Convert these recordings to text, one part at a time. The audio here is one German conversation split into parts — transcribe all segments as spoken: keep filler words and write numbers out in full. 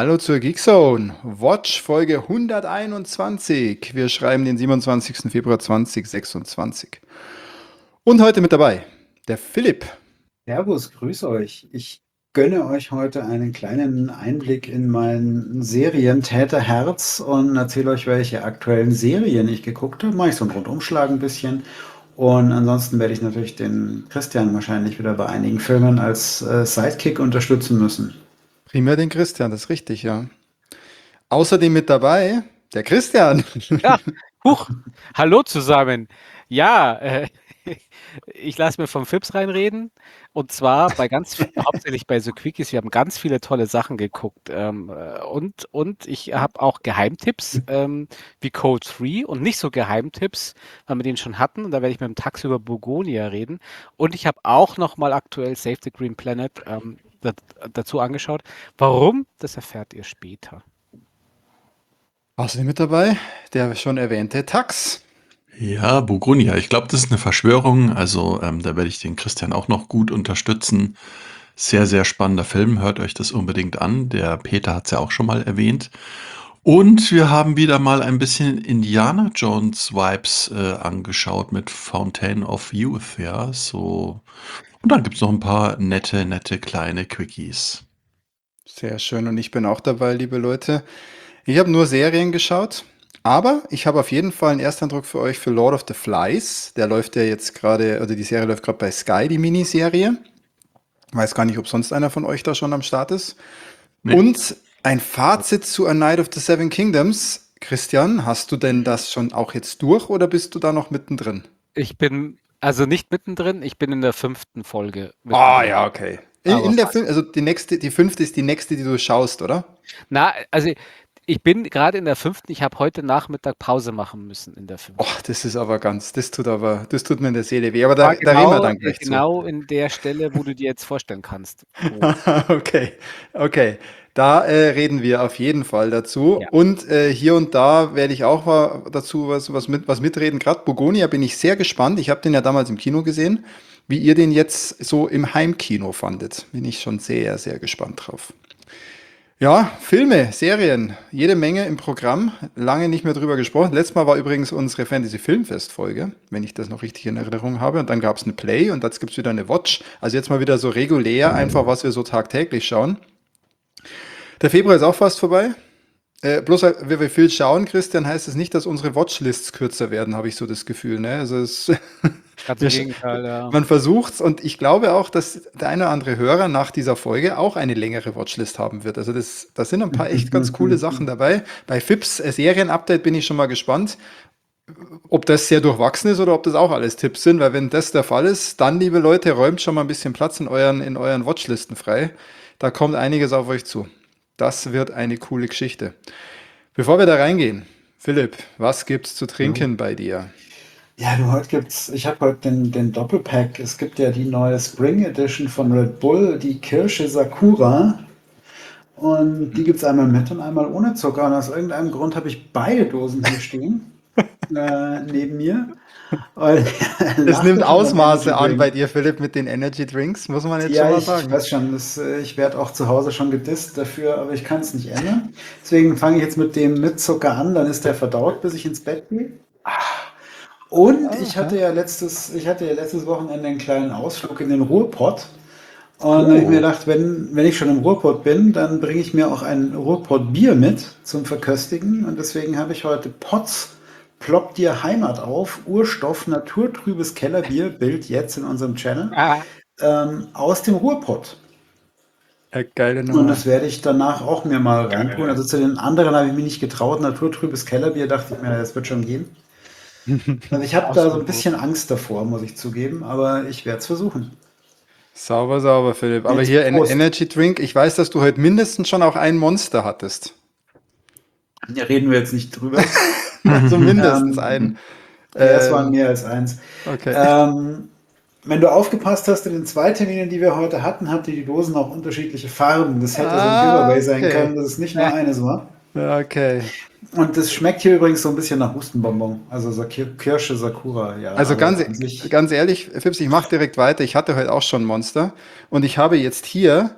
Hallo zur Geekzone. Watch Folge hunderteinundzwanzig. Wir schreiben den siebenundzwanzigsten Februar zweitausendsechsundzwanzig. Und heute mit dabei der Philipp. Servus, grüß euch. Ich gönne euch heute einen kleinen Einblick in mein Serientäterherz und erzähle euch, welche aktuellen Serien ich geguckt habe. Mache ich so einen Rundumschlag ein bisschen. Und ansonsten werde ich natürlich den Christian wahrscheinlich wieder bei einigen Filmen als äh, Sidekick unterstützen müssen. Primär den Christian, das ist richtig, ja. Außerdem mit dabei der Christian. Ja, huch, hallo zusammen. Ja, äh, ich lasse mir vom Fips reinreden. Und zwar bei ganz, vi- hauptsächlich bei The Quickies. Wir haben ganz viele tolle Sachen geguckt. Ähm, äh, und, und ich habe auch Geheimtipps ähm, wie Code drei und nicht so Geheimtipps, weil wir den schon hatten. Und da werde ich mit dem Tax über Burgonia reden. Und ich habe auch noch mal aktuell Save the Green Planet ähm, dat, dazu angeschaut. Warum? Das erfährt ihr später. Außerdem mit dabei der schon erwähnte Tax. Ja, Burgunia. Ich glaube, das ist eine Verschwörung. Also ähm, da werde ich den Christian auch noch gut unterstützen. Sehr, sehr spannender Film. Hört euch das unbedingt an. Der Peter hat es ja auch schon mal erwähnt. Und wir haben wieder mal ein bisschen Indiana Jones Vibes äh, angeschaut mit Fountain of Youth. Ja, so. Und dann gibt es noch ein paar nette, nette kleine Quickies. Sehr schön und ich bin auch dabei, liebe Leute. Ich habe nur Serien geschaut, aber ich habe auf jeden Fall einen Ersteindruck für euch für Lord of the Flies. Der läuft ja jetzt gerade, oder die Serie läuft gerade bei Sky, die Miniserie. Weiß gar nicht, ob sonst einer von euch da schon am Start ist. Nee. Und ein Fazit zu A Night of the Seven Kingdoms. Christian, hast du denn das schon auch jetzt durch oder bist du da noch mittendrin? Ich bin also nicht mittendrin, ich bin in der fünften Folge Ah, mittendrin. ja, okay. In, Aber in der fast. Fün- also die nächste, die fünfte ist die nächste, die du schaust, oder? Na, also ich bin gerade in der fünften. Ich habe heute Nachmittag Pause machen müssen in der Oh, fünften. das ist aber ganz, das tut aber, das tut mir in der Seele weh. Aber da, War da reden wir genau, dann äh, gleich zu. genau in der Stelle, wo du dir jetzt vorstellen kannst. Wo, Okay, okay. Da äh, reden wir auf jeden Fall dazu. ja. Und äh, hier und da werde ich auch wa- dazu was, was, mit, was mitreden. Gerade Burgonia bin ich sehr gespannt. Ich habe den ja damals im Kino gesehen. Wie ihr den jetzt so im Heimkino fandet, bin ich schon sehr, sehr gespannt drauf. Ja, Filme, Serien, jede Menge im Programm. Lange nicht mehr drüber gesprochen. Letztes Mal war übrigens unsere Fantasy-Filmfest-Folge, wenn ich das noch richtig in Erinnerung habe. Und dann gab es eine Play und jetzt gibt es wieder eine Watch. Also jetzt mal wieder so regulär, einfach was wir so tagtäglich schauen. Der Februar ist auch fast vorbei. Äh, bloß weil wir viel schauen, Christian, heißt es nicht, dass unsere Watchlists kürzer werden, habe ich so das Gefühl. Ne? Also es, Ganz wir im sch- Gegenteil, ja. man versucht's und ich glaube auch, dass der eine oder andere Hörer nach dieser Folge auch eine längere Watchlist haben wird. Also das, da sind ein paar echt ganz coole Sachen dabei. Bei Fips äh, Serienupdate bin ich schon mal gespannt, ob das sehr durchwachsen ist oder ob das auch alles Tipps sind, weil wenn das der Fall ist, dann, liebe Leute, räumt schon mal ein bisschen Platz in euren, in euren Watchlisten frei. Da kommt einiges auf euch zu. Das wird eine coole Geschichte. Bevor wir da reingehen, Philipp, was gibt's zu Jo. trinken bei dir? Ja, du, heute gibt's, ich habe heute den, den Doppelpack. Es gibt ja die neue Spring Edition von Red Bull, die Kirsche Sakura. Und die gibt es einmal mit und einmal ohne Zucker. Und aus irgendeinem Grund habe ich beide Dosen hier stehen, äh, neben mir. Und Es lachte nimmt von dem Energy Ausmaße an bei Drink. dir, Philipp, mit den Energy Drinks, muss man jetzt schon Ja, mal ich, ich sagen. weiß schon, das, äh, ich werde auch zu Hause schon gedisst dafür, aber ich kann es nicht ändern. Deswegen fange ich jetzt mit dem mit Zucker an, dann ist der verdaut, bis ich ins Bett gehe. Und ich hatte Aha. ja letztes, ich hatte ja letztes Wochenende einen kleinen Ausflug in den Ruhrpott. Und dann habe ich mir Oh, gedacht, wenn, wenn ich schon im Ruhrpott bin, dann bringe ich mir auch ein Ruhrpott-Bier mit zum Verköstigen. Und deswegen habe ich heute Potz Plopp dir Heimat auf, Urstoff, naturtrübes Kellerbier, Bild jetzt in unserem Channel, Ah, ähm, aus dem Ruhrpott. ja, geile Und Nummer. das werde ich danach auch mir mal reintun. Also zu den anderen habe ich mich nicht getraut. Naturtrübes Kellerbier dachte ich mir, das wird schon gehen. Also ich habe da so ein Ausgebot. bisschen Angst davor, muss ich zugeben, aber ich werde es versuchen. Sauber, sauber, Philipp. Aber Jetzt hier ein Prost. Energy Drink. Ich weiß, dass du heute mindestens schon auch ein Monster hattest. Ja, reden wir jetzt nicht drüber. Also mindestens einen. Ähm, ja, es waren Ähm, mehr als eins. okay. Ähm, wenn du aufgepasst hast in den zwei Terminen, die wir heute hatten, hatte die Dosen auch unterschiedliche Farben. Das hätte so ein Ah, Giveaway sein okay. können, dass es nicht nur äh, eines war. Ja, okay. Und das schmeckt hier übrigens so ein bisschen nach Hustenbonbon. Also Sakir Kirsche Sakura, ja, Also aber ganz, an sich. ganz ehrlich, Fips, ich mache direkt weiter. Ich hatte heute auch schon Monster und ich habe jetzt hier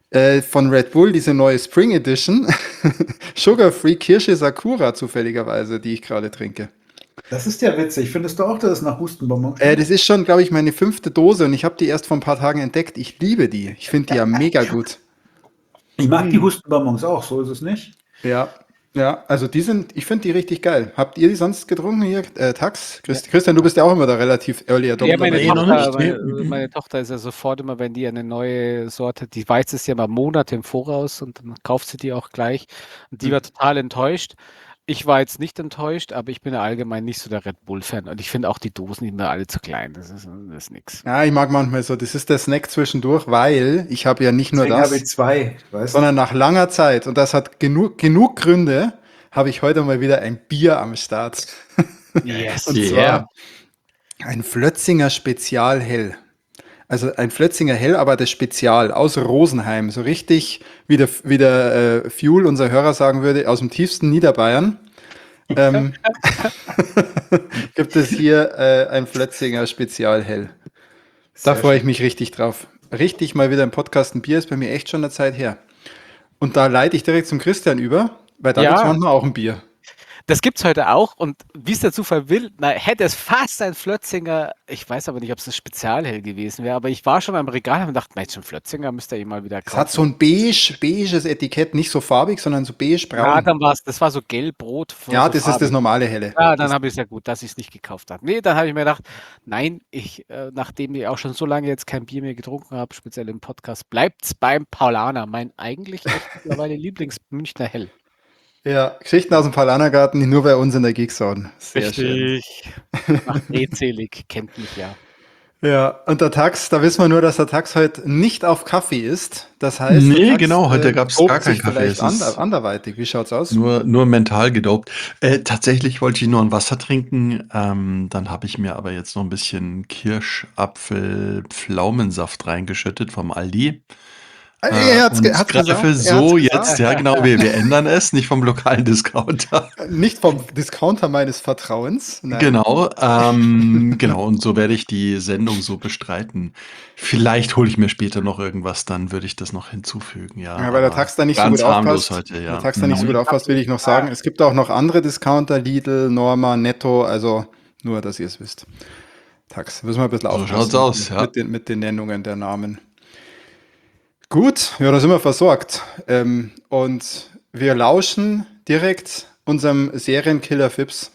Äh, von Red Bull, diese neue Spring Edition. Sugar Free Kirsche Sakura zufälligerweise, die ich gerade trinke. Das ist ja witzig. Findest du auch, dass es nach Hustenbonbon Äh, schmeckt? das ist schon, glaube ich, meine fünfte Dose und ich habe die erst vor ein paar Tagen entdeckt. Ich liebe die. Ich finde die ja mega gut. Ich mag die Hm. Hustenbonbons auch, so ist es nicht. Ja, ja, also die sind, ich finde die richtig geil. Habt ihr die sonst getrunken hier? Äh, Tax? Christ, Christian, du bist ja auch immer da relativ early Ja, meine Nee, noch Tochter, nicht. Nee. meine, Mhm. meine Tochter ist ja sofort immer, wenn die eine neue Sorte, die weiß es ja mal Monate im Voraus und dann kauft sie die auch gleich. Und die war total enttäuscht. Ich war jetzt nicht enttäuscht, aber ich bin ja allgemein nicht so der Red Bull-Fan. Und ich finde auch die Dosen immer alle zu klein. Das ist, das ist nix. Ja, ich mag manchmal so, das ist der Snack zwischendurch, weil ich habe ja nicht nur Deswegen habe ich das, zwei, weißt du? sondern nach langer Zeit, und das hat genug, genug Gründe, habe ich heute mal wieder ein Bier am Start. Yes. Und Yeah. zwar ein Flötzinger Spezial Hell. Also ein Flötzinger Hell, aber das Spezial aus Rosenheim. So richtig, wie der, wie der äh, Fuel, unser Hörer sagen würde, aus dem tiefsten Niederbayern. Ähm, gibt es hier äh, ein Flötzinger Spezial Hell. Da Sehr freue ich schön. mich richtig drauf. Richtig mal wieder im Podcast ein Bier ist bei mir echt schon eine Zeit her. Und da leite ich direkt zum Christian über, weil da gibt es Ja, manchmal auch ein Bier. das gibt's heute auch. Und wie es der Zufall will, na, hätte es fast ein Flötzinger, ich weiß aber nicht, ob es ein Spezialhell gewesen wäre, aber ich war schon am Regal und habe gedacht, Mensch, ein Flötzinger müsste ich mal wieder Es hat kaufen. so ein beige, beiges Etikett, nicht so farbig, sondern so Ja, beige-braun. dann war es, das war so gelb-rot, so, Ja, so das ist das farbig. normale Helle. Ja, dann Das, habe ich es ja gut, dass ich es nicht gekauft habe. Nee, dann habe ich mir gedacht, nein, ich, äh, nachdem ich auch schon so lange jetzt kein Bier mehr getrunken habe, speziell im Podcast, bleibt's beim Paulaner, mein eigentlich echt mittlerweile Lieblings-Münchner Hell. ja, Geschichten aus dem Paulanergarten, die nur bei uns in der Geekzone. Sehr schön. Richtig. Macht redselig, kennt mich ja. Ja, und der Tax, da wissen wir nur, dass der Tax heute nicht auf Kaffee ist. Das heißt, der Nee, Tax genau, heute äh, gab es gar tobt keinen sich Kaffee. vielleicht Es ander, ist anderweitig. Wie schaut's aus? nur, nur mental gedopt. Äh, tatsächlich wollte ich nur ein Wasser trinken. Ähm, dann habe ich mir aber jetzt noch ein bisschen Kirschapfel-Pflaumensaft reingeschüttet vom Aldi. Äh, Äh, Er hat's, ge- und hat's greife gesagt. Er hat's so gesagt. jetzt, ja genau, wir, wir ändern es, nicht vom lokalen Discounter. Nicht vom Discounter meines Vertrauens. Nein. Genau, ähm, genau, und so werde ich die Sendung so bestreiten. Vielleicht hole ich mir später noch irgendwas, dann würde ich das noch hinzufügen, ja. Ja, weil der aber Tax da nicht so ganz gut harmlos aufpasst. heute, Der ja. Tax da nicht so Mhm. gut aufpasst, will ich noch sagen. Es gibt auch noch andere Discounter, Lidl, Norma, Netto, also nur, dass ihr es wisst. Tax, müssen wir ein bisschen So schaut's aufpassen aus, mit, ja. mit, den, mit den Nennungen der Namen. Gut, ja, da sind wir versorgt. Ähm, und wir lauschen direkt unserem Serienkiller Fips.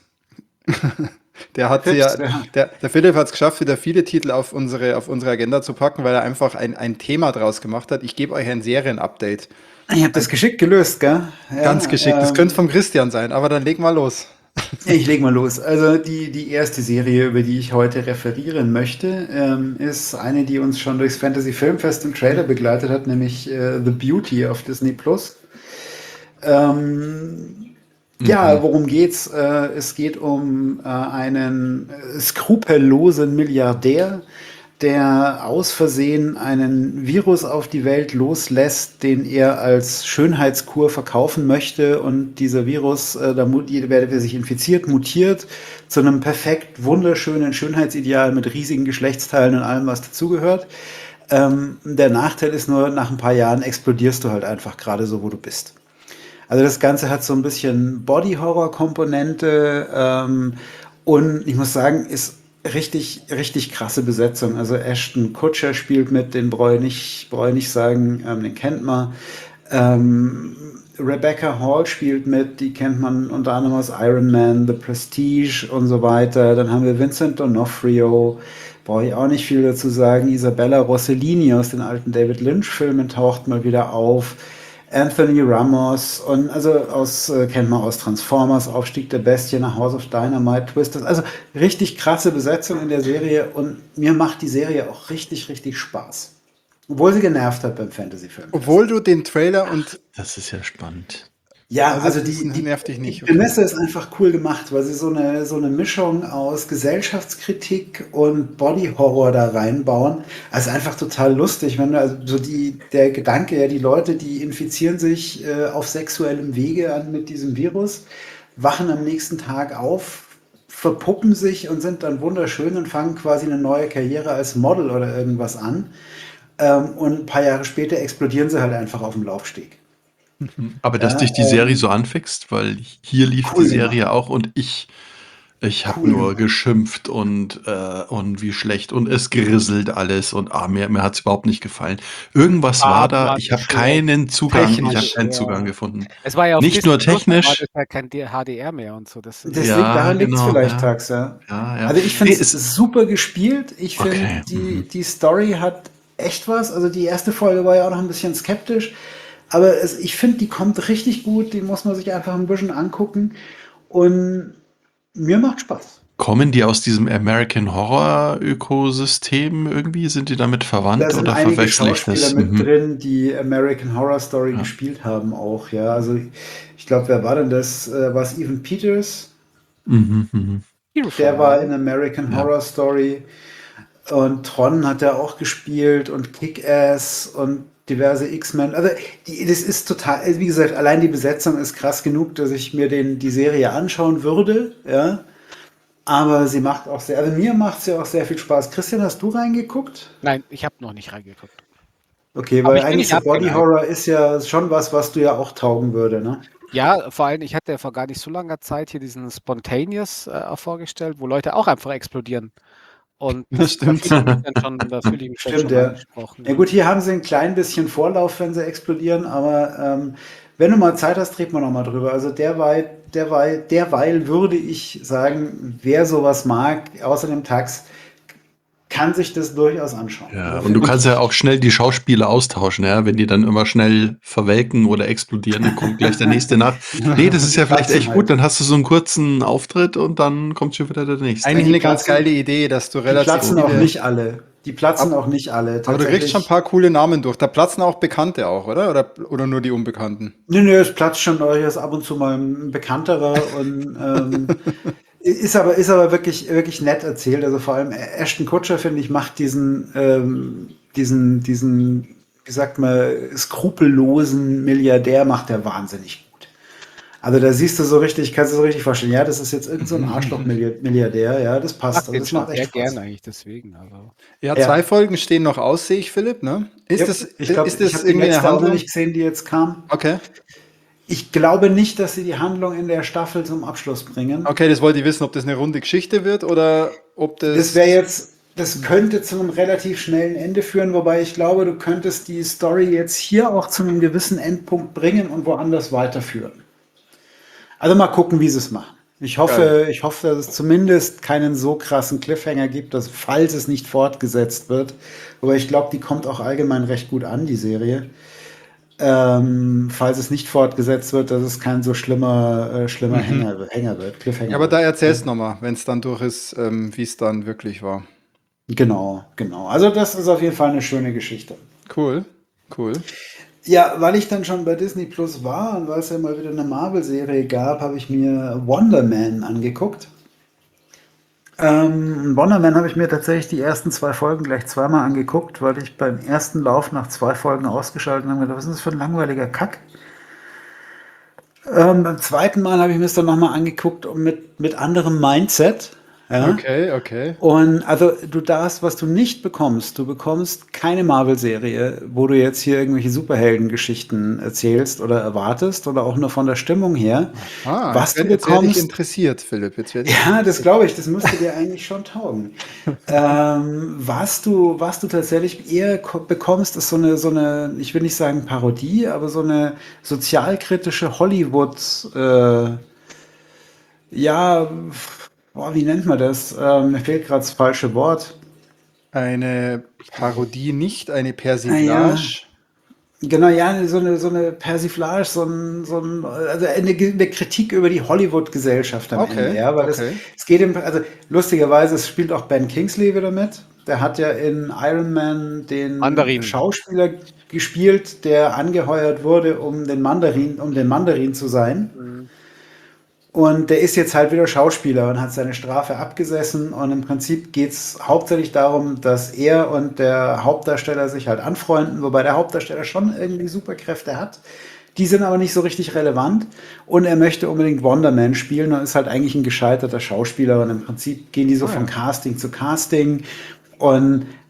Der hat sie ja, Fips, ja. der, der Philipp hat es geschafft, wieder viele Titel auf unsere, auf unsere Agenda zu packen, weil er einfach ein, ein Thema draus gemacht hat. Ich gebe euch ein Serienupdate. Ich habe das geschickt gelöst, gell? Ja, Ganz geschickt. Das ähm, könnte vom Christian sein, aber dann leg mal los. Ich leg mal los. Also die, die erste Serie, über die ich heute referieren möchte, ähm, ist eine, die uns schon durchs Fantasy Filmfest im Trailer begleitet hat, nämlich äh, The Beauty auf Disney Plus. Ähm, ja, Mhm. worum geht's? Äh, es geht um äh, einen äh, skrupellosen Milliardär, der aus Versehen einen Virus auf die Welt loslässt, den er als Schönheitskur verkaufen möchte. Und dieser Virus, äh, da mut- wer, wer sich infiziert, mutiert zu einem perfekt wunderschönen Schönheitsideal mit riesigen Geschlechtsteilen und allem, was dazugehört. Ähm, der Nachteil ist nur, nach ein paar Jahren explodierst du halt einfach gerade so, wo du bist. Also das Ganze hat so ein bisschen Body-Horror-Komponente ähm, und ich muss sagen, ist richtig, richtig krasse Besetzung. Also Ashton Kutcher spielt mit, den brauche ich nicht, brauche ich nicht sagen, ähm, den kennt man. Ähm, Rebecca Hall spielt mit, die kennt man unter anderem aus Iron Man, The Prestige und so weiter. Dann haben wir Vincent D'Onofrio, brauche ich auch nicht viel dazu sagen. Isabella Rossellini aus den alten David Lynch-Filmen taucht mal wieder auf. Anthony Ramos und also aus, äh, kennt man aus Transformers, Aufstieg der Bestie, nach House of Dynamite, Twisters. Also richtig krasse Besetzung in der Serie und mir macht die Serie auch richtig, richtig Spaß. Obwohl sie genervt hat beim Fantasy-Film. Obwohl du den Trailer und Das ist ja spannend. Ja, also also das die, die, nervt dich die nicht. Okay. Prämisse ist einfach cool gemacht, weil sie so eine, so eine Mischung aus Gesellschaftskritik und Body-Horror da reinbauen. Also einfach total lustig, wenn du, also so die, der Gedanke, ja, die Leute, die infizieren sich äh, auf sexuellem Wege an mit diesem Virus, wachen am nächsten Tag auf, verpuppen sich und sind dann wunderschön und fangen quasi eine neue Karriere als Model oder irgendwas an. Ähm, und ein paar Jahre später explodieren sie halt einfach auf dem Laufsteg. Aber dass Ja, dich die Serie ähm, so anfixt, weil hier lief die cool gemacht. Serie auch und ich ich habe Cool nur gemacht. geschimpft und, äh und wie schlecht und es grisselt alles und, ah, mir mir hat's überhaupt nicht gefallen. Irgendwas war Ah, da, Mann, ich habe schlecht. keinen Zugang ich habe Technisch. keinen H D R. Zugang gefunden. Es war ja auf Nicht Disney nur Plus, da war das technisch ja kein D H D R mehr und so. Das ist Das liegt, ja, daran liegt es genau, vielleicht, ja. Tax, ja. Ja, ja. Also ich Ne, finde es es super gespielt. Ich finde, okay, die, mhm. die Story hat echt was. Also die erste Folge war ja auch noch ein bisschen skeptisch. Aber es, ich finde, die kommt richtig gut. Die muss man sich einfach ein bisschen angucken. Und mir macht Spaß. Kommen die aus diesem American Horror Ökosystem irgendwie? Sind die damit Da verwandt sind oder einige verwechsle ich Schauspieler das? mit Mhm. drin, die American Horror Story Ja. gespielt haben auch, ja. Also ich glaube, wer war denn das? Äh, War es Evan Peters? Mhm, mhm. Der Hero-Form, war oder? in American Ja. Horror Story. Und Tron hat er auch gespielt und Kick-Ass und diverse X-Men. Also die, das ist total, also wie gesagt, allein die Besetzung ist krass genug, dass ich mir den, die Serie anschauen würde, ja. Aber sie macht auch sehr, also mir macht sie auch sehr viel Spaß. Christian, hast du reingeguckt? Nein, ich habe noch nicht reingeguckt. Okay, Aber weil ich bin eigentlich nicht so Body abgeneigt. Horror ist ja schon was, was du ja auch taugen würde, ne? Ja, vor allem, ich hatte ja vor gar nicht so langer Zeit hier diesen Spontaneous äh, auch vorgestellt, wo Leute auch einfach explodieren. Und Das das, da stimmt. fühle ich mich dann schon, da fühle ich mich dann Stimmt, schon ja. angesprochen, Ja ja. gut, hier haben sie ein klein bisschen Vorlauf, wenn sie explodieren, aber ähm, wenn du mal Zeit hast, reden wir noch mal drüber. Also derweil, derweil, derweil würde ich sagen, wer sowas mag, außer dem Tax, kann sich das durchaus anschauen. Ja, Also und du finde kannst ja ich, auch schnell die Schauspieler austauschen, ja? Wenn die dann immer schnell verwelken oder explodieren, dann kommt gleich der nächste nach. Ne, das ist die ja vielleicht platzen echt gut, halt. dann hast du so 'n kurzen Auftritt und dann kommt schon wieder der nächste. Ja, Eigentlich die eine ganz geile platzen, Idee, dass du die relativ platzen So. auch viele. nicht alle. Die platzen Ab, auch nicht alle. aber du kriegst schon ein Tatsächlich. paar coole Namen durch. Da platzen auch Bekannte auch, oder? Oder, oder nur die Unbekannten? Nö, nö, es platzt schon durchaus ab und zu mal ein bekannterer und ähm, ist aber, ist aber wirklich, wirklich nett erzählt. Also vor allem Ashton Kutcher, finde ich, macht diesen, ähm, diesen, diesen, wie sagt man, skrupellosen Milliardär, macht er wahnsinnig gut. Also da siehst du so richtig, kannst du so richtig vorstellen, ja, das ist jetzt irgend so ein Arschloch-Milliardär, ja, das Ich mag passt. Also den das schon macht echt sehr Spaß. gerne eigentlich deswegen. Also. Ja, zwei Ja, Folgen stehen noch aus, sehe ich, Philipp, ne? Ist ja, das, ich glaube, ist ich das habe die irgendwie eine letzte auch noch nicht Handlung? gesehen, die jetzt kam. Okay. Ich glaube nicht, dass sie die Handlung in der Staffel zum Abschluss bringen. Okay, das wollte ich wissen, ob das eine runde Geschichte wird oder ob Das wäre das. jetzt, das könnte zu einem relativ schnellen Ende führen, wobei ich glaube, du könntest die Story jetzt hier auch zu einem gewissen Endpunkt bringen und woanders weiterführen. Also mal gucken, wie sie es machen. Ich Geil. hoffe, ich hoffe, dass es zumindest keinen so krassen Cliffhanger gibt, dass falls es nicht fortgesetzt wird. Aber ich glaube, die kommt auch allgemein recht gut an, die Serie. Ähm, falls es nicht fortgesetzt wird, dass es kein so schlimmer, äh, schlimmer Mhm. Hänger, Hänger wird, Ja, Cliffhanger aber da wird. Ja. erzählst nochmal, wenn es dann durch ist, ähm, wie es dann wirklich war. Genau, genau. Also das ist auf jeden Fall eine schöne Geschichte. Cool, cool. Ja, weil ich dann schon bei Disney Plus war und weil es ja mal wieder eine Marvel-Serie gab, habe ich mir Wonder Man angeguckt. Ähm, Wonder Man habe ich mir tatsächlich die ersten zwei Folgen gleich zweimal angeguckt, weil ich beim ersten Lauf nach zwei Folgen ausgeschaltet habe und gedacht, was ist das für ein langweiliger Kack? Ähm, beim zweiten Mal habe ich mir es dann nochmal angeguckt und mit, mit anderem Mindset. Ja? Okay, okay. Und also du darfst, was du nicht bekommst, du bekommst keine Marvel-Serie, wo du jetzt hier irgendwelche Superheldengeschichten erzählst oder erwartest oder auch nur von der Stimmung her. Ah, Was jetzt du werde jetzt werd ich bekommst, interessiert, Philipp. Jetzt werde ich ja, das interessiert. glaube ich, das müsste dir eigentlich schon taugen. Ähm, was du, was du tatsächlich eher ko- bekommst, ist so eine, so eine, ich will nicht sagen Parodie, aber so eine sozialkritische Hollywood, äh, ja, boah, wie nennt man das? Ähm, mir fehlt gerade das falsche Wort. Eine Parodie, nicht eine Ah ja, Persiflage. genau, ja, so eine, so eine Persiflage, so ein, so ein, also eine, eine Kritik über die Hollywood-Gesellschaft am Ende, Okay, ja, weil es, okay. es geht im, also lustigerweise, es spielt auch Ben Kingsley wieder mit. Der hat ja in Iron Man den Mandarin. Schauspieler gespielt, der angeheuert wurde, um den Mandarin, um den Mandarin zu sein. Mhm. Und der ist jetzt halt wieder Schauspieler und hat seine Strafe abgesessen. Und im Prinzip geht es hauptsächlich darum, dass er und der Hauptdarsteller sich halt anfreunden, wobei der Hauptdarsteller schon irgendwie Superkräfte hat. Die sind aber nicht so richtig relevant. Und er möchte unbedingt Wonder Man spielen und ist halt eigentlich ein gescheiterter Schauspieler. Und im Prinzip gehen die so Ah von ja. Casting zu Casting. Und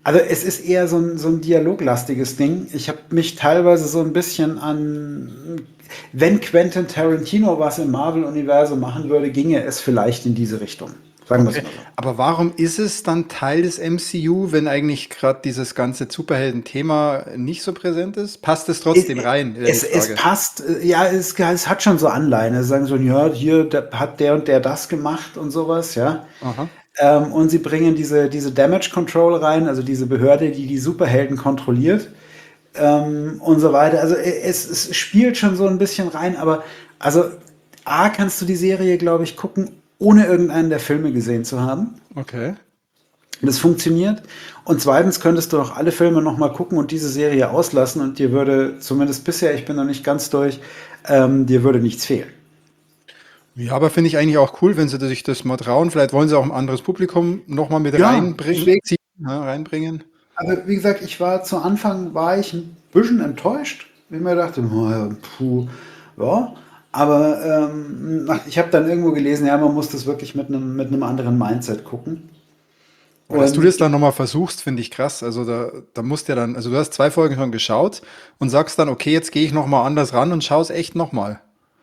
Also es ist eher so ein, so ein dialoglastiges Ding. Ich habe mich teilweise so ein bisschen an, wenn Quentin Tarantino was im Marvel-Universum machen würde, ginge es vielleicht in diese Richtung. Sagen wir es Okay. mal so. Aber warum ist es dann Teil des M C U, wenn eigentlich gerade dieses ganze Superhelden-Thema nicht so präsent ist? Passt es trotzdem rein, wäre die Es, es Frage. passt, äh, ja, es, es hat schon so Anleihen. Sie sagen so, ja, hier der, hat der und der das gemacht und sowas, ja. Aha. Ähm, und sie bringen diese, diese Damage Control rein, also diese Behörde, die die Superhelden kontrolliert, ähm, und so weiter. Also äh, es, es spielt schon so ein bisschen rein, aber also A, kannst du die Serie, glaube ich, gucken, ohne irgendeinen der Filme gesehen zu haben. Okay. Das funktioniert. Und zweitens könntest du auch alle Filme nochmal gucken und diese Serie auslassen und dir würde, zumindest bisher, ich bin noch nicht ganz durch, ähm, dir würde nichts fehlen. Ja, aber finde ich eigentlich auch cool, wenn sie sich das mal trauen. Vielleicht wollen sie auch ein anderes Publikum nochmal mit Ja, reinbringen, deswegen. ziehen, ja, reinbringen. Also wie gesagt, ich war zu Anfang war ich ein bisschen enttäuscht, weil ich mir dachte, oh, ja, puh, ja. Aber ähm, nach- ich habe dann irgendwo gelesen, ja, man muss das wirklich mit einem mit einem anderen Mindset gucken. Aber dass du Und das dann nochmal versuchst, finde ich krass. Also da, da musst du ja dann, also du hast zwei Folgen schon geschaut und sagst dann, okay, jetzt gehe ich nochmal anders ran und schaue es echt nochmal.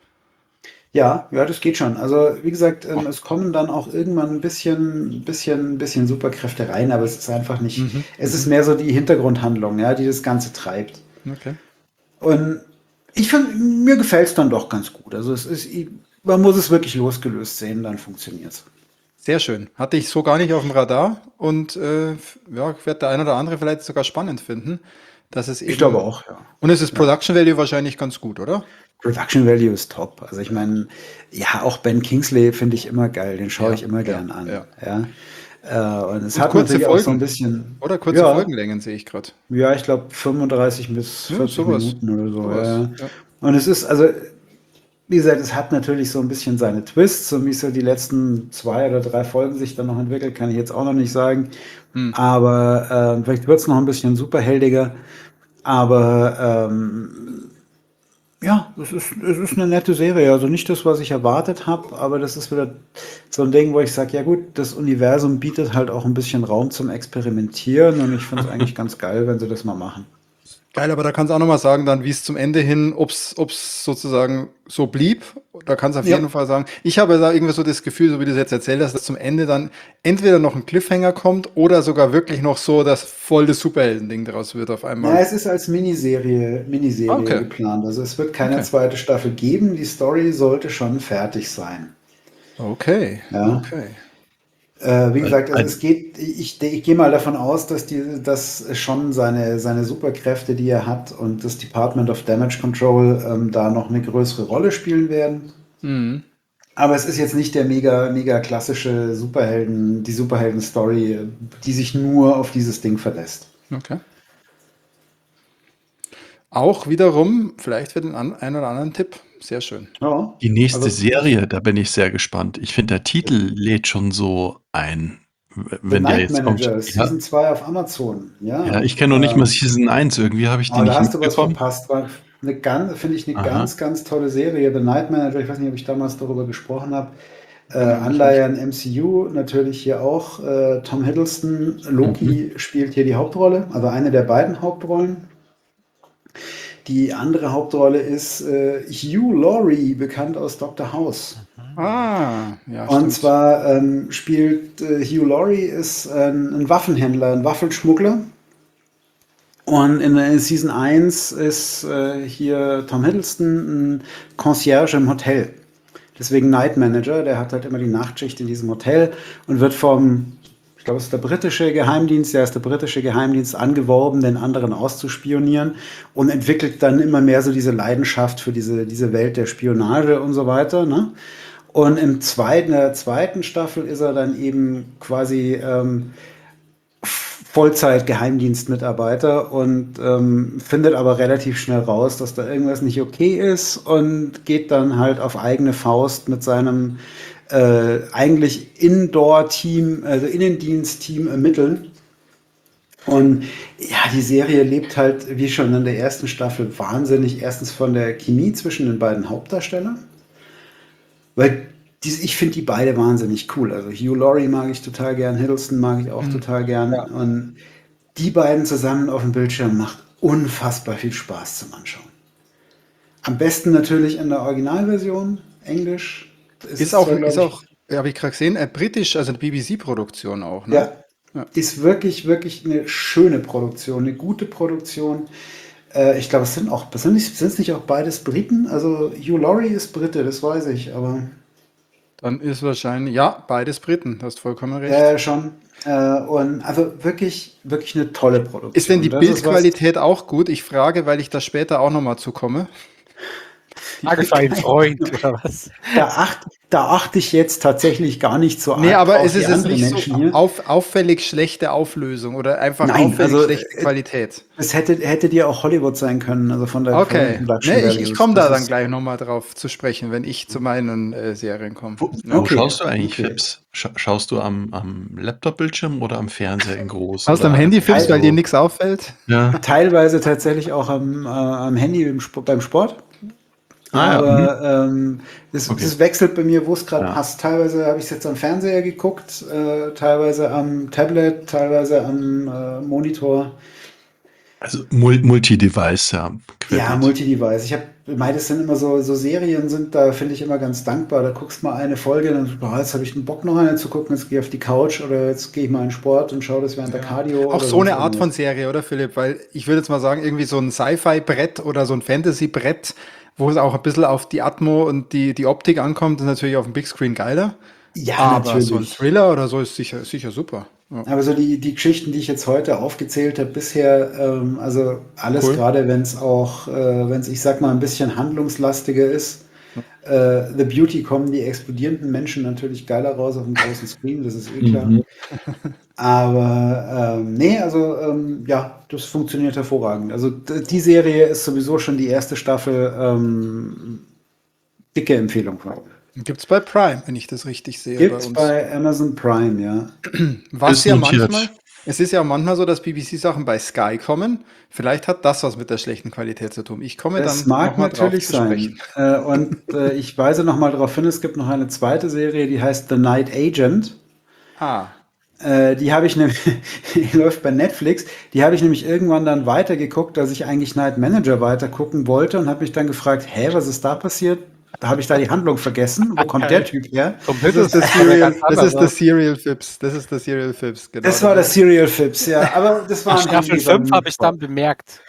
ja, ja, das geht schon. Also wie gesagt, ähm, es kommen dann auch irgendwann ein bisschen, bisschen, bisschen Superkräfte rein, aber es ist einfach nicht. Mhm, Es ist mhm, mehr so die Hintergrundhandlung, ja, die das Ganze treibt. okay. Und ich finde, mir gefällt es dann doch ganz gut. Also es ist, man muss es wirklich losgelöst sehen, dann funktioniert es. Sehr schön. Hatte ich so gar nicht auf dem Radar und äh, f- ja, wird der ein oder andere vielleicht sogar spannend finden, dass es Ich glaube eben. auch, ja. Und es ist Ja. Production Value wahrscheinlich ganz gut, oder? Production Value ist top. Also ich meine, ja, auch Ben Kingsley finde ich immer geil, den schaue ich Ja, immer ja, gern an. ja. Ja. Äh, und es Und hat kurze natürlich auch so ein Folgen, bisschen, oder? Kurze ja, Folgenlängen sehe ich gerade. ja, ich glaube fünfunddreißig bis Ja, vierzig sowas. Minuten oder so. Sowas. Ja. Ja. Und es ist, also, wie gesagt, es hat natürlich so ein bisschen seine Twists und wie so die letzten zwei oder drei Folgen sich dann noch entwickelt, kann ich jetzt auch noch nicht sagen. Hm. Aber äh, vielleicht wird es noch ein bisschen superheldiger. Aber ähm, ja, es ist, es ist eine nette Serie. Also nicht das, was ich erwartet habe, aber das ist wieder so ein Ding, wo ich sage, ja gut, das Universum bietet halt auch ein bisschen Raum zum Experimentieren und ich finde es eigentlich ganz geil, wenn sie das mal machen. Geil, aber da kannst du auch nochmal sagen, dann, wie es zum Ende hin, ob es sozusagen so blieb. Da kannst du auf Ja. jeden Fall sagen. Ich habe da irgendwie so das Gefühl, so wie du es jetzt erzählt hast, dass zum Ende dann entweder noch ein Cliffhanger kommt oder sogar wirklich noch so das voll das Superhelden-Ding daraus wird auf Na, einmal. es ist als Miniserie, Miniserie Okay, geplant. Also es wird keine okay, zweite Staffel geben. Die Story sollte schon fertig sein. okay, Ja. okay. Äh, wie Ein, gesagt, also es ein, geht, ich, ich gehe mal davon aus, dass die, dass schon seine, seine Superkräfte, die er hat und das Department of Damage Control ähm, da noch eine größere Rolle spielen werden. Mhm. Aber es ist jetzt nicht der mega, mega klassische Superhelden, die Superhelden-Story, die sich nur auf dieses Ding verlässt. Okay. Auch wiederum, vielleicht für den an, einen oder anderen Tipp, sehr schön. Ja, die nächste also ich, Serie, da bin ich sehr gespannt. Ich finde, der Titel lädt schon so ein, w- The wenn der Night jetzt kommt. Manager, Ja, Season zwei auf Amazon. ja, Ja, ich kenne noch nicht mal ähm, Season eins. Irgendwie habe ich die aber da nicht hast du was mitbekommen. verpasst. War eine ganz, finde ich, eine Aha. ganz, ganz tolle Serie. The Night Manager, ich weiß nicht, ob ich damals darüber gesprochen habe. Äh, Erinnere mich nicht. Anleihe an M C U, natürlich hier auch. Äh, Tom Hiddleston, Mhm. Loki spielt hier die Hauptrolle, also eine der beiden Hauptrollen. Die andere Hauptrolle ist äh, Hugh Laurie, bekannt aus Doktor House. Ah, ja, Und stimmt. zwar ähm, spielt äh, Hugh Laurie ist ein, ein Waffenhändler, ein Waffenschmuggler. Und in der Season eins ist äh, hier Tom Hiddleston ein Concierge im Hotel. Deswegen Night Manager, der hat halt immer die Nachtschicht in diesem Hotel und wird vom, ich glaube, es ist der britische Geheimdienst, der ist der britische Geheimdienst angeworben, den anderen auszuspionieren und entwickelt dann immer mehr so diese Leidenschaft für diese, diese Welt der Spionage und so weiter. Ne? Und im zweiten, in der zweiten Staffel ist er dann eben quasi ähm, Vollzeit-Geheimdienstmitarbeiter und ähm, findet aber relativ schnell raus, dass da irgendwas nicht okay ist und geht dann halt auf eigene Faust mit seinem äh, eigentlich Indoor-Team, also Innendienst-Team ermitteln. Und ja, die Serie lebt halt, wie schon in der ersten Staffel, wahnsinnig erstens von der Chemie zwischen den beiden Hauptdarstellern, weil dies, ich finde die beide wahnsinnig cool. Also Hugh Laurie mag ich total gern, Hiddleston mag ich auch Mhm. total gern. Ja. Und die beiden zusammen auf dem Bildschirm macht unfassbar viel Spaß zum Anschauen. Am besten natürlich in der Originalversion, Englisch. Es Ist auch, zwar, glaub ist ich, auch, habe ich gerade gesehen, äh, britisch, also eine B B C-Produktion auch, ne? ja, Ja. ist wirklich, wirklich eine schöne Produktion, eine gute Produktion. Äh, ich glaube, es sind auch, sind nicht, sind es nicht auch beides Briten? Also Hugh Laurie ist Brite, das weiß ich, aber Dann ist wahrscheinlich, ja, beides Briten, du hast vollkommen recht. ja, schon. Äh, und also wirklich, wirklich eine tolle Produktion. Ist denn die Das ist was, Bildqualität auch gut? Ich frage, weil ich da später auch nochmal zukomme. Frage für einen Freund, oder was? da, acht, da achte ich jetzt tatsächlich gar nicht so Nee, arg aber drauf ist wie es jetzt andere nicht Menschen so hier. auf, auffällig schlechte Auflösung oder einfach Nein, auffällig also, schlechte äh, Qualität? Es hätte, hätte dir auch Hollywood sein können, also von der, von Okay, den Production nee, ich, ich Values. komme da Das dann ist- gleich nochmal drauf zu sprechen, wenn ich zu meinen äh, Serien komme. Wo, Ja. wo Okay, schaust du eigentlich, okay. Fips? Scha schaust du am, am Laptop-Bildschirm oder am Fernseher in groß? Hast du am Oder Handy einfach Films, weil so? dir nichts auffällt? Ja. Teilweise tatsächlich auch am, äh, am Handy im Sp beim Sport. Ah ja. Mhm. Aber ähm, es, Okay. es wechselt bei mir, wo es gerade Ja. passt. Teilweise habe ich es jetzt am Fernseher geguckt, äh, teilweise am Tablet, teilweise am äh, Monitor. Also Mul Multi-Device, ja. Ja, Querbeet. Multi-Device. Ich habe, beides sind immer so, so Serien sind, da finde ich immer ganz dankbar. Da guckst mal eine Folge, dann boah, jetzt habe ich einen Bock noch eine zu gucken, jetzt gehe ich auf die Couch oder jetzt gehe ich mal in den Sport und schaue das während der Cardio. Auch oder so eine sonst Art von irgendwas. Serie, oder Philipp? Weil ich würde jetzt mal sagen, irgendwie so ein Sci-Fi-Brett oder so ein Fantasy-Brett, wo es auch ein bisschen auf die Atmo und die, die Optik ankommt, ist natürlich auf dem Big Screen geiler. Ja, Aber so ein natürlich. Thriller oder so ist sicher, sicher super. Ja. Aber so die, die Geschichten, die ich jetzt heute aufgezählt habe, bisher, ähm, also alles Cool. gerade, wenn es auch, äh, wenn es, ich sag mal, ein bisschen handlungslastiger ist. Äh, The Beauty kommen die explodierenden Menschen natürlich geiler raus auf dem großen Screen, das ist eh klar. Mhm. Aber ähm, nee, also ähm, ja, das funktioniert hervorragend. Also d- die Serie ist sowieso schon die erste Staffel ähm, dicke Empfehlung von mir. Gibt es bei Prime, wenn ich das richtig sehe, bei Gibt's uns. bei Amazon Prime, ja. Was Ist ja notiert. manchmal, es ist ja manchmal so, dass B B C-Sachen bei Sky kommen. Vielleicht hat das was mit der schlechten Qualität zu tun. Ich komme Das dann mag nochmal drauf natürlich zu sein. sprechen. Äh, und äh, ich weise noch mal darauf hin, es gibt noch eine zweite Serie, die heißt The Night Agent. Ah, Äh, die habe ich nämlich, die läuft bei Netflix. Die habe ich nämlich irgendwann dann weitergeguckt, als ich eigentlich Night Manager weitergucken wollte und habe mich dann gefragt, hä, was ist da passiert? Da habe ich da die Handlung vergessen. Wo kommt der Typ her? Vom das ist Bild das sieht er Serial, ganz das anders ist das aus. Serial Fips. Das ist das Serial Fips, genau. Das war der Serial Fips, ja. Aber das war Nach ein Staffel Handy beim fünf habe ich dann Sport. bemerkt.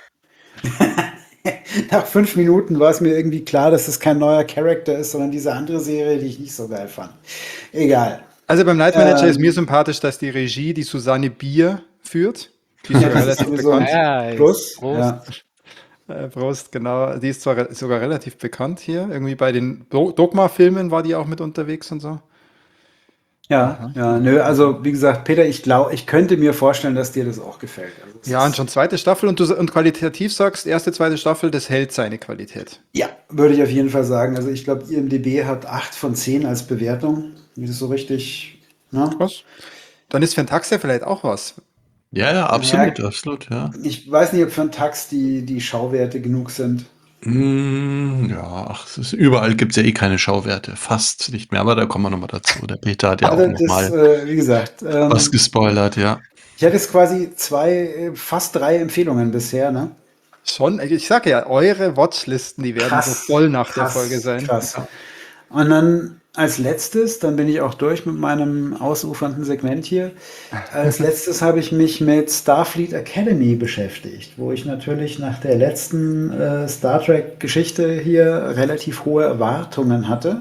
Nach fünf Minuten war es mir irgendwie klar, dass das kein neuer Charakter ist, sondern diese andere Serie, die ich nicht so geil fand. Egal. Also beim Night Manager ist mir Ähm, sympathisch, dass die Regie die Susanne Bier führt. Die ist ja, sogar das ist relativ sowieso ein bekannt. Ja, Plus. Prost. Ja. Äh, Prost, genau. Die ist zwar re sogar relativ bekannt hier. Irgendwie bei den Do Dogma-Filmen war die auch mit unterwegs und so. Ja, Aha. ja, nö, also wie gesagt, Peter, ich glaube, ich könnte mir vorstellen, dass dir das auch gefällt. Also es Ja, und ist, schon zweite Staffel und du und qualitativ sagst, erste, zweite Staffel, das hält seine Qualität. ja, würde ich auf jeden Fall sagen. Also ich glaube, I M D B hat acht von zehn als Bewertung. Wie das so richtig, ne? Was? Dann ist Fentaxia vielleicht auch was. Ja, ja, absolut, absolut, ja. Ich weiß nicht, ob für einen Tax die, die Schauwerte genug sind. Mm, ja, ach, es ist, überall gibt es ja eh keine Schauwerte. Fast nicht mehr, aber da kommen wir nochmal dazu. Der Peter hat ja auch Also das, nochmal äh, wie gesagt, was ähm, gespoilert, ja. ich hatte jetzt quasi zwei, äh, fast drei Empfehlungen bisher, ne? Schon, ich sage ja, eure Watchlisten, die werden Krass, so voll nach der krass, Folge sein. krass. Und dann als letztes, dann bin ich auch durch mit meinem ausufernden Segment hier. Als letztes habe ich mich mit Starfleet Academy beschäftigt, wo ich natürlich nach der letzten äh, Star Trek-Geschichte hier relativ hohe Erwartungen hatte.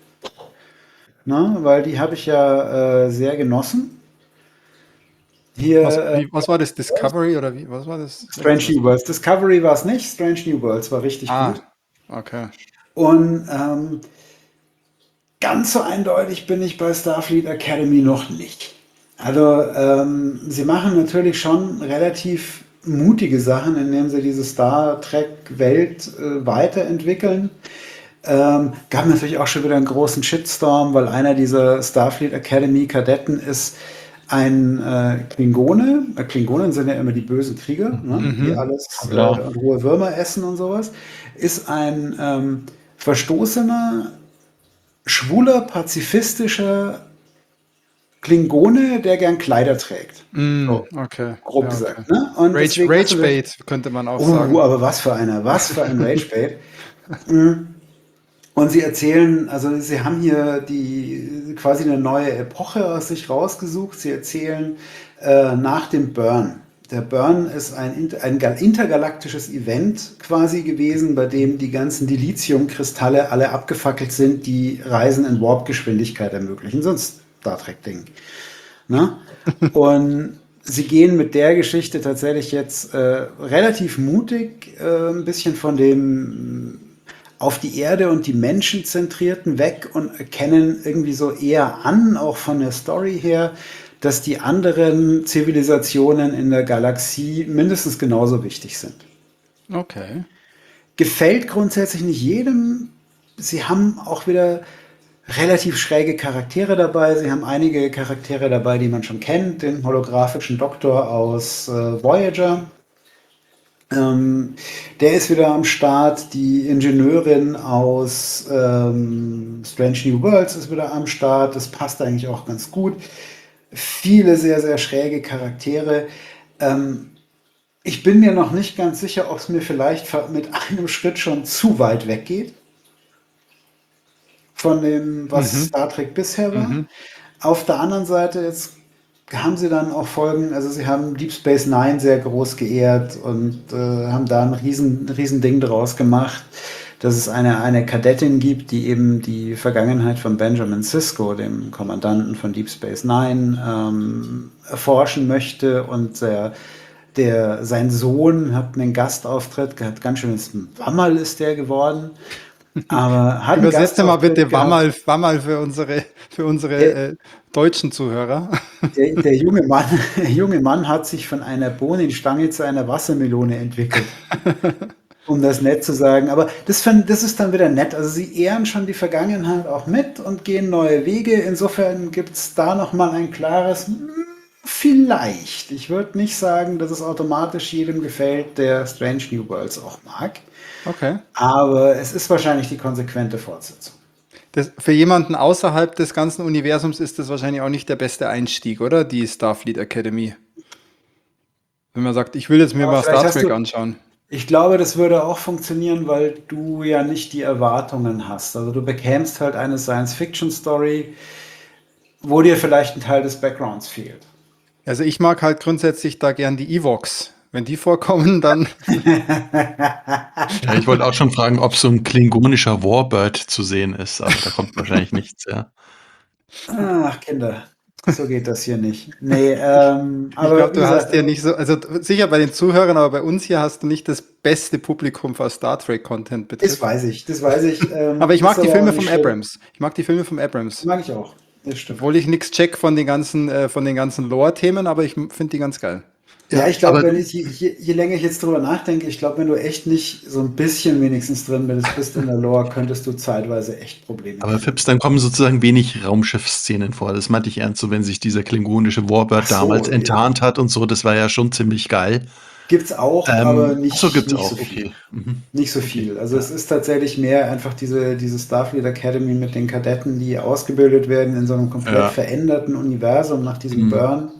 Na, weil die habe ich ja äh, sehr genossen. Hier Was, äh, wie, was war das? Discovery oder wie? Was war das? Strange New Worlds. Discovery war es nicht, Strange New Worlds war richtig Ah, gut. okay. Und ähm, ganz so eindeutig bin ich bei Starfleet Academy noch nicht. Also ähm, sie machen natürlich schon relativ mutige Sachen, indem sie diese Star Trek-Welt äh, weiterentwickeln. Ähm, gab natürlich auch schon wieder einen großen Shitstorm, weil einer dieser Starfleet Academy Kadetten ist ein äh, Klingone. Äh, Klingonen sind ja immer die bösen Krieger, ne? Die alles äh, Klar. rohe Würmer essen und sowas. Ist ein ähm, verstoßener, schwuler, pazifistischer Klingone, der gern Kleider trägt. Mm, So, okay. grob Ja, gesagt. okay. Ne? Und Rage, deswegen hast du das- Ragebait könnte man auch Oh, sagen. aber was für einer, was für ein Ragebait. Mm. Und sie erzählen, also sie haben hier die quasi eine neue Epoche aus sich rausgesucht. Sie erzählen äh, nach dem Burn. Der Burn ist ein, int- ein gal- intergalaktisches Event quasi gewesen, bei dem die ganzen Dilithium-Kristalle alle abgefackelt sind, die Reisen in Warp-Geschwindigkeit ermöglichen. So ein Star Trek-Ding. Ne? Und sie gehen mit der Geschichte tatsächlich jetzt äh, relativ mutig äh, ein bisschen von dem auf die Erde und die Menschen zentrierten weg und erkennen irgendwie so eher an, auch von der Story her, dass die anderen Zivilisationen in der Galaxie mindestens genauso wichtig sind. Okay. Gefällt grundsätzlich nicht jedem. Sie haben auch wieder relativ schräge Charaktere dabei. Sie haben einige Charaktere dabei, die man schon kennt. Den holographischen Doktor aus äh, Voyager. Ähm, der ist wieder am Start. Die Ingenieurin aus ähm, Strange New Worlds ist wieder am Start. Das passt eigentlich auch ganz gut. Viele sehr, sehr schräge Charaktere. Ähm, ich bin mir noch nicht ganz sicher, ob es mir vielleicht mit einem Schritt schon zu weit weggeht von dem, was Mhm. Star Trek bisher war. Mhm. Auf der anderen Seite, jetzt haben sie dann auch Folgen, also sie haben Deep Space Nine sehr groß geehrt und äh, haben da ein riesen, riesen Ding draus gemacht, dass es eine, eine Kadettin gibt, die eben die Vergangenheit von Benjamin Sisko, dem Kommandanten von Deep Space Nine, ähm, erforschen möchte und der, der, sein Sohn hat einen Gastauftritt, hat ganz schönes Wammerl ist der geworden, aber hat einen Übersetze mal Gastauftritt bitte gehabt. Wammerl, Wammerl für unsere, für unsere Der, äh, deutschen Zuhörer. der, der, junge Mann, der junge Mann hat sich von einer Bohnenstange zu einer Wassermelone entwickelt, um das nett zu sagen. Aber das, fand, das ist dann wieder nett. Also sie ehren schon die Vergangenheit auch mit und gehen neue Wege. Insofern gibt es da nochmal ein klares hm, vielleicht. Ich würde nicht sagen, dass es automatisch jedem gefällt, der Strange New Worlds auch mag. Okay. Aber es ist wahrscheinlich die konsequente Fortsetzung. Das, für jemanden außerhalb des ganzen Universums ist das wahrscheinlich auch nicht der beste Einstieg, oder? Die Starfleet Academy. Wenn man sagt, ich will jetzt mir Aber mal vielleicht Star hast Trek du, anschauen. ich glaube, das würde auch funktionieren, weil du ja nicht die Erwartungen hast. Also du bekämst halt eine Science-Fiction-Story, wo dir vielleicht ein Teil des Backgrounds fehlt. Also ich mag halt grundsätzlich da gern die Evox. Wenn die vorkommen, dann Ja, ich wollte auch schon fragen, ob so ein klingonischer Warbird zu sehen ist, aber da kommt wahrscheinlich nichts, ja. Ach, Kinder, so geht das hier nicht. Nee, ähm, ich glaube, aber wie du hast gesagt, ja also, nicht so, also sicher bei den Zuhörern, aber bei uns hier hast du nicht das beste Publikum, was Star Trek Content das betrifft. weiß ich, das weiß ich. Ähm, Aber ich mag ist die aber auch Filme nicht vom schlimm. Abrams. Ich mag die Filme vom Abrams. Mag ich auch. Das stimmt. Obwohl ich nichts check von den ganzen, äh, von den ganzen Lore-Themen, aber ich finde die ganz geil. Ja, Ja, ich glaube, aber wenn ich je, je, je länger ich jetzt drüber nachdenke, ich glaube, wenn du echt nicht so ein bisschen wenigstens drin bist, bist in der Lore, könntest du zeitweise echt Probleme Aber kriegen. Fips, dann kommen sozusagen wenig Raumschiff-Szenen vor. Das meinte ich ernst, so wenn sich dieser klingonische Ach Warbird damals so, enttarnt hat und so, das war ja schon ziemlich geil. gibt's auch, aber Ähm, ach so, nicht, gibt's nicht so auch, viel. okay. Mhm. Nicht so Okay, viel. Also es ja. ist tatsächlich mehr einfach diese, diese Starfleet Academy mit den Kadetten, die ausgebildet werden in so einem komplett Ja. veränderten Universum nach diesem Mhm. Burn,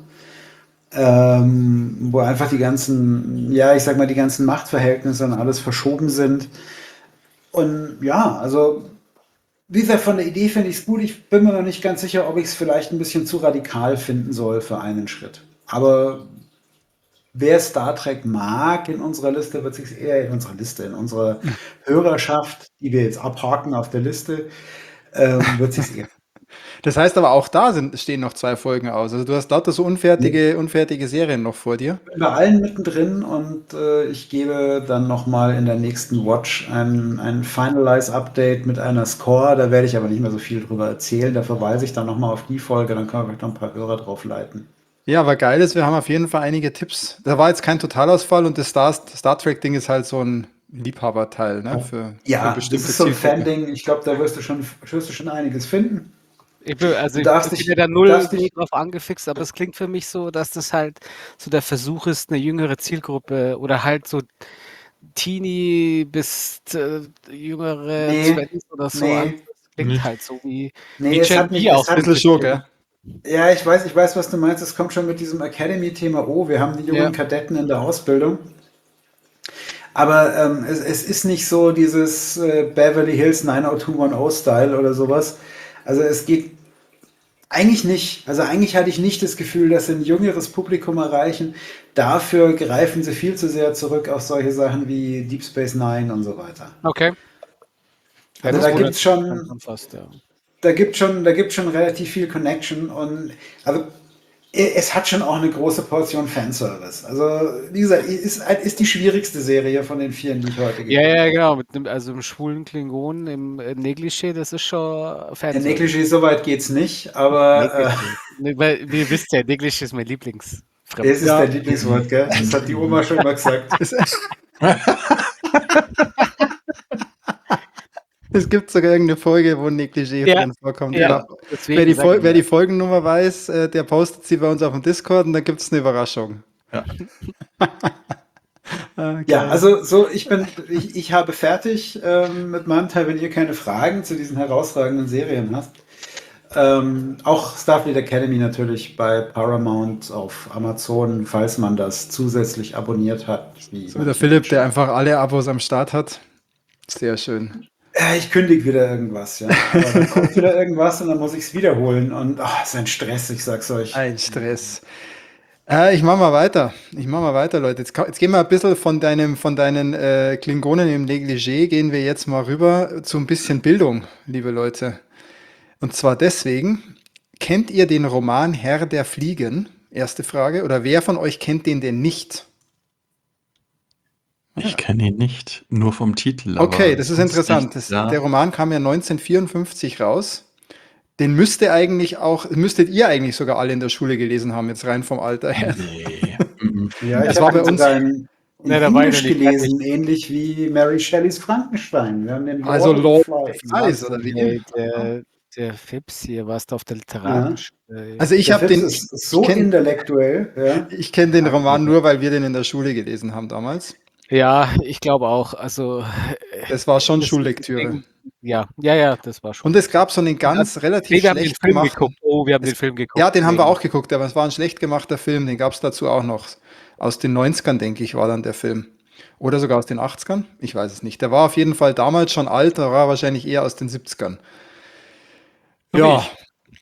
ähm, wo einfach die ganzen, ja, ich sag mal, die ganzen Machtverhältnisse und alles verschoben sind. Und ja, also wie gesagt, von der Idee finde ich es gut. Ich bin mir noch nicht ganz sicher, ob ich es vielleicht ein bisschen zu radikal finden soll für einen Schritt. Aber wer Star Trek mag in unserer Liste, wird sich eher in unserer Liste, in unserer Hörerschaft, die wir jetzt abhaken auf der Liste, ähm, wird sich eher. Das heißt aber auch da sind, stehen noch zwei Folgen aus. Also du hast lauter so unfertige, unfertige Serien noch vor dir. Bei allen mittendrin und äh, ich gebe dann nochmal in der nächsten Watch ein, ein Finalize-Update mit einer Score. Da werde ich aber nicht mehr so viel drüber erzählen. Da verweise ich dann nochmal auf die Folge, dann können wir vielleicht noch ein paar Hörer drauf leiten. Ja, aber geil ist, wir haben auf jeden Fall einige Tipps. Da war jetzt kein Totalausfall und das Star, Star Trek-Ding ist halt so ein Liebhaberteil, ne? Für, Ja, für das bestimmte ist so ein Zielgruppen. Fan-Ding. Ich glaube, da wirst du schon, wirst du schon einiges finden. Ich bin, also Du ich darfst bin dich, ja da du null, darfst null dich, drauf angefixt, aber es klingt für mich so, dass das halt so der Versuch ist, eine jüngere Zielgruppe oder halt so Teenie bis äh, jüngere nee, Zwanzig oder so an. nee, Das klingt Nicht. halt so wie, nee, wie es Gen hat mich, V es auch. hat, Bisschen schon, gell? Ja, ich weiß, ich weiß, was du meinst. Es kommt schon mit diesem Academy-Thema. Oh, wir haben die jungen Ja. Kadetten in der Ausbildung. Aber ähm, es, es ist nicht so dieses äh, Beverly Hills neun null zwei one null Style oder sowas. Also es geht eigentlich nicht. Also eigentlich hatte ich nicht das Gefühl, dass sie ein jüngeres Publikum erreichen. Dafür greifen sie viel zu sehr zurück auf solche Sachen wie Deep Space Nine und so weiter. Okay. Ja, Also das da wundert gibt's mich dann schon, schon fast, ja. da gibt schon, da gibt schon relativ viel Connection und also es hat schon auch eine große Portion Fanservice. Also, wie gesagt, ist, ist die schwierigste Serie von den vielen, die ich heute Ja, geguckt ja, habe. genau, mit 'nem also, 'm schwulen Klingonen im, äh, Negligé, das ist schon In Fanservice. Negligé so weit geht's nicht, aber Negligé. Ne, weil ihr wisst ja, Negligé ist mein äh, es ist Lieblingsfremdwort. Ja, dein Lieblingswort, gell? Das hat die Oma schon mal gesagt. es, es gibt sogar irgendeine Folge, wo Negligé Ja, drin vorkommt. ja, Ja. Ja. Wer deswegen die, sage Fol ich wer ja. die Folgennummer weiß, äh, der postet sie bei uns auf dem Discord und dann gibt es eine Überraschung. Ja. Ah, Ja, geil. also so, ich bin, ich, ich habe fertig ähm, mit meinem Teil, wenn ihr keine Fragen zu diesen herausragenden Serien habt. Ähm, auch Starfleet Academy natürlich bei Paramount auf Amazon, falls man das zusätzlich abonniert hat. Wie So wie der manche Philipp, der Menschen. einfach alle Abos am Start hat. Sehr schön. Ja, ich kündige wieder irgendwas, ja. Aber dann kommt wieder irgendwas und dann muss ich es wiederholen. Und ach, ist ein Stress, ich sag's euch. Ein Stress. Äh, ich mach mal weiter. Ich mach mal weiter, Leute. Jetzt, ka- jetzt gehen wir ein bisschen von deinem, von deinen äh, Klingonen im Negligé, gehen wir jetzt mal rüber zu ein bisschen Bildung, liebe Leute. Und zwar deswegen, kennt ihr den Roman Herr der Fliegen? Erste Frage. Oder wer von euch kennt den denn nicht? Ich kenne ihn nicht, nur vom Titel, Okay, aber das ist sonst interessant. nichts. Das, der Ja. Roman kam ja neunzehnhundertvierundfünfzig raus. Den müsste eigentlich auch, müsstet ihr eigentlich sogar alle in der Schule gelesen haben, jetzt rein vom Alter her. Nee. Mhm. Ja, ich Das war habe bei ihn uns, sogar in, in Ne, da war ich noch Englisch nicht fertig. gelesen, ähnlich wie Mary Shelleys Frankenstein. Wir haben den also Lord of Lord the of the Flies. Flies, oder Wahnsinn. wie? Ne, der der Fips hier, warst du auf der Ja. Literatenschule? Also ich Der habe Fips den, ich, ist ich so kenne intellektuell, ja. ich kenn den Ach, Roman nur, weil wir den in der Schule gelesen haben damals. Ja, ich glaube auch. Also, Das war schon das Schullektüre. deswegen ja, ja, ja, das war Und schon es gab Lektüre. so einen Ja, ganz relativ ne, wir haben den schlecht Film gemachten. geguckt. Oh, wir haben den Es, Film geguckt, ja, den haben wir deswegen. auch geguckt, aber es war ein schlecht gemachter Film. Den gab es dazu auch noch. Aus den Neunzigern, denke ich, war dann der Film. Oder sogar aus den Achtzigern? Ich weiß es nicht. Der war auf jeden Fall damals schon alt, der war wahrscheinlich eher aus den Siebzigern. So wie Ja, ich.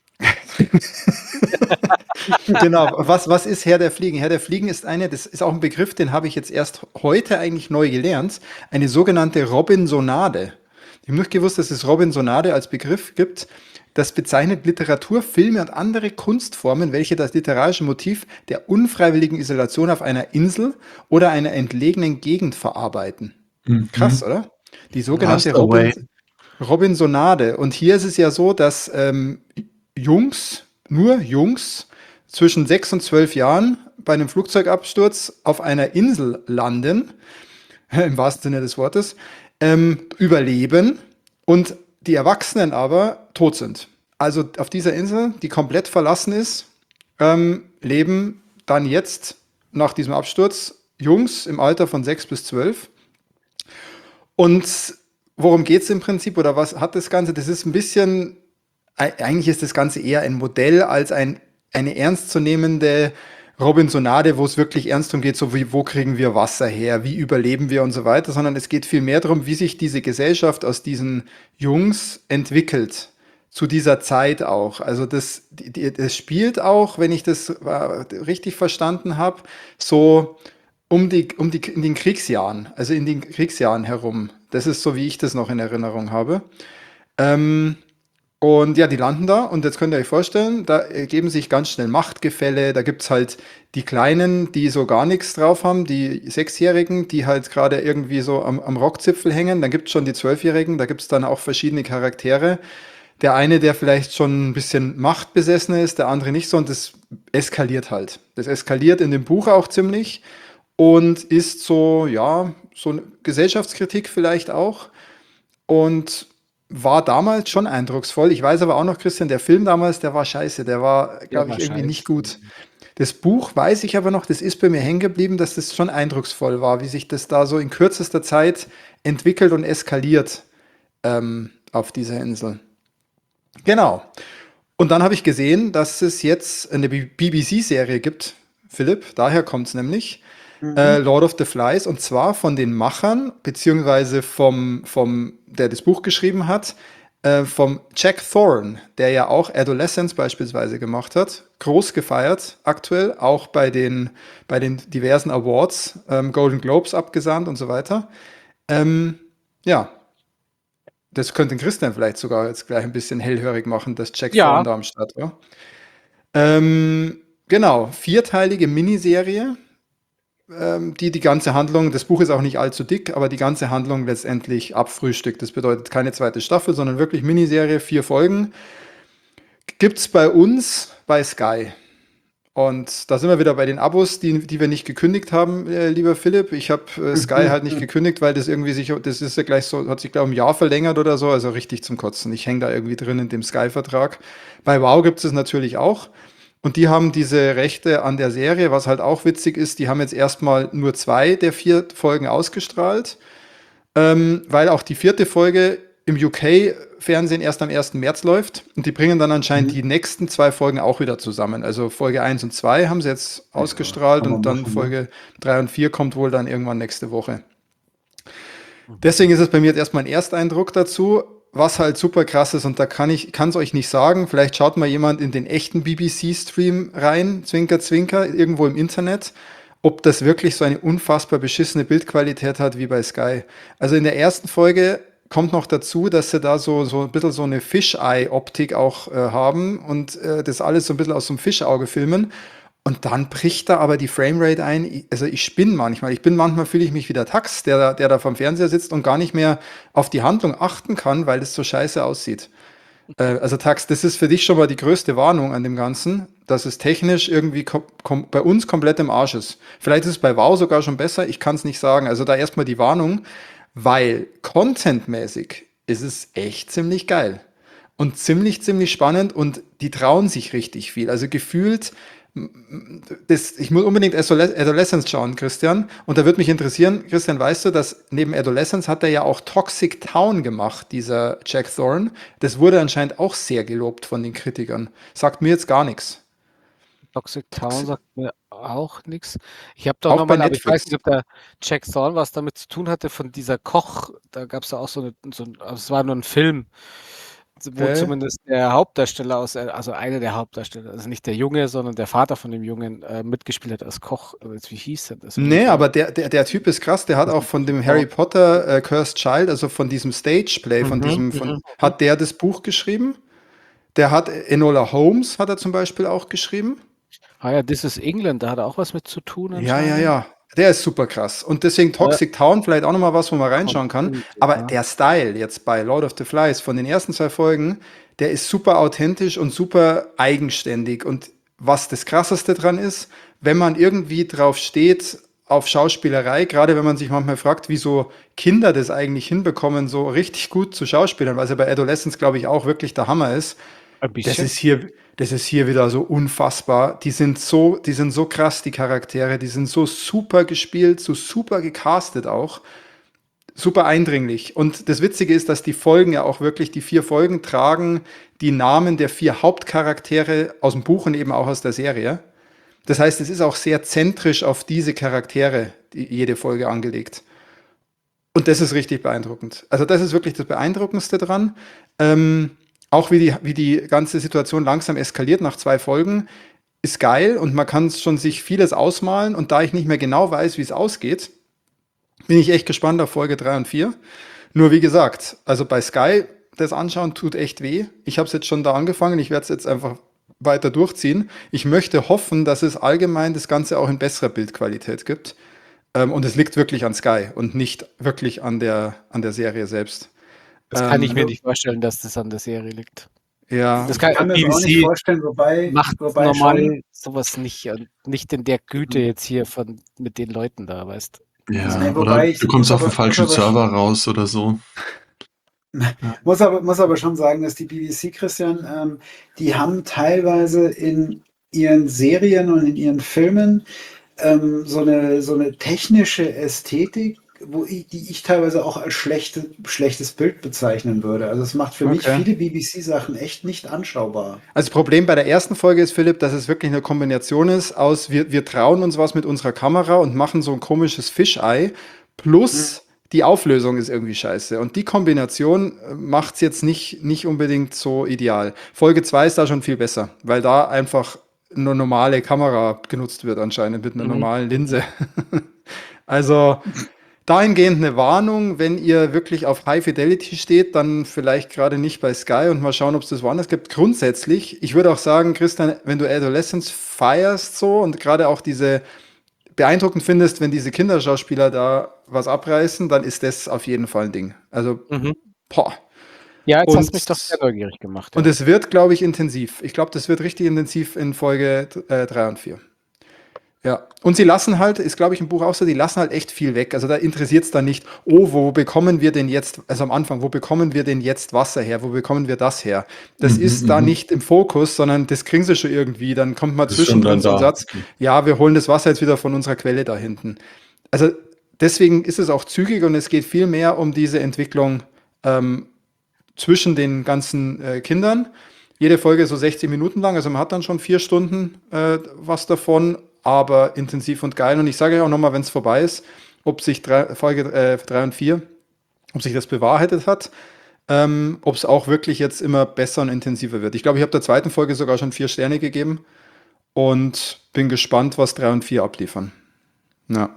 genau. Was, was ist Herr der Fliegen? Herr der Fliegen ist eine, das ist auch ein Begriff, den habe ich jetzt erst heute eigentlich neu gelernt, eine sogenannte Robinsonade. Ich habe nicht gewusst, dass es Robinsonade als Begriff gibt. Das bezeichnet Literatur, Filme und andere Kunstformen, welche das literarische Motiv der unfreiwilligen Isolation auf einer Insel oder einer entlegenen Gegend verarbeiten. Krass, Mhm. oder? Die sogenannte Castaway. Robin, Robinsonade. Und hier ist es ja so, dass ähm, Jungs, nur Jungs, zwischen sechs und zwölf Jahren bei einem Flugzeugabsturz auf einer Insel landen, im wahrsten Sinne des Wortes, ähm, überleben und die Erwachsenen aber tot sind. Also auf dieser Insel, die komplett verlassen ist, ähm, leben dann jetzt nach diesem Absturz Jungs im Alter von sechs bis zwölf. Und worum geht es im Prinzip oder was hat das Ganze? Das ist ein bisschen, eigentlich ist das Ganze eher ein Modell als ein, eine ernstzunehmende Robinsonade, wo es wirklich ernst darum geht, so wie, wo kriegen wir Wasser her, wie überleben wir und so weiter, sondern es geht viel mehr darum, wie sich diese Gesellschaft aus diesen Jungs entwickelt. Zu dieser Zeit auch. Also das, die, die, das spielt auch, wenn ich das äh, richtig verstanden habe, so um die, um die, in den Kriegsjahren, also in den Kriegsjahren herum. Das ist so, wie ich das noch in Erinnerung habe. Ähm, und ja, die landen da und jetzt könnt ihr euch vorstellen, da ergeben sich ganz schnell Machtgefälle. Da gibt's halt die Kleinen, die so gar nichts drauf haben, die Sechsjährigen, die halt gerade irgendwie so am, am Rockzipfel hängen. Dann gibt's schon die Zwölfjährigen, da gibt's dann auch verschiedene Charaktere. Der eine, der vielleicht schon ein bisschen machtbesessen ist, der andere nicht so und das eskaliert halt. Das eskaliert in dem Buch auch ziemlich und ist so, ja, so eine Gesellschaftskritik vielleicht auch und war damals schon eindrucksvoll. Ich weiß aber auch noch, Christian, der Film damals, der war scheiße, der war, Der glaube ich, war irgendwie nicht scheiße. gut. Das Buch weiß ich aber noch, das ist bei mir hängen geblieben, dass das schon eindrucksvoll war, wie sich das da so in kürzester Zeit entwickelt und eskaliert ähm, auf dieser Insel. Genau. Und dann habe ich gesehen, dass es jetzt eine B B C-Serie gibt, Philipp, daher kommt es nämlich, äh, Mhm. Lord of the Flies, und zwar von den Machern, beziehungsweise vom, vom, der das Buch geschrieben hat, äh, vom Jack Thorne, der ja auch Adolescence beispielsweise gemacht hat, groß gefeiert aktuell, auch bei den, bei den diversen Awards, ähm, Golden Globes abgesahnt und so weiter. Ähm, ja, das könnte den Christian vielleicht sogar jetzt gleich ein bisschen hellhörig machen, dass Jack Thorne Ja, da am Start war. Ähm, genau, vierteilige Miniserie, ähm, die die ganze Handlung, das Buch ist auch nicht allzu dick, aber die ganze Handlung letztendlich abfrühstückt. Das bedeutet keine zweite Staffel, sondern wirklich Miniserie, vier Folgen. Gibt's bei uns bei Sky. Und da sind wir wieder bei den Abos, die, die wir nicht gekündigt haben, äh, lieber Philipp. Ich habe äh, Sky halt nicht gekündigt, weil das irgendwie sich, das ist ja gleich so, hat sich glaube ich ein Jahr verlängert oder so, also richtig zum Kotzen. Ich hänge da irgendwie drin in dem Sky-Vertrag. Bei Wow gibt es natürlich auch. Und die haben diese Rechte an der Serie, was halt auch witzig ist, die haben jetzt erstmal nur zwei der vier Folgen ausgestrahlt, ähm, weil auch die vierte Folge im U K-Fernsehen erst am ersten März läuft. Und die bringen dann anscheinend die Mhm. nächsten zwei Folgen auch wieder zusammen. Also Folge eins und zwei haben sie jetzt Ja, ausgestrahlt kann man und dann machen, ne? Folge drei und vier kommt wohl dann irgendwann nächste Woche. Mhm. Deswegen ist es bei mir jetzt erstmal ein Ersteindruck dazu, was halt super krass ist, und da kann ich, kann es euch nicht sagen. Vielleicht schaut mal jemand in den echten B B C-Stream rein, Zwinker, Zwinker, irgendwo im Internet, ob das wirklich so eine unfassbar beschissene Bildqualität hat wie bei Sky. Also in der ersten Folge kommt noch dazu, dass sie da so, so ein bisschen so eine Fisheye-Optik auch äh, haben und äh, das alles so ein bisschen aus so einem Fischauge filmen. Und dann bricht da aber die Framerate ein. Ich- Also ich spinne manchmal. Ich bin manchmal fühle ich mich wie der Tax, der, da- der da vom Fernseher sitzt und gar nicht mehr auf die Handlung achten kann, weil es so scheiße aussieht. Äh, also Tax, das ist für dich schon mal die größte Warnung an dem Ganzen, dass es technisch irgendwie kom kom bei uns komplett im Arsch ist. Vielleicht ist es bei Wow sogar schon besser, ich kann es nicht sagen. Also da erstmal die Warnung, weil contentmäßig ist es echt ziemlich geil. Und ziemlich, ziemlich spannend, und die trauen sich richtig viel. Also gefühlt, das, ich muss unbedingt Adolescence schauen, Christian. Und da würde mich interessieren, Christian, weißt du, dass neben Adolescence hat er ja auch Toxic Town gemacht, dieser Jack Thorne. Das wurde anscheinend auch sehr gelobt von den Kritikern. Sagt mir jetzt gar nichts. Toxic Town Toxic, sagt mir auch nichts. Ich habe doch auch noch bei mal, aber ich weiß Netflix. nicht, ob der Jack Thorne was damit zu tun hatte von dieser Koch. Da gab es ja auch so eine, so ein, also es war nur ein Film, wo Okay. zumindest der Hauptdarsteller aus, äh, also einer der Hauptdarsteller, also nicht der Junge, sondern der Vater von dem Jungen, äh, mitgespielt hat als Koch. Aber jetzt, wie hieß denn das Nee, ungefähr? aber der, der, der Typ ist krass, der hat auch Toxic von dem Harry Town. Potter äh, Cursed Child, also von diesem Stage-Play, von Mhm, diesem, mhm, von, mhm. hat der das Buch geschrieben? Der hat Enola Holmes, hat er zum Beispiel auch geschrieben. Ah ja, This is England, da hat er auch was mit zu tun Ja, ja, anscheinend. ja. Der ist super krass. Und deswegen Ja, Toxic Town, vielleicht auch nochmal was, wo man reinschauen kann. kommt, Aber ja. der Style jetzt bei Lord of the Flies von den ersten zwei Folgen, der ist super authentisch und super eigenständig. Und was das Krasseste dran ist, wenn man irgendwie drauf steht, auf Schauspielerei, gerade wenn man sich manchmal fragt, wie so Kinder das eigentlich hinbekommen, so richtig gut zu schauspielern, was ja bei Adolescence, glaube ich, auch wirklich der Hammer ist. Ein Das bisschen. ist hier, das ist hier wieder so unfassbar. Die sind so, die sind so krass, die Charaktere. Die sind so super gespielt, so super gecastet auch. Super eindringlich. Und das Witzige ist, dass die Folgen ja auch wirklich, die vier Folgen tragen die Namen der vier Hauptcharaktere aus dem Buch und eben auch aus der Serie. Das heißt, es ist auch sehr zentrisch auf diese Charaktere, die, jede Folge angelegt. Und das ist richtig beeindruckend. Also das ist wirklich das Beeindruckendste dran. Ähm, auch wie die, wie die ganze Situation langsam eskaliert nach zwei Folgen, ist geil, und man kann schon sich vieles ausmalen. Und da ich nicht mehr genau weiß, wie es ausgeht, bin ich echt gespannt auf Folge drei und vier. Nur wie gesagt, also bei Sky, das Anschauen tut echt weh. Ich habe es jetzt schon da angefangen, ich werde es jetzt einfach weiter durchziehen. Ich möchte hoffen, dass es allgemein das Ganze auch in besserer Bildqualität gibt. Ähm, und es liegt wirklich an Sky und nicht wirklich an der, an der Serie selbst. Das kann ich Ähm, mir Also nicht vorstellen, dass das an der Serie liegt. ja, Das ich kann, kann mir das auch nicht B B C vorstellen, wobei, macht wobei schon. normal sowas nicht und nicht in der Güte jetzt hier von mit den Leuten da, weißt. Also, Nee, Ja, oder wobei du ich kommst muss auf den aber, muss falschen aber Server raus oder so. ja. Muss aber, muss aber schon sagen, dass die B B C, Christian, ähm, die haben teilweise in ihren Serien und in ihren Filmen ähm, so eine, so eine technische Ästhetik wo ich, die ich teilweise auch als schlechte, schlechtes Bild bezeichnen würde. Also es macht für mich Okay. viele B B C-Sachen echt nicht anschaubar. Also das Problem bei der ersten Folge ist, Philipp, dass es wirklich eine Kombination ist aus, wir, wir trauen uns was mit unserer Kamera und machen so ein komisches Fischei, Hm. plus die Auflösung ist irgendwie scheiße. Und die Kombination macht es jetzt nicht, nicht unbedingt so ideal. Folge zwei ist da schon viel besser, weil da einfach eine normale Kamera genutzt wird anscheinend mit einer Mhm. normalen Linse. Also dahingehend eine Warnung, wenn ihr wirklich auf High Fidelity steht, dann vielleicht gerade nicht bei Sky und mal schauen, ob es das woanders gibt. Grundsätzlich, ich würde auch sagen, Christian, wenn du Adolescence feierst so und gerade auch diese beeindruckend findest, wenn diese Kinderschauspieler da was abreißen, dann ist das auf jeden Fall ein Ding. Also, Mhm. boah. Ja, jetzt hast du mich doch sehr Und, neugierig gemacht, und ja. es wird, glaube ich, intensiv. Ich glaube, das wird richtig intensiv in Folge äh, drei und vier. Ja, und sie lassen halt, ist glaube ich im Buch auch so, die lassen halt echt viel weg. Also da interessiert es dann nicht, oh, wo bekommen wir denn jetzt, also am Anfang, wo bekommen wir denn jetzt Wasser her, wo bekommen wir das her? Das Mhm, ist da mhm. nicht im Fokus, sondern das kriegen sie schon irgendwie. Dann kommt mal Das ist schon zwischendrin dann so ein da. Satz, Okay. ja, wir holen das Wasser jetzt wieder von unserer Quelle da hinten. Also deswegen ist es auch zügig und es geht viel mehr um diese Entwicklung ähm, zwischen den ganzen äh, Kindern. Jede Folge ist so sechzig Minuten lang, also man hat dann schon vier Stunden äh, was davon, aber intensiv und geil. Und ich sage ja auch nochmal, wenn es vorbei ist, ob sich drei, Folge äh, drei und vier, ob sich das bewahrheitet hat, ähm, ob es auch wirklich jetzt immer besser und intensiver wird. Ich glaube, ich habe der zweiten Folge sogar schon vier Sterne gegeben und bin gespannt, was drei und vier abliefern. Ja.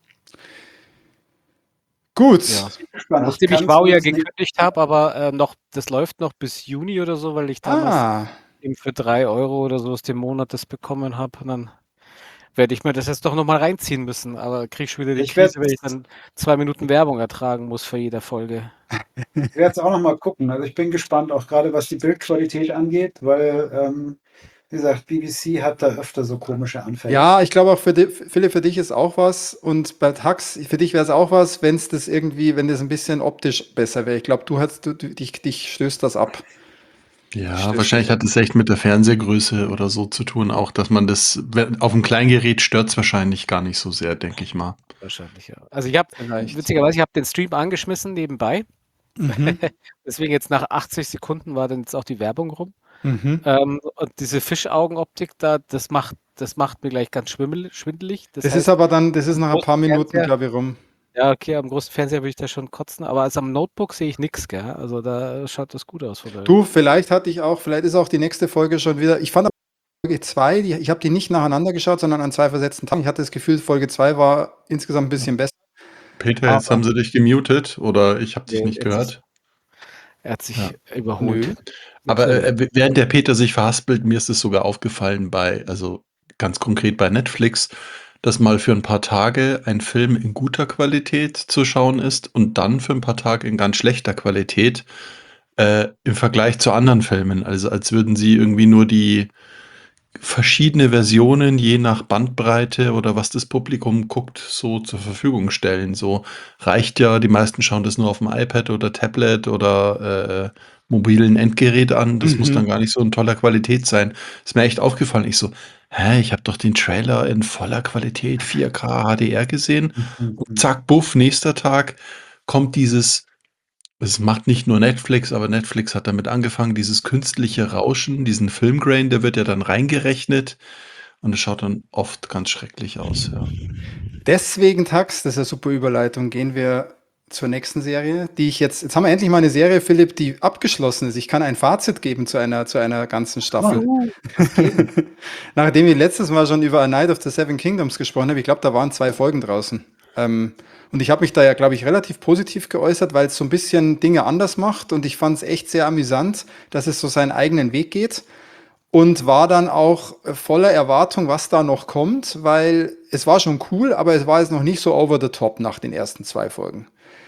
Gut. Ja. Gespannt. Ich Nachdem ich kann es WoW ja uns nicht. gekündigt habe, aber äh, noch, das läuft noch bis Juni oder so, weil ich damals Ah, eben für drei Euro oder so aus dem Monat das bekommen habe. Und dann werde ich mir das jetzt doch nochmal reinziehen müssen. Aber kriege ich wieder die Ich werde Krise, wenn ich dann zwei Minuten Werbung ertragen muss für jede Folge. ich werde es auch noch mal gucken. Also ich bin gespannt, auch gerade was die Bildqualität angeht, weil, ähm, wie gesagt, B B C hat da öfter so komische Anfälle. ja, ich glaube auch für di Philipp, für dich ist auch was und bei Tax, für dich wäre es auch was, wenn es das irgendwie, wenn das ein bisschen optisch besser wäre. Ich glaube, du hast, du, du, dich, dich stößt das ab. Dich Ja, stößt das wahrscheinlich ab. hat es echt mit der Fernsehgröße oder so zu tun, auch dass man das, wenn- auf dem Kleingerät stört es wahrscheinlich gar nicht so sehr, denke ich mal. Wahrscheinlich, ja. Also ich habe, Vielleicht. witzigerweise, ich habe den Stream angeschmissen nebenbei. Mhm. Deswegen jetzt nach achtzig Sekunden war dann jetzt auch die Werbung rum. Mhm. Ähm, und diese Fischaugenoptik da, das macht, das macht mir gleich ganz schwimmel, schwindelig. Das Das ist heißt, aber dann, das ist am nach ein paar großen Minuten, Fernseher, glaube ich, rum. ja, okay, am großen Fernseher würde ich da schon kotzen, aber also am Notebook sehe ich nichts, gell? Also da schaut das gut aus von der. Du, vielleicht hatte ich auch, vielleicht ist auch die nächste Folge schon wieder. Ich fand aber Folge zwei, die, ich habe die nicht nacheinander geschaut, sondern an zwei versetzten Tagen. Ich hatte das Gefühl, Folge zwei war insgesamt ein bisschen besser. Peter, jetzt Aber haben sie dich gemutet oder ich habe dich Nee, nicht jetzt, gehört. er hat Ja. sich überholt. nö. Aber Nö. äh, während der Peter sich verhaspelt, mir ist es sogar aufgefallen bei, also ganz konkret bei Netflix, dass mal für ein paar Tage ein Film in guter Qualität zu schauen ist und dann für ein paar Tage in ganz schlechter Qualität äh, im Vergleich zu anderen Filmen. Also als würden sie irgendwie nur die verschiedene Versionen je nach Bandbreite oder was das Publikum guckt, so zur Verfügung stellen. So reicht ja, die meisten schauen das nur auf dem iPad oder Tablet oder äh, mobilen Endgerät an. Das muss dann Mhm. gar nicht so in toller Qualität sein. Ist mir echt aufgefallen. Ich so, hä, ich habe doch den Trailer in voller Qualität vier K H D R gesehen. Und Mhm. zack, buff, nächster Tag kommt dieses, es macht nicht nur Netflix, aber Netflix hat damit angefangen, dieses künstliche Rauschen, diesen Filmgrain, der wird ja dann reingerechnet und es schaut dann oft ganz schrecklich aus, ja. Deswegen, Tax, das ist eine super Überleitung, gehen wir zur nächsten Serie, die ich jetzt, jetzt haben wir endlich mal eine Serie, Philipp, die abgeschlossen ist. Ich kann ein Fazit geben zu einer, zu einer ganzen Staffel. Uh, was geht denn? Nachdem wir letztes Mal schon über A Night of the Seven Kingdoms gesprochen haben, ich glaube, da waren zwei Folgen draußen. Ähm, und ich habe mich da ja, glaube ich, relativ positiv geäußert, weil es so ein bisschen Dinge anders macht und ich fand es echt sehr amüsant, dass es so seinen eigenen Weg geht und war dann auch voller Erwartung, was da noch kommt, weil es war schon cool, aber es war jetzt noch nicht so over the top nach den ersten zwei Folgen.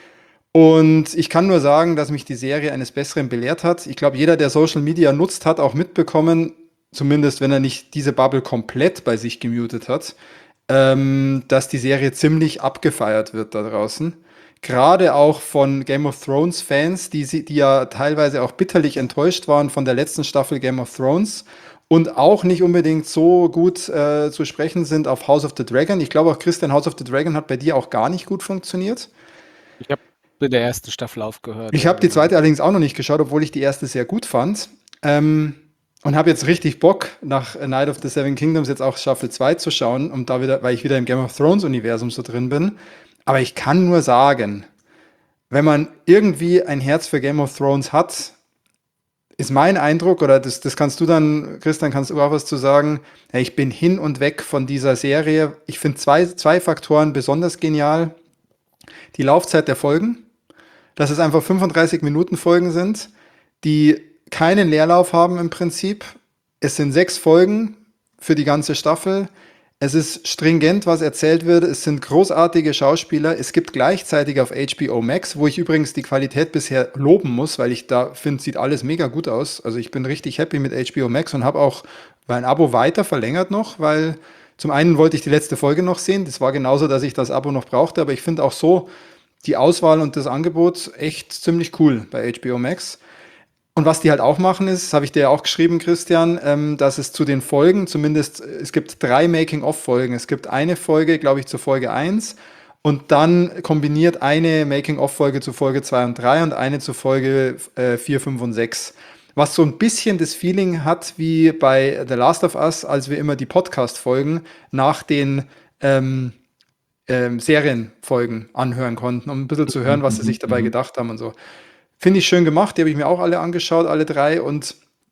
Und ich kann nur sagen, dass mich die Serie eines Besseren belehrt hat. Ich glaube, jeder, der Social Media nutzt, hat auch mitbekommen, zumindest wenn er nicht diese Bubble komplett bei sich gemutet hat, ähm, dass die Serie ziemlich abgefeiert wird da draußen. Gerade auch von Game of Thrones Fans, die, sie- die ja teilweise auch bitterlich enttäuscht waren von der letzten Staffel Game of Thrones und auch nicht unbedingt so gut äh, zu sprechen sind auf House of the Dragon. Ich glaube auch, Christian, House of the Dragon hat bei dir auch gar nicht gut funktioniert. Ich habe in der ersten Staffel aufgehört Ich habe die irgendwann. zweite allerdings auch noch nicht geschaut, obwohl ich die erste sehr gut fand. Ähm, und habe jetzt richtig Bock, nach A Night of the Seven Kingdoms jetzt auch Staffel zwei zu schauen, um da wieder, weil ich wieder im Game of Thrones Universum so drin bin. Aber ich kann nur sagen, wenn man irgendwie ein Herz für Game of Thrones hat, ist mein Eindruck, oder das, das kannst du dann, Christian, kannst du auch was zu sagen. Ja, ich bin hin und weg von dieser Serie. Ich finde zwei, zwei Faktoren besonders genial. Die Laufzeit der Folgen, dass es einfach fünfunddreißig Minuten Folgen sind, die keinen Leerlauf haben im Prinzip. Es sind sechs Folgen für die ganze Staffel. Es ist stringent, was erzählt wird. Es sind großartige Schauspieler. Es gibt gleichzeitig auf H B O Max, wo ich übrigens die Qualität bisher loben muss, weil ich da finde, sieht alles mega gut aus. Also ich bin richtig happy mit H B O Max und habe auch mein Abo weiter verlängert noch, weil zum einen wollte ich die letzte Folge noch sehen. Das war genauso, dass ich das Abo noch brauchte, aber ich finde auch so die Auswahl und das Angebot echt ziemlich cool bei H B O Max. Und was die halt auch machen ist, das habe ich dir ja auch geschrieben, Christian, ähm, dass es zu den Folgen, zumindest, äh, es gibt drei Making-of-Folgen. Es gibt eine Folge, glaube ich, zur Folge eins und dann kombiniert eine Making-of-Folge zu Folge zwei und drei und eine zu Folge äh, vier, fünf und sechs. Was so ein bisschen das Feeling hat wie bei The Last of Us, als wir immer die Podcast-Folgen nach den ähm, ähm, Serienfolgen anhören konnten, um ein bisschen zu hören, was sie sich dabei gedacht haben und so. Finde ich schön gemacht, die habe ich mir auch alle angeschaut, alle drei. Und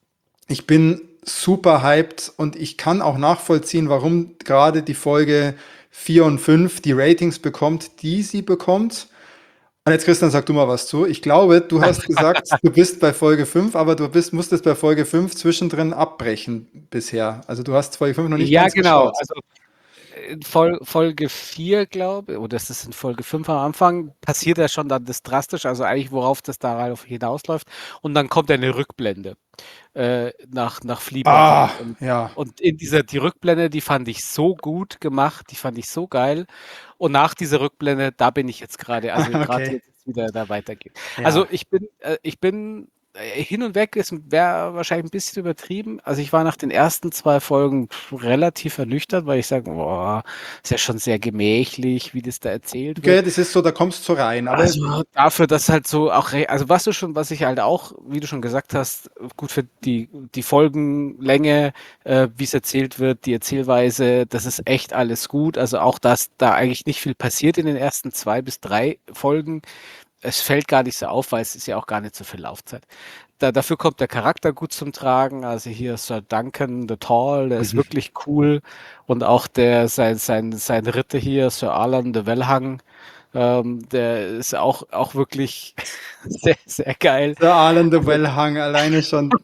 ich bin super hyped und ich kann auch nachvollziehen, warum gerade die Folge vier und fünf die Ratings bekommt, die sie bekommt. Und jetzt, Christian, sag du mal was zu. Ich glaube, du hast gesagt, du bist bei Folge fünf, aber du bist, musstest bei Folge fünf zwischendrin abbrechen bisher. Also du hast Folge fünf noch nicht Ja, ganz genau. geschaut. Also in Fol Folge vier, glaube ich, oder das ist in Folge fünf am Anfang, passiert ja schon dann das drastisch, also eigentlich worauf das darauf hinausläuft. Und dann kommt eine Rückblende äh, nach, nach Fleabag. Ah, Und, ja. und in dieser, die Rückblende, die fand ich so gut gemacht, die fand ich so geil. Und nach dieser Rückblende, da bin ich jetzt gerade, also gerade Okay. jetzt wieder da weitergeht. Ja. Also ich bin, äh, ich bin äh, hin und weg, ist wäre wahrscheinlich ein bisschen übertrieben. Also ich war nach den ersten zwei Folgen relativ ernüchtert, weil ich sage, boah, ist ja schon sehr gemächlich, wie das da erzählt wird. Okay, das ist so, da kommst du rein. Aber Also dafür, dass halt so auch, re- also was du schon, was ich halt auch, wie du schon gesagt hast, gut für die, die Folgenlänge, äh, wie es erzählt wird, die Erzählweise, das ist echt alles gut. Also auch, dass da eigentlich nicht viel passiert in den ersten zwei bis drei Folgen. Es fällt gar nicht so auf, weil es ist ja auch gar nicht so viel Laufzeit. Da, dafür kommt der Charakter gut zum Tragen. Also hier Sir Duncan the Tall, der ist wirklich cool. Und auch der, sein, sein, sein Ritter hier, Sir Alan the Wellhang, ähm, der ist auch, auch wirklich sehr, sehr geil. der Alan the Wellhang alleine schon.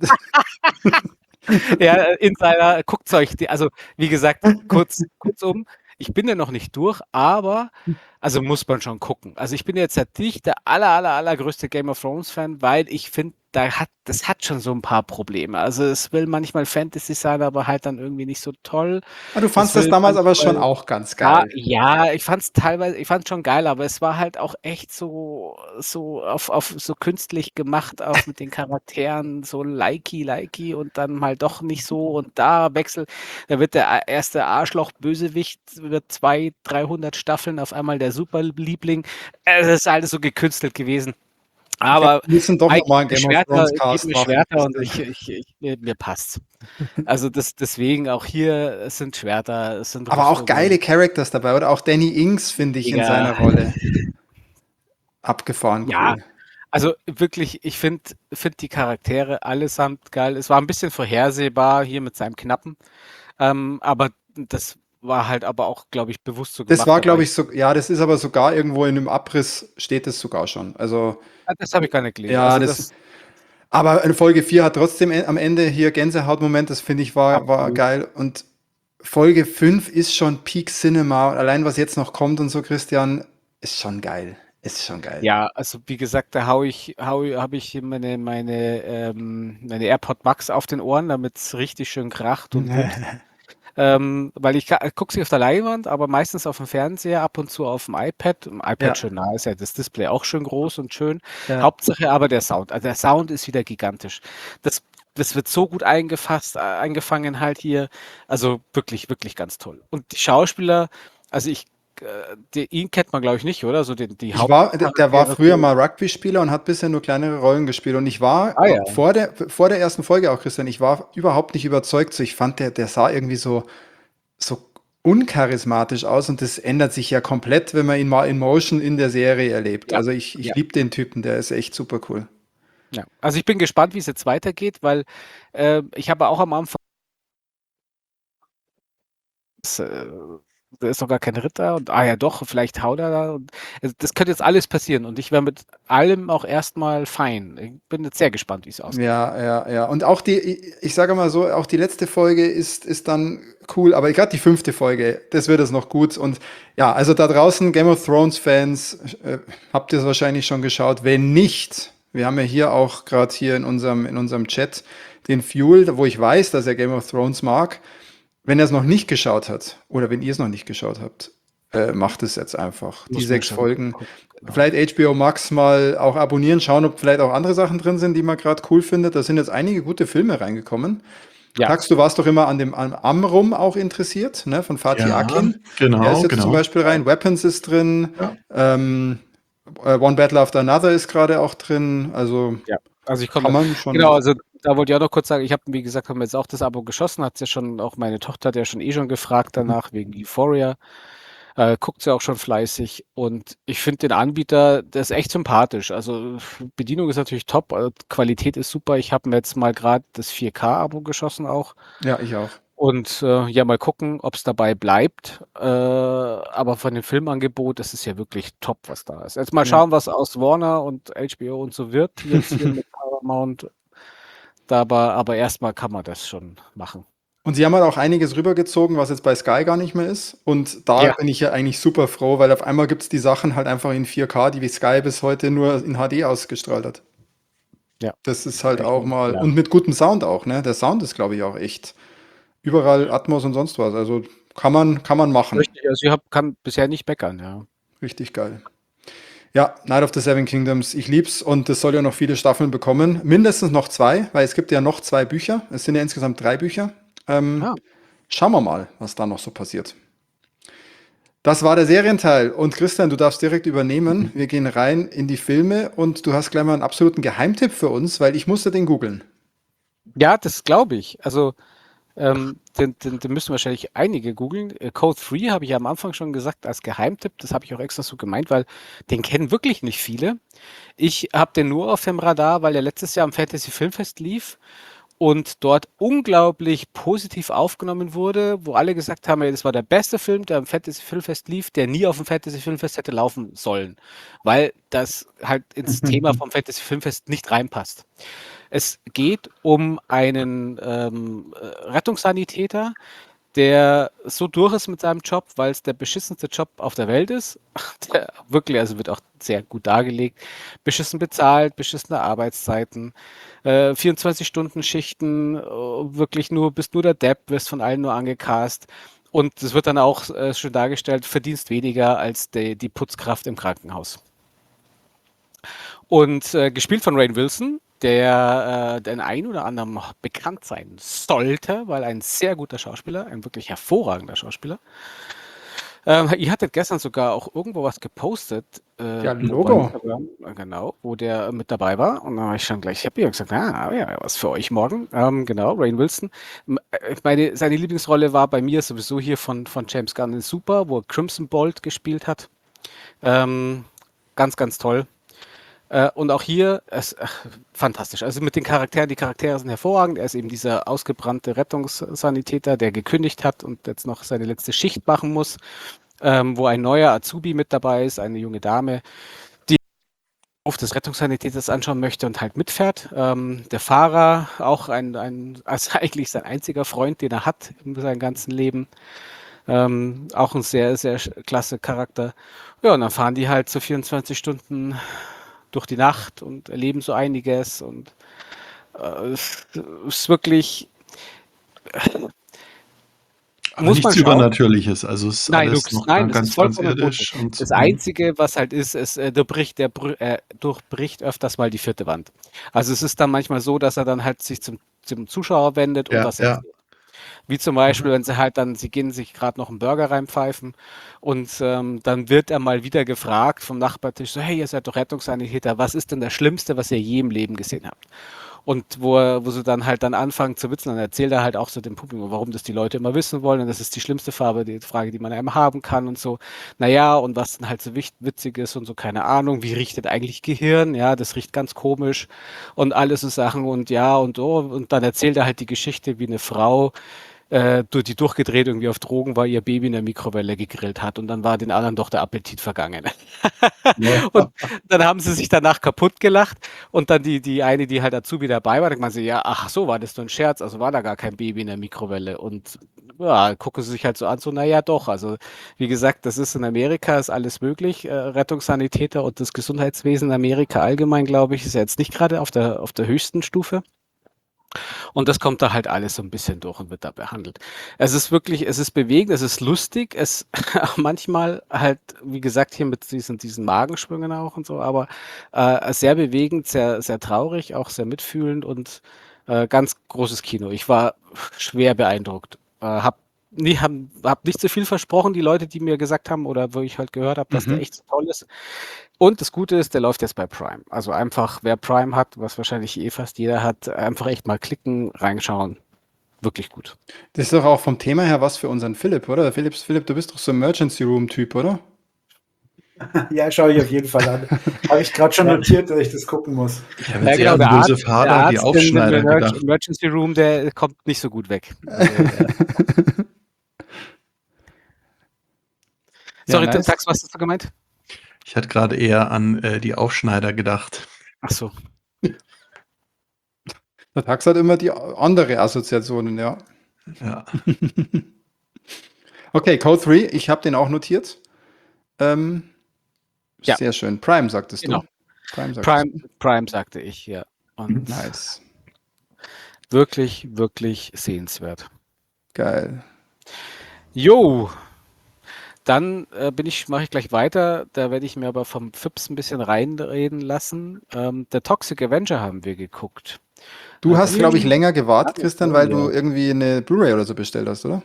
Ja, in seiner, guckt euch, die, also wie gesagt, kurz, kurzum, ich bin ja noch nicht durch, aber also muss man schon gucken. Also ich bin jetzt halt nicht der aller, aller, allergrößte Game of Thrones Fan, weil ich finde, da hat, das hat schon so ein paar Probleme. Also es will manchmal Fantasy sein, aber halt dann irgendwie nicht so toll. Ah, du Es fandst das will damals aber schon manchmal auch ganz Ja, geil. ja, ich fand's teilweise ich fand's schon geil, aber es war halt auch echt so so auf auf so künstlich gemacht, auch mit den Charakteren, so likey likey und dann mal doch nicht so und da Wechsel da wird der a erste Arschloch-Bösewicht wird zweihundert, dreihundert Staffeln auf einmal der Superliebling. Es ist alles so gekünstelt gewesen. Ich glaube, Aber wir müssen doch ei noch mal einen gib mir Game of Schwerter Thrones gib Cast mir machen, Schwerter und ich Christian. ich ich mir mir passt's. Also das deswegen auch hier, es sind Schwerter, es sind Aber auch geile Rüstungen. Characters dabei, oder? Auch Danny Ings finde ich in Mega. seiner Rolle abgefahren Ja, cool. also wirklich, ich finde finde die Charaktere allesamt geil. Es war ein bisschen vorhersehbar hier mit seinem Knappen, ähm, aber das war halt aber auch, glaube ich, bewusst so Das gemacht, war, da war glaube ich ich, so, ja, das ist aber sogar irgendwo in einem Abriss steht es sogar schon. Also, ah, das habe ich gar nicht gelesen. ja, Also das, das aber in Folge vier hat trotzdem e- am Ende hier Gänsehautmoment, das finde ich war, war absolut. geil. Und Folge fünf ist schon Peak Cinema. Und allein was jetzt noch kommt und so, Christian, ist schon geil. Ist schon geil. Ja, also wie gesagt, da haue ich haue habe ich hier meine meine, ähm meine AirPod Max auf den Ohren, damit's richtig schön kracht und bumst. Ähm, weil ich gucke sie auf der Leinwand, aber meistens auf dem Fernseher, ab und zu auf dem iPad. Im iPad Ja, schön nah ist ja das Display auch schön groß und schön. ja. Hauptsache aber der Sound. Also der Sound ist wieder gigantisch. Das, das wird so gut eingefasst, äh, eingefangen halt hier. Also wirklich, wirklich ganz toll. Und die Schauspieler, also ich äh, die, ihn kennt man, glaube ich, nicht, oder? So die, die Ich war, der, der war Hauptcharaktere. früher mal Rugby-Spieler und hat bisher nur kleinere Rollen gespielt. Und ich war Ah ja. vor der, vor der ersten Folge auch, Christian, ich war überhaupt nicht überzeugt. So, ich fand, der, der sah irgendwie so, so uncharismatisch aus und das ändert sich ja komplett, wenn man ihn mal in Motion in der Serie erlebt. Ja, Also ich, ich ja. liebe den Typen, der ist echt super cool. Ja. Also ich bin gespannt, wie es jetzt weitergeht, weil äh, ich habe auch am Anfang das, äh, da ist doch gar kein Ritter und ah ja doch, vielleicht haut er da. Und, also das könnte jetzt alles passieren und ich wäre mit allem auch erstmal fein. Ich bin jetzt sehr gespannt, wie es ausgeht. Ja, ja, ja. Und auch die, ich, ich sage mal so, auch die letzte Folge ist, ist dann cool, aber gerade die fünfte Folge, das wird es noch gut. Und ja, also da draußen, Game of Thrones-Fans, äh, habt ihr es wahrscheinlich schon geschaut. Wenn nicht, wir haben ja hier auch gerade hier in unserem, in unserem Chat den Fuel, wo ich weiß, dass er Game of Thrones mag. Wenn er es noch nicht geschaut hat, oder wenn ihr es noch nicht geschaut habt, äh, macht es jetzt einfach. Muss Die man sechs schon Folgen. gucken, genau. Vielleicht H B O Max mal auch abonnieren, schauen, ob vielleicht auch andere Sachen drin sind, die man gerade cool findet. Da sind jetzt einige gute Filme reingekommen. Ja. Tax, du warst doch immer an dem am Amrum auch interessiert, ne, von Fatih Ja, Akin. genau, Der ist jetzt genau. zum Beispiel rein. Weapons ist drin. Ja. Ähm, äh, One Battle After Another ist gerade auch drin. Also Ja, also ich kann komme. man schon. Genau, also da wollte ich auch noch kurz sagen, ich habe, wie gesagt, haben jetzt auch das Abo geschossen, hat ja schon, auch meine Tochter hat ja schon eh schon gefragt danach, wegen Euphoria. Äh, guckt sie auch schon fleißig und ich finde den Anbieter, der ist echt sympathisch. Also Bedienung ist natürlich top, äh, Qualität ist super. Ich habe mir jetzt mal gerade das vier K-Abo geschossen auch. Ja, ich auch. Und äh, ja, mal gucken, ob es dabei bleibt. Äh, aber von dem Filmangebot, das ist ja wirklich top, was da ist. Jetzt mal Ja. schauen, was aus Warner und H B O und so wird jetzt hier mit Paramount. Da aber, aber erstmal kann man das schon machen. Und sie haben halt auch einiges rübergezogen, was jetzt bei Sky gar nicht mehr ist. Und da Ja. bin ich ja eigentlich super froh, weil auf einmal gibt es die Sachen halt einfach in vier K, die wie Sky bis heute nur in H D ausgestrahlt hat. Ja. Das ist halt Echt, auch mal. ja. Und mit gutem Sound auch, ne? Der Sound ist, glaube ich, auch echt. Überall Atmos und sonst was. Also kann man, kann man machen. Richtig, also ich hab, kann bisher nicht meckern, ja. Richtig geil. Ja, Night of the Seven Kingdoms, ich lieb's und es soll ja noch viele Staffeln bekommen. Mindestens noch zwei, weil es gibt ja noch zwei Bücher. Es sind ja insgesamt drei Bücher. Ähm, Ah. Schauen wir mal, was da noch so passiert. Das war der Serienteil. Und Christian, du darfst direkt übernehmen. Wir gehen rein in die Filme und du hast gleich mal einen absoluten Geheimtipp für uns, weil ich musste den googeln. Ja, das glaube ich. Also, ähm, den, den, den müssen wahrscheinlich einige googeln. Äh, Code drei habe ich ja am Anfang schon gesagt als Geheimtipp. Das habe ich auch extra so gemeint, weil den kennen wirklich nicht viele. Ich habe den nur auf dem Radar, weil er letztes Jahr am Fantasy Filmfest lief und dort unglaublich positiv aufgenommen wurde, wo alle gesagt haben, ey, das war der beste Film, der am Fantasy Filmfest lief, der nie auf dem Fantasy Filmfest hätte laufen sollen, weil das halt ins Thema vom Fantasy Filmfest nicht reinpasst. Es geht um einen ähm, äh, Rettungssanitäter, der so durch ist mit seinem Job, weil es der beschissenste Job auf der Welt ist. Der wirklich, also wird auch sehr gut dargelegt. Beschissen bezahlt, beschissene Arbeitszeiten, äh, vierundzwanzig-Stunden-Schichten, äh, wirklich nur, bist nur der Depp, wirst von allen nur angecast. Und es wird dann auch äh, schön dargestellt, verdienst weniger als die, die Putzkraft im Krankenhaus. Und äh, gespielt von Rainn Wilson, der äh, den einen oder anderen noch bekannt sein sollte, weil ein sehr guter Schauspieler, ein wirklich hervorragender Schauspieler. Ähm, ihr hattet gestern sogar auch irgendwo was gepostet. Äh, Ja, wo Logo. bei Instagram, äh, genau, wo der mit dabei war. Und dann war ich schon gleich happy und gesagt, ah, ja, was für euch morgen. Ähm, genau, Rainn Wilson. M- äh, Meine, seine Lieblingsrolle war bei mir sowieso hier von, von James Gunn in Super, wo er Crimson Bolt gespielt hat. Ähm, ganz, ganz toll. Äh, und auch hier, es, ach, fantastisch. Also mit den Charakteren, die Charaktere sind hervorragend. Er ist eben dieser ausgebrannte Rettungssanitäter, der gekündigt hat und jetzt noch seine letzte Schicht machen muss, ähm, wo ein neuer Azubi mit dabei ist, eine junge Dame, die auf des Rettungssanitäters anschauen möchte und halt mitfährt. Ähm, der Fahrer, auch ein, ein, also eigentlich sein einziger Freund, den er hat in seinem ganzen Leben. Ähm, auch ein sehr, sehr klasse Charakter. Ja, und dann fahren die halt so vierundzwanzig Stunden durch die Nacht und erleben so einiges und äh, es ist wirklich Aber muss man nichts schauen. Übernatürliches. Also es ist Nein, alles Lux, noch nein, ganz, das ist ganz vollkommen irdisch. irdisch. Und, Das mhm. Einzige, was halt ist, es äh, durchbricht, der, brü- äh, durchbricht öfters mal die vierte Wand. Also es ist dann manchmal so, dass er dann halt sich zum, zum Zuschauer wendet und Ja, was ja. erzählt. Wie zum Beispiel, Mhm. wenn sie halt dann, sie gehen sich gerade noch einen Burger reinpfeifen und ähm, dann wird er mal wieder gefragt vom Nachbartisch, so, hey, ihr seid doch Rettungssanitäter, was ist denn das Schlimmste, was ihr je im Leben gesehen habt? Und wo, er, wo sie dann halt dann anfangen zu witzeln, dann erzählt er halt auch so dem Publikum, warum das die Leute immer wissen wollen und das ist die schlimmste Farbe, die Frage, die man einem haben kann und so. Naja, und was dann halt so wichtig, witzig ist und so, keine Ahnung, wie riecht denn eigentlich Gehirn? Ja, das riecht ganz komisch und alles so Sachen und ja und oh. Und dann erzählt er halt die Geschichte, wie eine Frau äh, du- die durchgedreht irgendwie auf Drogen war, ihr Baby in der Mikrowelle gegrillt hat und dann war den anderen doch der Appetit vergangen. Und Ja. dann haben sie sich danach kaputt gelacht und dann die, die eine, die halt Azubi dabei war, dann meinte sie, ja, ach so, war das nur ein Scherz, also war da gar kein Baby in der Mikrowelle und ja, gucken sie sich halt so an, so, naja, doch, also wie gesagt, das ist in Amerika, ist alles möglich, äh, Rettungssanitäter und das Gesundheitswesen in Amerika allgemein, glaube ich, ist ja jetzt nicht gerade auf der, auf der höchsten Stufe. Und das kommt da halt alles so ein bisschen durch und wird da behandelt. Es ist wirklich, es ist bewegend, es ist lustig, es manchmal halt, wie gesagt, hier mit diesen, diesen Magenschwüngen auch und so, aber äh, sehr bewegend, sehr, sehr traurig, auch sehr mitfühlend und äh, ganz großes Kino. Ich war schwer beeindruckt. Äh, hab nie, hab, hab nicht so viel versprochen, die Leute, die mir gesagt haben oder wo ich halt gehört habe, dass der Mhm. echt so toll ist. Und das Gute ist, der läuft jetzt bei Prime. Also einfach, wer Prime hat, was wahrscheinlich eh fast jeder hat, einfach echt mal klicken, reinschauen. Wirklich gut. Das ist doch auch vom Thema her was für unseren Philipp, oder? Philipp, Philipp, du bist doch so ein Emergency Room-Typ, oder? Ja, schaue ich auf jeden Fall an. Habe ich gerade schon Ja, notiert, dass ich das gucken muss. Ich habe ja jetzt eher genau, an der böse Arzt, der Vater, die Arzt in, im Aufschneider Emer- gedacht. Emergency Room, der kommt nicht so gut weg. Also, äh, Ja, sorry, nice. Tax, was hast du gemeint? Ich hatte gerade eher an äh, die Aufschneider gedacht. Ach so. Der Tax hat immer die andere Assoziationen, ja. Ja. Okay, Code drei, ich habe den auch notiert. Ähm, Ja, sehr schön. Prime, sagtest genau. du? Prime, sagtest Prime, du. Prime sagte ich, ja. Und Nice. wirklich, wirklich sehenswert. Geil. Jo, dann äh, bin ich, mache ich gleich weiter. Da werde ich mir aber vom Fips ein bisschen reinreden lassen. Ähm, der Toxic Avenger haben wir geguckt. Du Äh, der hast, glaube ich, Film. länger gewartet, Ah, Christian, so, weil du ja. irgendwie eine Blu-ray oder so bestellt hast, oder?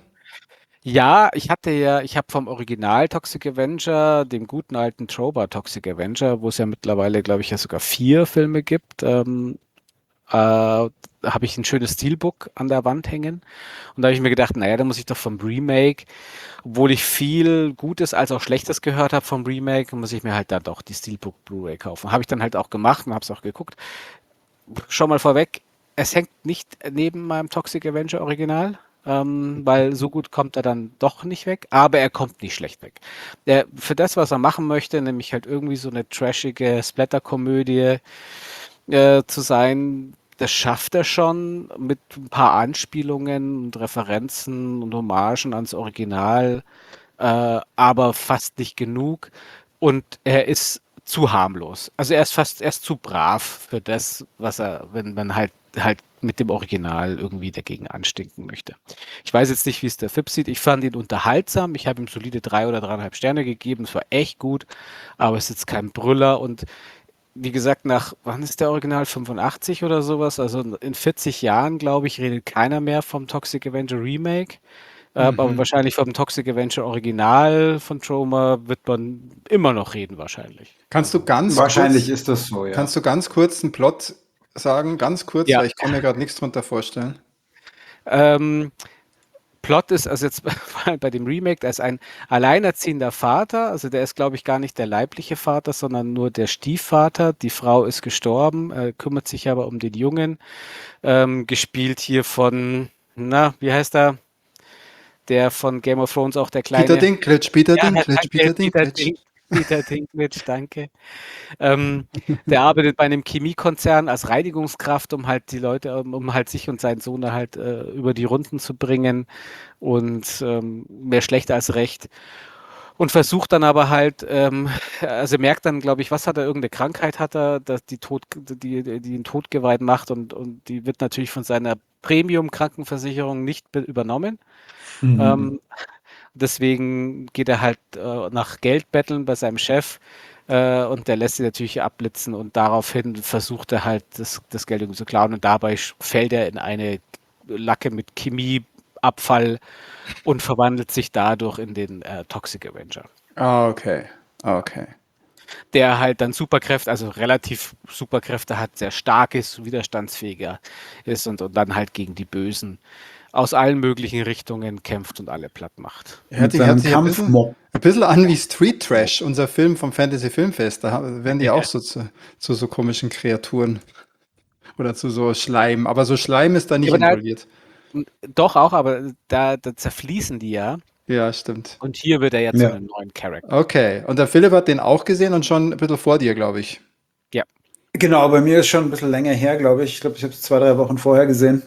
Ja, ich hatte ja, ich habe vom Original Toxic Avenger, dem guten alten Trober Toxic Avenger, wo es ja mittlerweile, glaube ich, ja sogar vier Filme gibt, ähm, äh, habe ich ein schönes Steelbook an der Wand hängen. Und da habe ich mir gedacht, naja, da muss ich doch vom Remake, obwohl ich viel Gutes als auch Schlechtes gehört habe vom Remake, muss ich mir halt dann doch die Steelbook Blu-ray kaufen. Habe ich dann halt auch gemacht und habe es auch geguckt. Schon mal vorweg, es hängt nicht neben meinem Toxic Avenger Original, ähm, weil so gut kommt er dann doch nicht weg, aber er kommt nicht schlecht weg. Der, für das, was er machen möchte, nämlich halt irgendwie so eine trashige Splatter-Komödie äh, zu sein, das schafft er schon mit ein paar Anspielungen und Referenzen und Hommagen ans Original, äh, aber fast nicht genug. Und er ist zu harmlos. Also er ist fast, er ist zu brav für das, was er, wenn man halt halt mit dem Original irgendwie dagegen anstinken möchte. Ich weiß jetzt nicht, wie es der Fips sieht. Ich fand ihn unterhaltsam. Ich habe ihm solide drei oder dreieinhalb Sterne gegeben. Es war echt gut, aber es ist jetzt kein Brüller. Und wie gesagt, nach, wann ist der Original? fünfundachtzig oder sowas? Also in vierzig Jahren, glaube ich, redet keiner mehr vom Toxic Avenger Remake. Äh, aber Mhm. wahrscheinlich vom Toxic Avenger Original von Troma wird man immer noch reden, wahrscheinlich. Kannst du Also, ganz Wahrscheinlich kurz, ist das so, ja. kannst du ganz kurz einen Plot sagen? Ganz kurz, ja. weil ich kann mir gerade nichts drunter vorstellen. Ähm, Plot ist, also jetzt bei dem Remake, da ist ein alleinerziehender Vater, also der ist, glaube ich, gar nicht der leibliche Vater, sondern nur der Stiefvater. Die Frau ist gestorben, äh, kümmert sich aber um den Jungen, ähm, gespielt hier von, na, wie heißt er? Der von Game of Thrones, auch der Peter kleine. Dinklage, Peter Ja, Dinklage, danke, Peter Peter, Dinklage. Dink, Peter Dinklage, danke. Ähm, der arbeitet bei einem Chemiekonzern als Reinigungskraft, um halt die Leute, um, um halt sich und seinen Sohn halt äh, über die Runden zu bringen und ähm, mehr schlecht als recht. Und versucht dann aber halt, ähm, also merkt dann, glaube ich, was hat er, irgendeine Krankheit hat er, dass die, Tod, die, die ihn totgeweiht macht und, und die wird natürlich von seiner Premium-Krankenversicherung nicht be- übernommen. Mhm. Ähm, Deswegen geht er halt äh, nach Geld betteln bei seinem Chef äh, und der lässt sie natürlich abblitzen und daraufhin versucht er halt das, das Geld irgendwie zu klauen und dabei sch- fällt er in eine Lacke mit Chemie Abfall und verwandelt sich dadurch in den äh, Toxic Avenger. Ah, okay. Ah, okay. Der halt dann Superkräfte, also relativ Superkräfte hat, sehr stark ist, widerstandsfähiger ist und, und dann halt gegen die Bösen aus allen möglichen Richtungen kämpft und alle platt macht. Hört Mit sich, hört seinem sich ein bisschen, Kampfmob. ein bisschen an wie Street Trash, unser Film vom Fantasy Filmfest. Da ha- werden die auch so zu, zu so komischen Kreaturen oder zu so Schleim. Aber so Schleim ist da nicht Aber da, involviert. doch auch, aber da, da zerfließen die ja. Ja, stimmt. Und hier wird er jetzt Ja. zu einem neuen Charakter. Okay. Und der Philipp hat den auch gesehen und schon ein bisschen vor dir, glaube ich. Ja. Genau, bei mir ist schon ein bisschen länger her, glaube ich. Ich glaube, ich habe es zwei, drei Wochen vorher gesehen.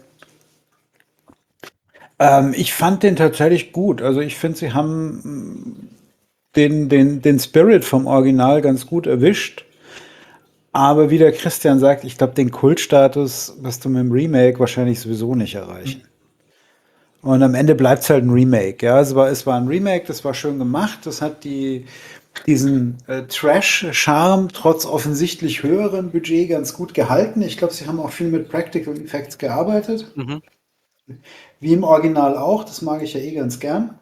Ähm, ich fand den tatsächlich gut. Also ich finde, sie haben mm, den, den, den Spirit vom Original ganz gut erwischt. Aber wie der Christian sagt, ich glaube, den Kultstatus wirst du mit dem Remake wahrscheinlich sowieso nicht erreichen. Und am Ende bleibt es halt ein Remake. Ja, es war, es war ein Remake, das war schön gemacht. Das hat die, diesen äh, Trash-Charme trotz offensichtlich höherem Budget ganz gut gehalten. Ich glaube, sie haben auch viel mit Practical Effects gearbeitet. Mhm. Wie im Original auch. Das mag ich ja eh ganz gern.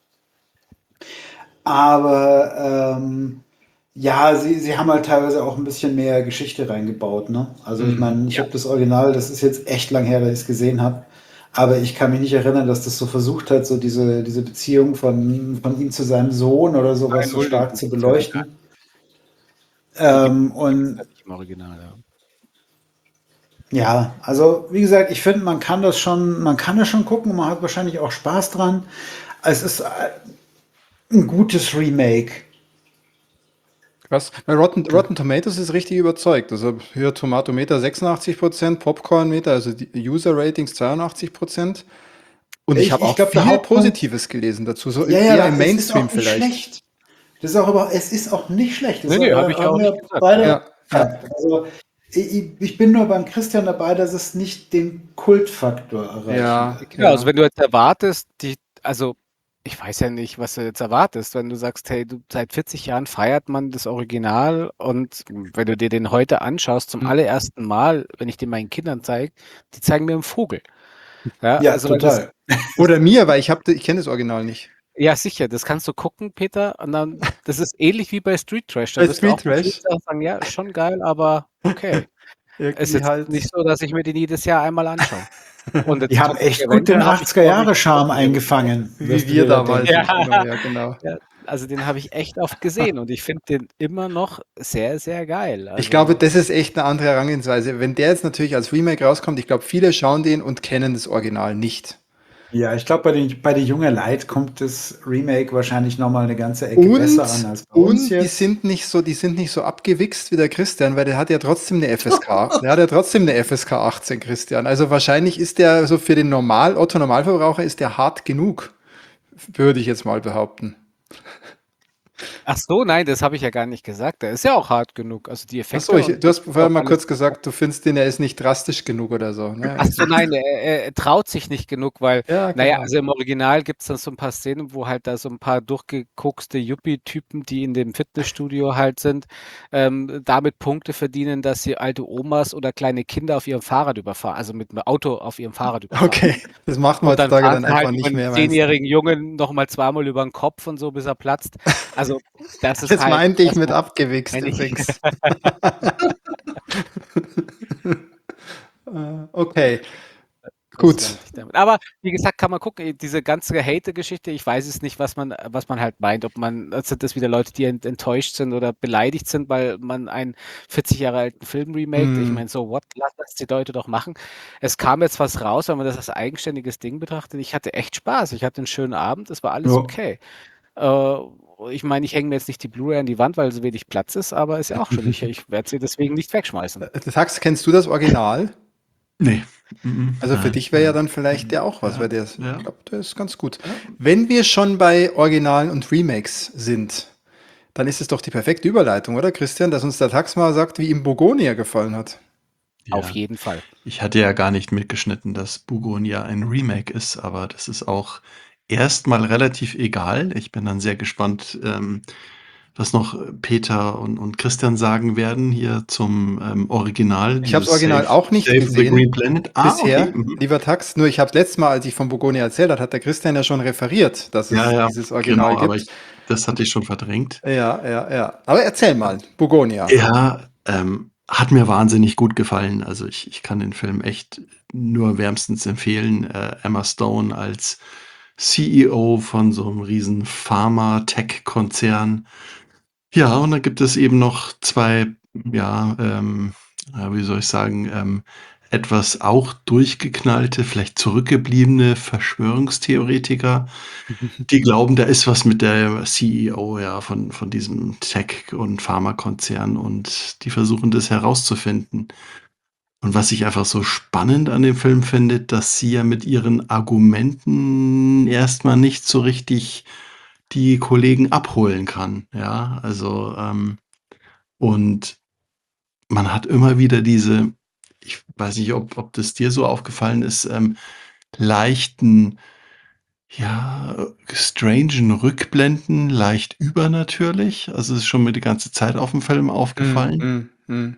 Aber ähm, ja, sie, sie haben halt teilweise auch ein bisschen mehr Geschichte reingebaut. Ne? Also ich Mhm. meine, ich Ja. habe das Original, das ist jetzt echt lang her, dass ich es gesehen habe. Aber ich kann mich nicht erinnern, dass das so versucht hat, so diese, diese Beziehung von, von ihm zu seinem Sohn oder sowas so null stark zu im beleuchten. Die gibt Ähm, es und halt nicht im Original. Ja. ja, also wie gesagt, ich finde, man kann das schon, man kann das schon gucken, man hat wahrscheinlich auch Spaß dran. Es ist äh, ein gutes Remake. Krass. Bei Rotten, Rotten Tomatoes ist richtig überzeugt. Also hier Tomatometer sechsundachtzig Prozent, Popcorn-Meter, also die User-Ratings zweiundachtzig Prozent. Und ich Ich, habe ich auch glaube, der viel Hauptpunkt, Positives gelesen dazu, so ja, im, ja, eher da, im es ist Mainstream auch nicht vielleicht. schlecht. Das ist auch aber, es ist auch nicht schlecht. Das Nee, nee, äh, habe ich ja haben auch wir nicht gesagt. beide Ja, ja. erkannt. Also ich, ich bin nur beim Christian dabei, dass es nicht den Kultfaktor erreichen Ja, wird. Genau, also ja. wenn du jetzt erwartest, die, also ich weiß ja nicht, was du jetzt erwartest, wenn du sagst, hey, du, seit vierzig Jahren feiert man das Original und wenn du dir den heute anschaust, zum Hm. allerersten Mal, wenn ich den meinen Kindern zeige, die zeigen mir einen Vogel. Ja, Ja, also weil das, total. Oder mir, weil ich habe, ich kenne das Original nicht. ja sicher, das kannst du gucken, Peter, und dann, das ist ähnlich wie bei Street Trash, da Bei wirst du Street auch nach fünf Trash Jahren sagen, ja, schon geil, aber okay. Ist irgendwie jetzt halt. nicht so, dass ich mir den jedes Jahr einmal anschaue. Und Die jetzt haben Toxic echt gut den Avenger habe ich, achtziger glaube ich, Jahre Charme auch mehrere Mal. eingefangen, Wie wirst du wir dir da damals denken. im Kino, Ja, ja, genau. ja, also den habe ich echt oft gesehen und ich finde den immer noch sehr, sehr geil. Ich glaube, Also, das ist echt eine andere Herangehensweise. Wenn der jetzt natürlich als Remake rauskommt, ich glaube, viele schauen den und kennen das Original nicht. Ja, ich glaube, bei den, bei den jungen Leid kommt das Remake wahrscheinlich nochmal eine ganze Ecke besser an Und, als bei uns und die jetzt. sind nicht so, die sind nicht so abgewichst wie der Christian, weil der hat ja trotzdem eine F S K. Der hat ja trotzdem eine F S K achtzehn, Christian. Also wahrscheinlich ist der so für den Normal, Otto Normalverbraucher ist der hart genug, würde ich jetzt mal behaupten. ach so, nein, das habe ich ja gar nicht gesagt. Der ist ja auch hart genug. Also die Ach so, Effekte ich, und du das hast ist vorher auch mal alles. kurz gesagt, du findest den, er ist nicht drastisch genug oder so. Ne? Ach so, nein, er, er, er traut sich nicht genug, weil, Ja, naja, genau. also im Original gibt es dann so ein paar Szenen, wo halt da so ein paar durchgekokste Yuppie-Typen, die in dem Fitnessstudio halt sind, ähm, damit Punkte verdienen, dass sie alte Omas oder kleine Kinder auf ihrem Fahrrad überfahren, also mit einem Auto auf ihrem Fahrrad überfahren. Okay, das macht man Und dann heutzutage fahren dann sie halt einfach über nicht 'n mehr, meinst du? zehnjährigen Jungen noch mal zweimal über 'n Kopf und so, bis er platzt. Also, das ist Das halt meinte ich das mit meine abgewichst meine ich. übrigens. Äh, Okay, Das gut. meinte ich damit. Aber wie gesagt, kann man gucken, äh, diese ganze Hate-Geschichte, ich weiß es nicht, was man was man halt meint, ob man sind das wieder Leute, die ent enttäuscht sind oder beleidigt sind, weil man einen vierzig Jahre alten Film remaked. Ich Hm. meine, so what? Lass das die Leute doch machen. Es kam jetzt was raus, wenn man das als eigenständiges Ding betrachtet. Ich hatte echt Spaß. Ich hatte 'n schönen Abend. Es war alles Ja. okay. Äh, ich meine, ich hänge mir jetzt nicht die Blu-ray an die Wand, weil so wenig Platz ist, aber ist ja auch schön. Ich ich werde sie deswegen nicht wegschmeißen. Äh, Tax, kennst du das Original? Nee. Mhm. Also für Nein, dich wäre ja nein. dann vielleicht der auch was, Ja, weil der ist, ich ja. glaube, der ist ganz gut. Ja. Wenn wir schon bei Originalen und Remakes sind, dann ist es doch die perfekte Überleitung, oder Christian, dass uns der Tax mal sagt, wie ihm Bugonia gefallen hat. Auf Ja. jeden Fall. Ich hatte ja gar nicht mitgeschnitten, dass Bugonia ein Remake ist, aber das ist auch erst mal relativ egal. Ich bin dann sehr gespannt, ähm, was noch Peter und, und Christian sagen werden hier zum ähm, Original, Ich habe das dieses Original Save, auch nicht Save the Green gesehen Planet. Ah, okay. bisher, Mhm. lieber Tax. Nur ich habe letztes Mal, als ich von Bogonia erzählt habe, hat der Christian ja schon referiert, dass Ja, es ja, dieses Original genau, aber gibt. ich, das hatte ich schon verdrängt. Ja, ja, ja. Aber erzähl mal, Bogonia. Ja, ähm, hat mir wahnsinnig gut gefallen. Also ich, ich kann den Film echt nur wärmstens empfehlen. Äh, Emma Stone als C E O von so einem riesen Pharma-Tech-Konzern. Ja, und dann gibt es eben noch zwei, ja, ähm, ja, wie soll ich sagen, ähm, etwas auch durchgeknallte, vielleicht zurückgebliebene Verschwörungstheoretiker, die glauben, da ist was mit der C E O, ja, von von diesem Tech und Pharmakonzern und die versuchen das herauszufinden. Und was ich einfach so spannend an dem Film finde, dass sie ja mit ihren Argumenten erst mal nicht so richtig die Kollegen abholen kann, ja? Also, ähm, und man hat immer wieder diese, ich weiß nicht, ob ob das dir so aufgefallen ist, ähm, leichten, ja, äh, strangen Rückblenden, leicht übernatürlich. Also, es ist schon mir die ganze Zeit aufm Film Mm, aufgefallen. mm, mm.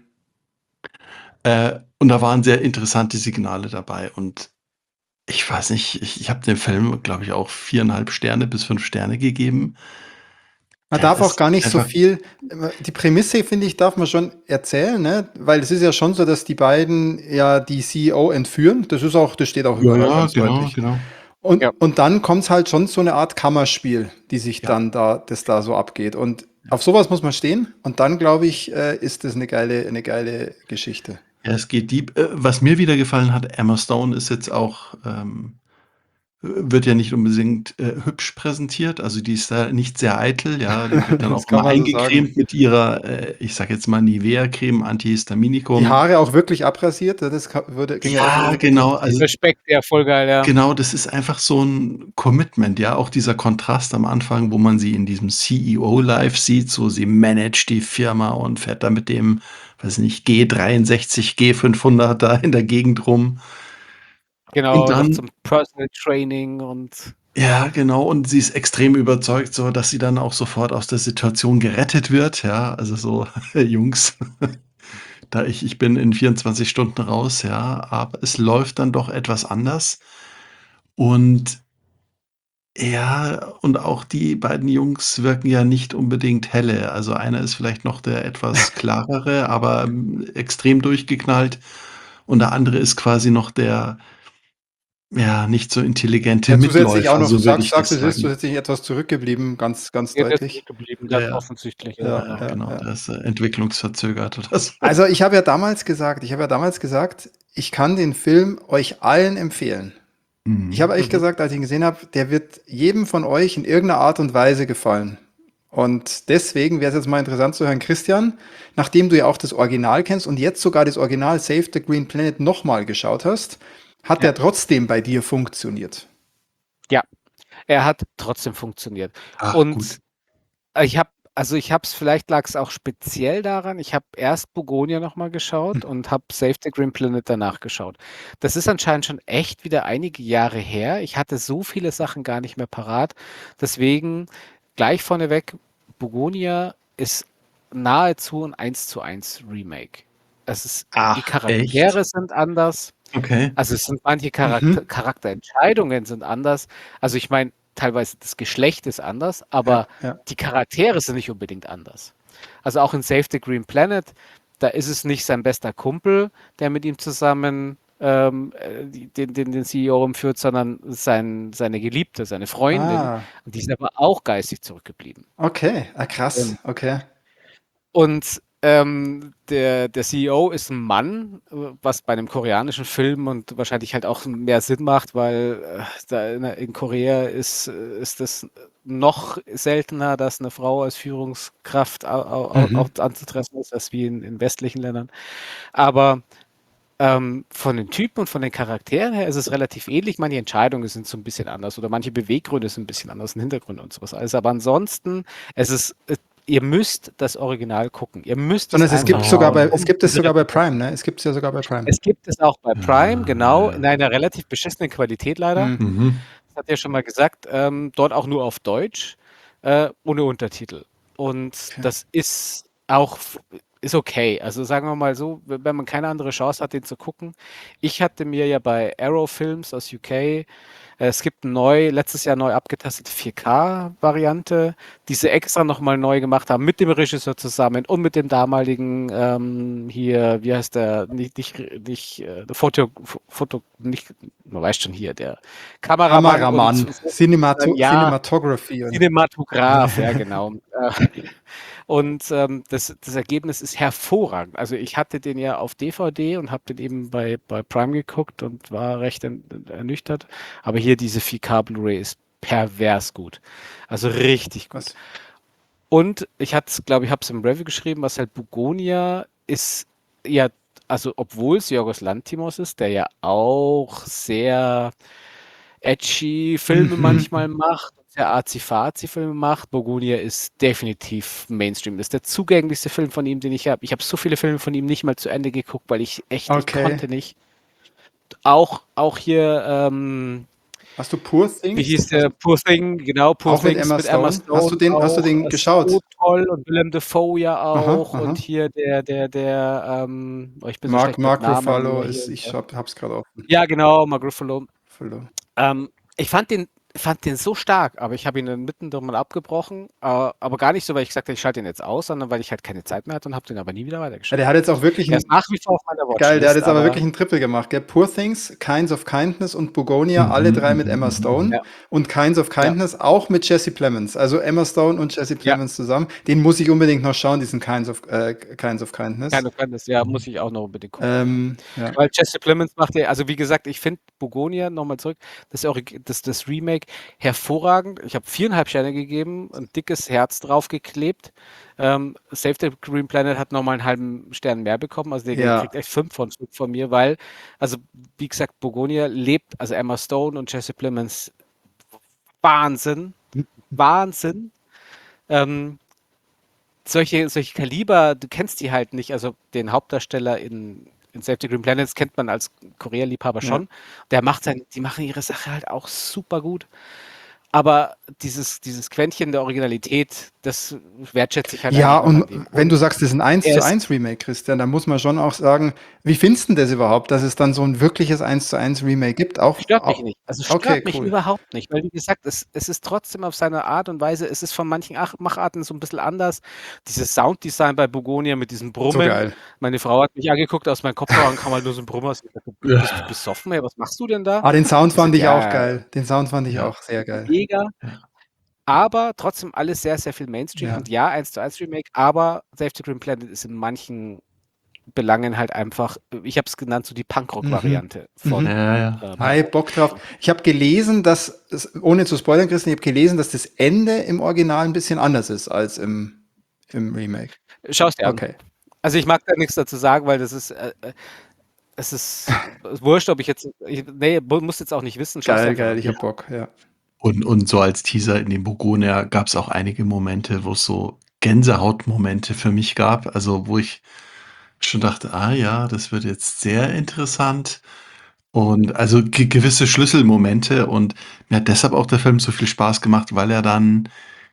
Äh, und da waren sehr interessante Signale dabei und ich weiß nicht, ich ich habe dem Film, glaube ich, auch viereinhalb Sterne bis fünf Sterne gegeben. Man Der darf auch ist gar nicht so einfach viel, äh, die Prämisse, finde ich, darf man schon erzählen, ne? Weil es ist ja schon so, dass die beiden ja die C E O entführen. Das ist auch, das steht auch ja, überall ja, ganz genau, deutlich. genau. Und, Ja, und dann kommt es halt schon so eine Art Kammerspiel, die sich Ja. dann da, das da so abgeht. Und auf sowas muss man stehen. Und dann, glaube ich, äh, ist das eine geile, eine geile Geschichte. Ja, es geht deep. Äh, was mir wieder gefallen hat, Emma Stone ist jetzt auch, ähm wird ja nicht unbedingt, äh, hübsch präsentiert. Also, die ist da nicht sehr eitel, ja. Die wird dann Das auch kann immer man so sagen. eingecremt mit ihrer, äh, ich sage jetzt mal Nivea-Creme, Die Antihistaminikum. Haare auch wirklich abrasiert, das ka- würde, ging ja auch Ja, durch die genau. Medien. Also, dieser Speck, ja, voll geil, ja. genau, das ist einfach so 'n Commitment, ja. Auch dieser Kontrast am Anfang, wo man sie in diesem C E O-Life sieht, so sie managt die Firma und fährt da mit dem, weiß nicht, G dreiundsechzig, G fünfhundert da in der Gegend rum. Und Genau, noch dann zum Personal Training und ja, genau, und sie ist extrem überzeugt, so dass sie dann auch sofort aus der Situation gerettet wird, ja. Also so: „Jungs, da ich ich bin in vierundzwanzig Stunden raus, ja, aber es läuft dann doch etwas anders." Und ja, und auch die beiden Jungs wirken ja nicht unbedingt helle. Also einer ist vielleicht noch der etwas klarere, aber, hm, extrem durchgeknallt und der andere ist quasi noch der, ja, nicht so intelligente Ja, zusätzlich auch Mitläufer, noch, du so würde sagst, ich sagst, das es ist sagen. zusätzlich etwas zurückgeblieben, ganz, ganz ja, der ist deutlich. zurückgeblieben, Ja, ganz ja. offensichtlich, ja, Ja, Ja, ja. ja, genau, ja. der ist, äh, entwicklungsverzögert oder so. Also ich habe ja damals gesagt, ich habe ja damals gesagt, ich kann den Film euch allen empfehlen. Ich Mhm. habe echt Mhm. gesagt, als ich ihn gesehen habe, der wird jedem von euch in irgendeiner Art und Weise gefallen. Und deswegen wäre es jetzt mal interessant zu hören, Christian, nachdem du ja auch das Original kennst und jetzt sogar das Original Save the Green Planet nochmal geschaut hast, hat Ja. der trotzdem bei dir funktioniert? Ja, er hat trotzdem funktioniert. Ach, gut. Und ich habe also, ich habe es vielleicht lag es auch speziell daran, ich habe erst Begonia noch mal Hm. geschaut und habe Save the Green Planet danach geschaut. Das ist anscheinend schon echt wieder einige Jahre her. Ich hatte so viele Sachen gar nicht mehr parat. Deswegen gleich vorneweg, Begonia ist nahezu 'n Eins-zu-eins Remake. Es ist die Ach, echt? Charaktere sind anders. Okay. Also, es sind manche Mhm. Charakter Charakterentscheidungen sind anders. Also, ich meine, teilweise das Geschlecht ist anders, Ja, aber ja. die Charaktere sind nicht unbedingt anders. Also, auch in Save the Green Planet, da ist es nicht sein bester Kumpel, der mit ihm zusammen, ähm, äh, die den den den C E O rumführt, sondern sein seine Geliebte, seine Freundin. Ah, Und die ist aber auch geistig zurückgeblieben. okay. Ah, krass. Und Okay. und, ähm, der der C E O ist 'n Mann, äh, was bei 'nem koreanischen Film und wahrscheinlich halt auch mehr Sinn macht, weil, äh, da in in Korea ist äh, ist das noch seltener, dass 'ne Frau als Führungskraft au au au Mhm. auch anzutreffen ist, als wie in in westlichen Ländern. Aber, ähm, von den Typen und von den Charakteren her ist es relativ ähnlich. Manche Entscheidungen sind so 'n bisschen anders oder manche Beweggründe sind 'n bisschen anders, 'n Hintergrund und so was alles. Aber ansonsten, es ist äh, ihr müsst das Original gucken. Ihr müsst es Sondern es einfach gibt sogar bei, schauen, Oh. es um gibt es diese sogar bei Referenzen Prime, ne? Es gibt es ja sogar bei Prime. Es gibt es auch bei Prime, genau, in Ah. einer relativ beschissenen Qualität leider. Mhm. Mhm. Das hat ja schon mal gesagt, ähm, dort auch nur auf Deutsch, äh, ohne Untertitel. Und Okay. das ist auch f ist okay. Also, sagen wir mal so, we wenn man keine andere Chance hat, den zu gucken. Ich hatte mir ja bei Arrow Films aus U K äh, es gibt 'n neu letztes Jahr neu abgetastete vier K-Variante, die sie extra noch mal neu gemacht haben mit dem Regisseur zusammen und mit dem damaligen, ähm, hier, wie heißt der? Nicht nicht nicht, äh, Foto Pho Foto nicht man weiß schon hier, der Kameramann und Kameramann, Cinemato ja, Cinematography und Cinematograph, ja genau. Äh, und, ähm, das das Ergebnis ist hervorragend. Also, ich hatte den ja auf D V D und habe den eben bei bei Prime geguckt und war recht en ernüchtert. Aber hier diese vier K Blu-ray ist pervers gut. Also, richtig gut. Was? Und ich hatte es glaube ich, habe es im Review geschrieben, was halt Bugonia ist ja also, obwohl es Yorgos Lanthimos ist, der ja auch sehr edgy Filme Mhm. manchmal macht, sehr arzi-fazi-Filme macht. Bugonia ist definitiv Mainstream. Das ist der zugänglichste Film von ihm, den ich habe. Ich habe so viele Filme von ihm nicht mal zu Ende geguckt, weil ich echt ich Okay. konnte nicht. Auch auch hier, ähm Hast du Poor wie Things? hieß der? Poor Thing, genau, Poor Auch mit Things Emma mit Emma Stone? Hast du Stone den hast du auch. den Äh, geschaut? so toll und Willem Dafoe ja Aha, auch und aha. hier der der der, ähm oh, ich bin so Mark schlecht mit Mark Namen, Ruffalo nur ist hier, ich äh habe habe es grad offen. Ja, genau, Mark Ruffalo. Ruffalo. Ähm, ich fand den fand den so stark, aber ich habe ihn dann mittendrin mal abgebrochen, äh, aber gar nicht so, weil ich gesagt habe, ich schalte ihn jetzt aus, sondern weil ich halt keine Zeit mehr hatte und habe den aber nie wieder Ja, weitergeschaut. der hat jetzt auch wirklich Er ist 'n nach wie vor auf meiner geil, der hat Watchlist, jetzt aber aber wirklich 'n Triple gemacht, gell? Poor Things, Kinds of Kindness und Bugonia, alle Mhm, drei mit mhm, Emma mhm, Stone ja, und Kinds of ja, Kindness auch mit Jesse Plemons. Also, Emma Stone und Jesse ja. Plemons zusammen. Den muss ich unbedingt noch schauen, diesen Kinds of äh, Kinds of Kindness. Keine Kenntnis, ja, muss mhm. ich auch noch unbedingt gucken. Ähm, ja. Weil Jesse Plemons macht ja also, wie gesagt, ich finde Bugonia, noch mal zurück, das Orig das das Remake hervorragend. Ich habe vier Komma fünf Sterne gegeben, 'n dickes Herz draufgeklebt. Ähm, Save the Green Planet hat noch mal 'n halben Stern mehr bekommen. Also, der der Ja. kriegt echt fünf von fünf von mir, weil also, wie gesagt, Bugonia lebt also, Emma Stone und Jesse Plemons Wahnsinn, Wahnsinn. Ähm, solche solche Kaliber, du kennst die halt nicht. Also, den Hauptdarsteller in in Save the Green Planet kennt man als Korea-Liebhaber Ja. schon. Der macht sein die machen ihre Sache halt auch super gut. Aber dieses dieses Quäntchen der Originalität, das wertschätze ich halt Ja, einfach noch an und dem. wenn Und du sagst, das ist 'n eins er zu ist eins Remake, Christian, dann muss man schon auch sagen, wie findest 'n das überhaupt, dass es dann so 'n wirkliches eins zu eins Remake gibt? Auch Stört mich au nicht. Also, okay, stört mich cool. überhaupt nicht, weil wie gesagt, es es ist trotzdem auf seine Art und Weise es ist von manchen Ach Macharten so 'n bisschen anders. Dieses Sounddesign bei Bugonia mit diesem So Brummen. geil. Meine Frau hat mich angeguckt, aus meinen Kopfhörern kam halt nur so 'n Brummen raus. Ich dachte: „Bist bist du Ja. besoffen, ey? Was machst du denn da?“ Ah, den Sound Ich so: fand ich auch „Ja, geil. Den Sound fand ich Ja, auch sehr geil. mega.“ ja. Aber trotzdem alles sehr, sehr viel Mainstream Ja. und ja, eins zu eins Remake, aber Save the Green Planet ist in manchen Belangen halt einfach ich habe es genannt, so die Mhm. Punkrock-Variante von, Mhm. Ja, ja. ähm Habe ich Bock drauf. Ich habe gelesen, dass es ohne zu spoilern, Christian, ich habe gelesen, dass das Ende im Original 'n bisschen anders ist als im im Remake. Schau es dir an. Okay. Also, ich mag da nix dazu sagen, weil das ist, äh, äh es ist wurscht, ob ich jetzt ich ne, mu musst jetzt auch nicht wissen, schau's dir Geil, einfach geil, an. ich habe Bock, ja. Und und so als Teaser in dem Bugonia gab's auch einige Momente, wo's so Gänsehautmomente für mich gab, also, wo ich schon dachte: „Ah ja, das wird jetzt sehr interessant.“ Und also, ge gewisse Schlüsselmomente und mir hat deshalb auch der Film so viel Spaß gemacht, weil er dann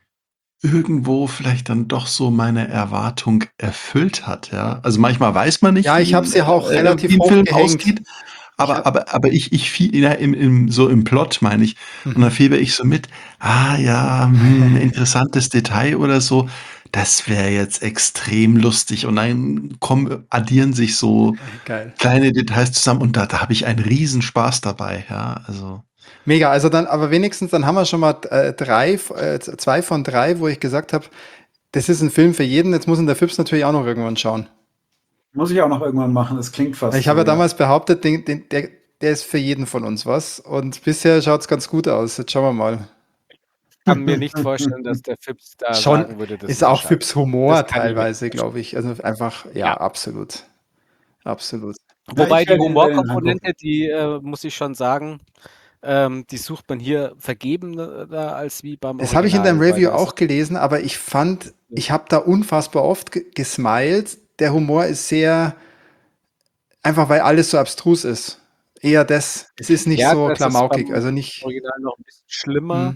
irgendwo vielleicht dann doch so meine Erwartung erfüllt hat, ja? Also, manchmal weiß man nicht, Ja, ich wie habe 'n es ja auch äh, wie relativ 'n hoch Film gehängt. ausgeht, Ich aber habe aber aber ich ich fiel ja im im so im Plot, meine ich. Und dann Mhm. fieber ich so mit: „Ah ja, hm, interessantes Detail oder so. Das wäre jetzt extrem lustig.“ Und dann kommen addieren sich so Geil. kleine Details zusammen und da da habe ich einen Riesenspaß dabei, ja, also Mega, also dann aber wenigstens dann haben wir schon mal, äh, drei v äh, z zwei von drei, wo ich gesagt habe, das ist 'n Film für jeden. Jetzt muss ihn der Fips natürlich auch noch irgendwann schauen. Muss ich auch noch irgendwann machen. Es klingt Weil fast ich habe ja so, ja. damals behauptet, den den der der ist für jeden von uns was und bisher schaut's ganz gut aus. Jetzt schauen wir mal. Kann mir nicht vorstellen, dass der Fips da Schon sagen würde, das ist ist 'n auch Scheiß. Fips Das Humor kann ich mir nicht teilweise, vorstellen. glaube ich. Also, einfach ja, Ja. absolut. Absolut. Ja, Wobei ich die werde ihn werde ihn angucken. Humorkomponente, die, äh, muss ich schon sagen, ähm, die sucht man hier vergebener als wie beim Das habe ich in deinem Original, weil Review da ist auch es gelesen, aber ich fand Ja. ich habe da unfassbar oft ge gesmiled. Der Humor ist sehr einfach weil alles so abstrus ist. Eher das. Es ist nicht Ja, so das ist klamaukig, beim also nicht Original noch 'n bisschen schlimmer. Mhm.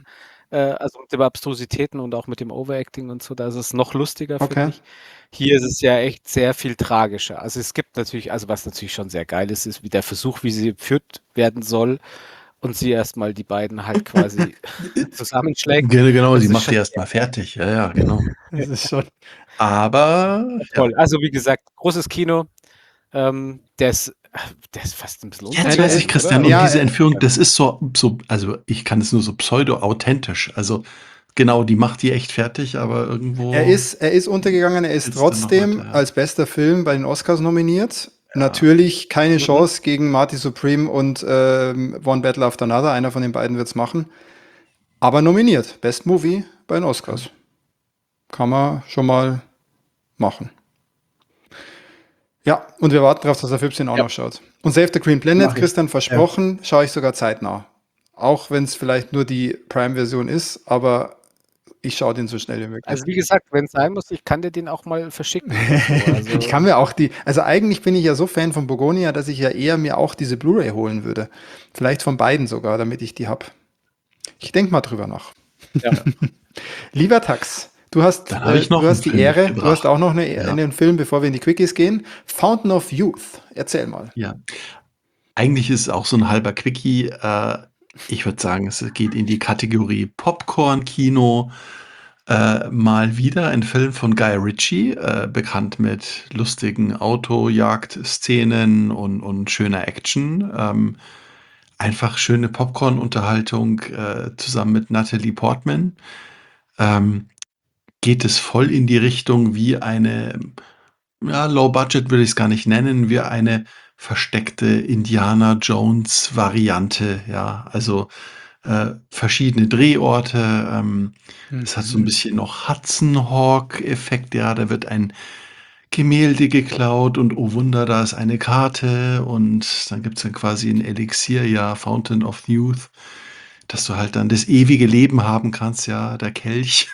Äh, also mit den Abstrusitäten und auch mit dem Overacting und so, da ist es noch lustiger, finde Okay. ich. Hier ist es ja echt sehr viel tragischer. Also es gibt natürlich, also was natürlich schon sehr geil ist, ist wie der Versuch, wie sie entführt werden soll und sie erstmal die beiden halt quasi zusammenschlägt. Ge genau, Das sie ist macht die schon erst mal fertig. Ja, ja, genau. Das ist schon. Aber ja. toll. Also wie gesagt, großes Kino. Ähm, der ist, der ist fast ein bisschen Jetzt weiß unterbewertet, ich, Christian, oder? und Ja, diese äh, Entführung, das ist so so also, ich kann es nur so pseudo-authentisch. Also, genau, die macht die echt fertig, aber er irgendwo ist, er ist untergegangen, er ist geht's dann noch weiter, trotzdem ja. als bester Film bei den Oscars nominiert. Ja. Natürlich keine Mhm. Chance gegen Marty Supreme und ähm, One Battle After Another. Einer von den beiden wird's machen. Aber nominiert. Best Movie bei den Oscars. Kann man schon mal machen. Ja, und wir warten darauf, dass der Filmchen auch Ja. noch schaut. Und Save the Green Planet, Mach ich. Christian, versprochen, schaue ich sogar zeitnah. Auch wenn es vielleicht nur die Prime-Version ist, aber ich schaue den so schnell wie möglich. Also wie gesagt, wenn es sein muss, ich kann dir den auch mal verschicken oder so. Also, Ich kann mir auch die, also eigentlich bin ich ja so Fan von Begonia, dass ich ja eher mir auch diese Blu-ray holen würde. Vielleicht von beiden sogar, damit ich die hab. Ich denke mal drüber nach. Ja. Lieber Tax, du hast, Dann habe äh, ich noch du hast einen die Film Ehre, du mitgebracht. hast auch noch eine, Ja. einen Film, bevor wir in die Quickies gehen. Fountain of Youth. Erzähl mal. Ja. Eigentlich ist es auch so ein halber Quickie. Äh, ich würde sagen, es geht in die Kategorie Popcorn-Kino. Äh, mal wieder ein Film von Guy Ritchie, äh, bekannt mit lustigen Autojagd-Szenen und und schöner Action. Ähm, einfach schöne Popcorn-Unterhaltung, äh, zusammen mit Natalie Portman. Ähm, geht es voll in die Richtung wie eine, ja, Low Budget würde ich es gar nicht nennen, wie eine versteckte Indiana Jones Variante, ja. Also, äh, verschiedene Drehorte, ähm, es hat so ein Mhm. bisschen noch Hudson Hawk-Effekt, ja, da wird ein Gemälde geklaut und oh Wunder, da ist eine Karte und dann gibt's dann quasi ein Elixier, ja, Fountain of Youth, dass du halt dann das ewige Leben haben kannst, ja, der Kelch.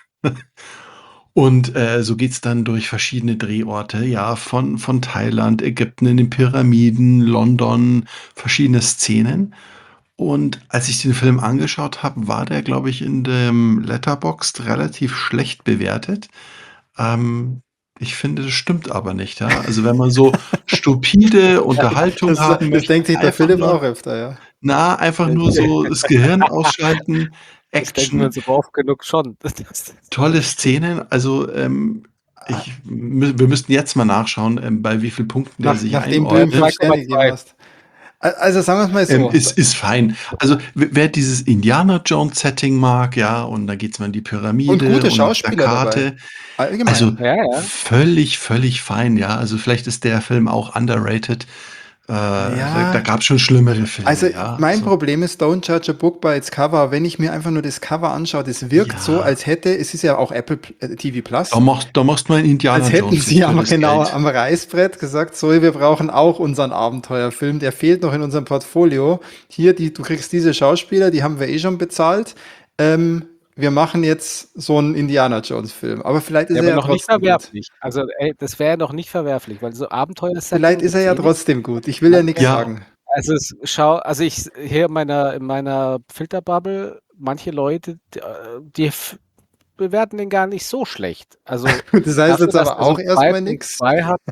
Und, äh, so geht's dann durch verschiedene Drehorte, ja, von von Thailand, Ägypten, in den Pyramiden, London, verschiedene Szenen. Und als ich den Film angeschaut habe, war der, glaube ich, in dem Letterboxd relativ schlecht bewertet. Ähm, ich finde, das stimmt aber nicht, ja. Also, wenn man so stupide Unterhaltung Das, haben das möchte, denkt sich der einfach Philipp nur auch öfter, ja. na, einfach nur so das Gehirn ausschalten, das denken wir Action, uns aber oft genug schon. Das, das, tolle Szenen. Also, ähm, ich mü wir müssten jetzt mal nachschauen, ähm, bei wie viel Punkten der Nach, sich nachdem du ihm einordnet. fünf Sterne zwei Komma zwei. gegeben hast. Al- Also sagen wir es mal Ähm, so. ist ist fein. Also, w wer dieses Indiana Jones Setting mag, ja, und dann geht's mal in die Und Pyramide gute und auf der Schauspieler dabei. Karte. Allgemein. Also, Ja, ja. völlig, völlig fein, ja. Also, vielleicht ist der Film auch underrated. Äh, da da Ja, gab's schon schlimmere Filme, also ja. mein Also, Problem ist, don't judge a book by its cover. Wenn ich mir einfach nur das Cover anschaue, das wirkt so, ja, als hätte, es ist ja auch Apple äh, T V da Plus, machst da machst du mal Indiana als hätten Jones sie hin für am, das genau Geld. am Reißbrett gesagt, so, wir brauchen auch unseren Abenteuerfilm, der fehlt noch in unserem Portfolio. Hier, die, du kriegst diese Schauspieler, die haben wir eh schon bezahlt. Ähm, wir machen jetzt so einen Indiana Jones Film. Aber vielleicht ist Ja, er aber ja noch nicht trotzdem gut. verwerflich. Also, ey, das wäre ja noch nicht verwerflich, weil so Vielleicht Abenteuer-Setting ist er gibt's ja eh nicht. trotzdem gut. Ich will ja nichts Ja, sagen. Also es schau, also ich hier in meiner in meiner Filterbubble, manche Leute, d äh, die f bewerten den gar nicht so schlecht. Also Das heißt dafür, jetzt dass aber der so auch zwei erstmal Komma nichts. zwei hat,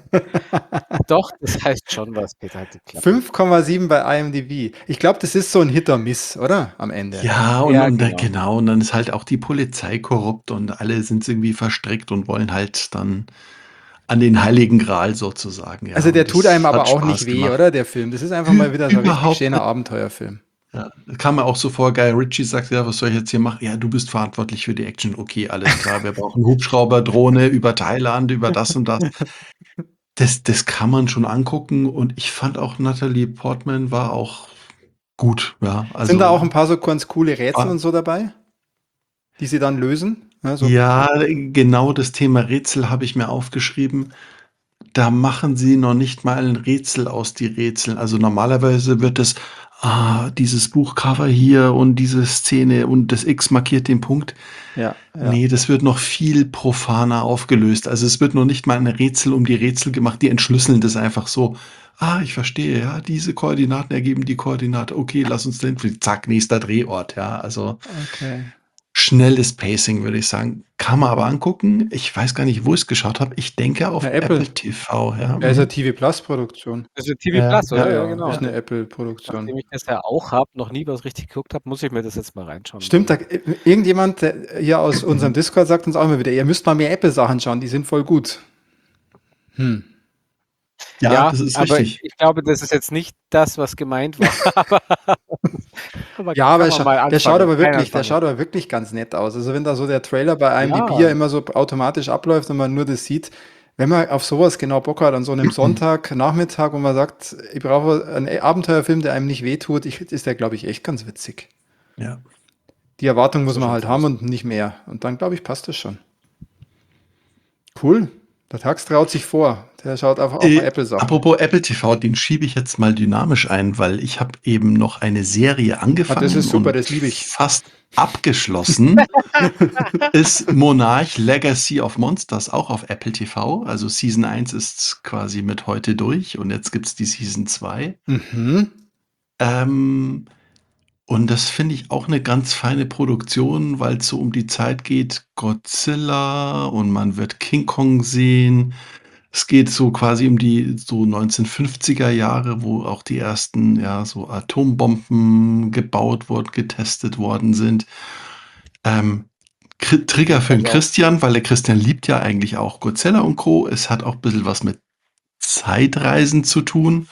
doch, das heißt schon was, Peter, halt die Klappe. fünf Komma sieben bei I M D B. Ich glaube, das ist so ein Hit or Miss, oder? Am Ende. ja, und Ja, und dann genau. genau, und dann ist halt auch die Polizei korrupt und alle sind irgendwie verstrickt und wollen halt dann an den Heiligen Gral sozusagen, ja. Also der Und tut das einem aber hat auch nicht Spaß weh, gemacht. oder? Der Film. Das ist einfach Ü mal wieder so ein richtig überhaupt schöner nicht. Abenteuerfilm. Ja, kam mir auch so vor, Guy Ritchie sagt: „Ja, was soll ich jetzt hier machen?“ „Ja, du bist verantwortlich für die Action.“ „Okay, alles klar, wir brauchen Hubschrauber, Drohne über Thailand, über das und das.“ Das das kann man schon angucken und ich fand auch Natalie Portman war auch gut, ja. Sind da auch Also, ein paar so ganz coole Rätsel war und so dabei, die sie dann lösen? Ja, so. ja, genau das Thema Rätsel habe ich mir aufgeschrieben. Da machen sie noch nicht mal ein Rätsel aus die Rätsel. Also, normalerweise wird es: „Ah, dieses Buchcover hier und diese Szene und das X markiert den Punkt.“ Ja, ja. Ne, das wird noch viel profaner aufgelöst. Also, es wird noch nicht mal ein Rätsel um die Rätsel gemacht. Die entschlüsseln das einfach so: „Ah, ich verstehe, ja, diese Koordinaten ergeben die Koordinate. Okay, lass uns dahin fliegen.“ Zack, nächster Drehort, ja. Also, Okay. schnelles Pacing, würde ich sagen. Kann man aber angucken. Ich weiß gar nicht, wo ich es geschaut habe. Ich denke auf Na, Apple. Apple T V. Ja, Ja, ist eine mhm. T V Plus Produktion. Das ist T V Ja, Plus, oder? Ja, Ja, ja, genau. ist eine Apple-Produktion. Nachdem ich das ja auch habe, noch nie was richtig geguckt habe, muss ich mir das jetzt mal reinschauen. Stimmt, da, irgendjemand der hier aus unserem Discord sagt uns auch immer wieder, ihr müsst mal mehr Apple-Sachen schauen, die sind voll gut. Hm. Ja, Ja, das ist aber richtig. ich glaube, das ist jetzt nicht das, was gemeint war. aber aber Ja, kann aber man scha mal der anfangen. schaut aber Kann wirklich, der anfangen. schaut aber wirklich ganz nett aus. Also wenn da so der Trailer bei IMDb Ja. ja immer so automatisch abläuft und man nur das sieht, wenn man auf sowas genau Bock hat, an so einem Sonntagnachmittag, wo man sagt, ich brauche einen Abenteuerfilm, der einem nicht wehtut, ich, ist der, glaube ich, echt ganz witzig. Ja. Die Erwartung muss So man schaut's halt haben aus. und nicht mehr. Und dann, glaube ich, passt das schon. Cool. Der Tax traut sich vor. Der schaut auf, auf Äh, Apple-Sachen. apropos Apple T V, den schiebe ich jetzt mal dynamisch ein, weil ich habe eben noch eine Serie Ah, angefangen das ist super, und das liebe ich. fast abgeschlossen. Ist Monarch Legacy of Monsters auch auf Apple T V. Also Season eins ist quasi mit heute durch und jetzt gibt es die Season zwei. Mhm. Ähm, und das finde ich auch eine ganz feine Produktion, weil es so um die Zeit geht, Godzilla und man wird King Kong sehen. Es geht so quasi um die so neunzehnhundertfünfziger Jahre, wo auch die ersten, ja, so Atombomben gebaut wurden, getestet worden sind. Ähm, Kri- Trigger für den Also, Christian, weil der Christian liebt ja eigentlich auch Godzilla und Co. Es hat auch ein bisschen was mit Zeitreisen zu tun.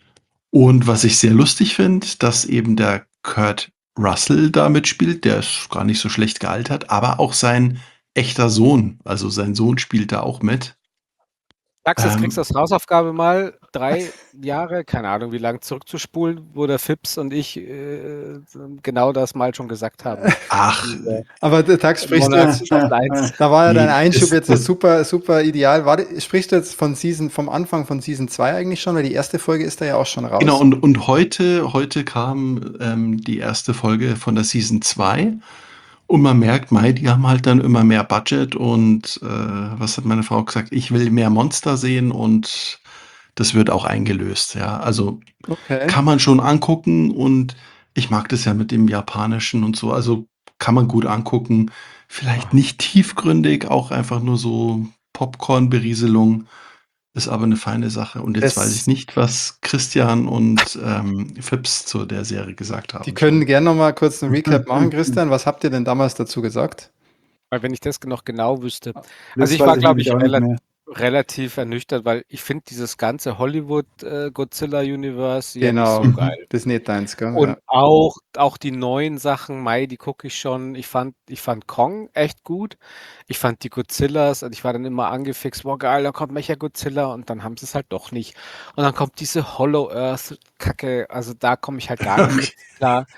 Und was ich sehr lustig finde, dass eben der Kurt Russell da mitspielt, der ist gar nicht so schlecht gealtert, aber auch sein echter Sohn, also sein Sohn spielt da auch mit. Max, jetzt kriegst du Ähm, als Hausaufgabe mal drei Jahre, keine Ahnung, wie lang zurückzuspulen, wo der Fips und ich äh, genau das mal schon gesagt haben. ach, Diese Aber der Tax sprichst du Monarch jetzt, Staffel eins. da war ja dein nee, Einschub ist, jetzt so ist, super, super ideal. War, sprichst du jetzt von Season, vom Anfang von Season zwei eigentlich schon? Weil die erste Folge ist da ja auch schon raus. genau, und, und heute, heute kam ähm, die erste Folge von der Season zwei und man merkt, mei, die haben halt dann immer mehr Budget und äh, was hat meine Frau gesagt? Ich will mehr Monster sehen und das wird auch eingelöst, ja. Also Okay. kann man schon angucken und ich mag das ja mit dem Japanischen und so, also kann man gut angucken. Vielleicht nicht tiefgründig, auch einfach nur so Popcorn-Berieselung. Ist aber eine feine Sache. Und jetzt weiß ich Das, nicht, was Christian und ähm, Fips zu der Serie gesagt die haben können schon. gerne noch mal kurz einen Recap machen, Christian. Was habt ihr denn damals dazu gesagt? Weil wenn ich das noch genau wüsste. Das Also ich weiß war, ich glaube nämlich ich, auch nicht relativ, mehr. relativ ernüchtert, weil ich finde dieses ganze Hollywood-Godzilla-Universe ja nicht Genau. so geil. Das ist nicht deins, gell? Und Ja. auch, auch die neuen Sachen, Mai, die gucke ich schon. Ich fand, ich fand Kong echt gut. Ich fand die Godzillas und ich war dann immer angefixt, boah geil, da kommt Mecha-Godzilla und dann haben sie es halt doch nicht. Und dann kommt diese Hollow-Earth-Kacke, also da komme ich halt gar nicht mit klar.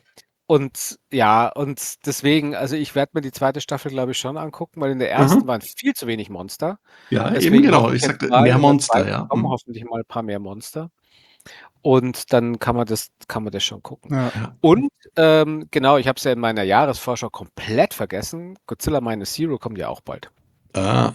Und ja, und deswegen, also ich werde mir die zweite Staffel, glaube ich, schon angucken, weil in der ersten Mhm. waren viel zu wenig Monster. Ja, eben Deswegen genau. hoffe Ich ich jetzt sagte, mal, mehr in der Monster, zweiten ja. kommen Mhm. hoffentlich mal ein paar mehr Monster. Und dann kann man das, kann man das schon gucken. Ja. Ja. Und ähm, genau, ich habe es ja in meiner Jahresvorschau komplett vergessen. Godzilla Minus Zero kommt ja auch bald. Ah.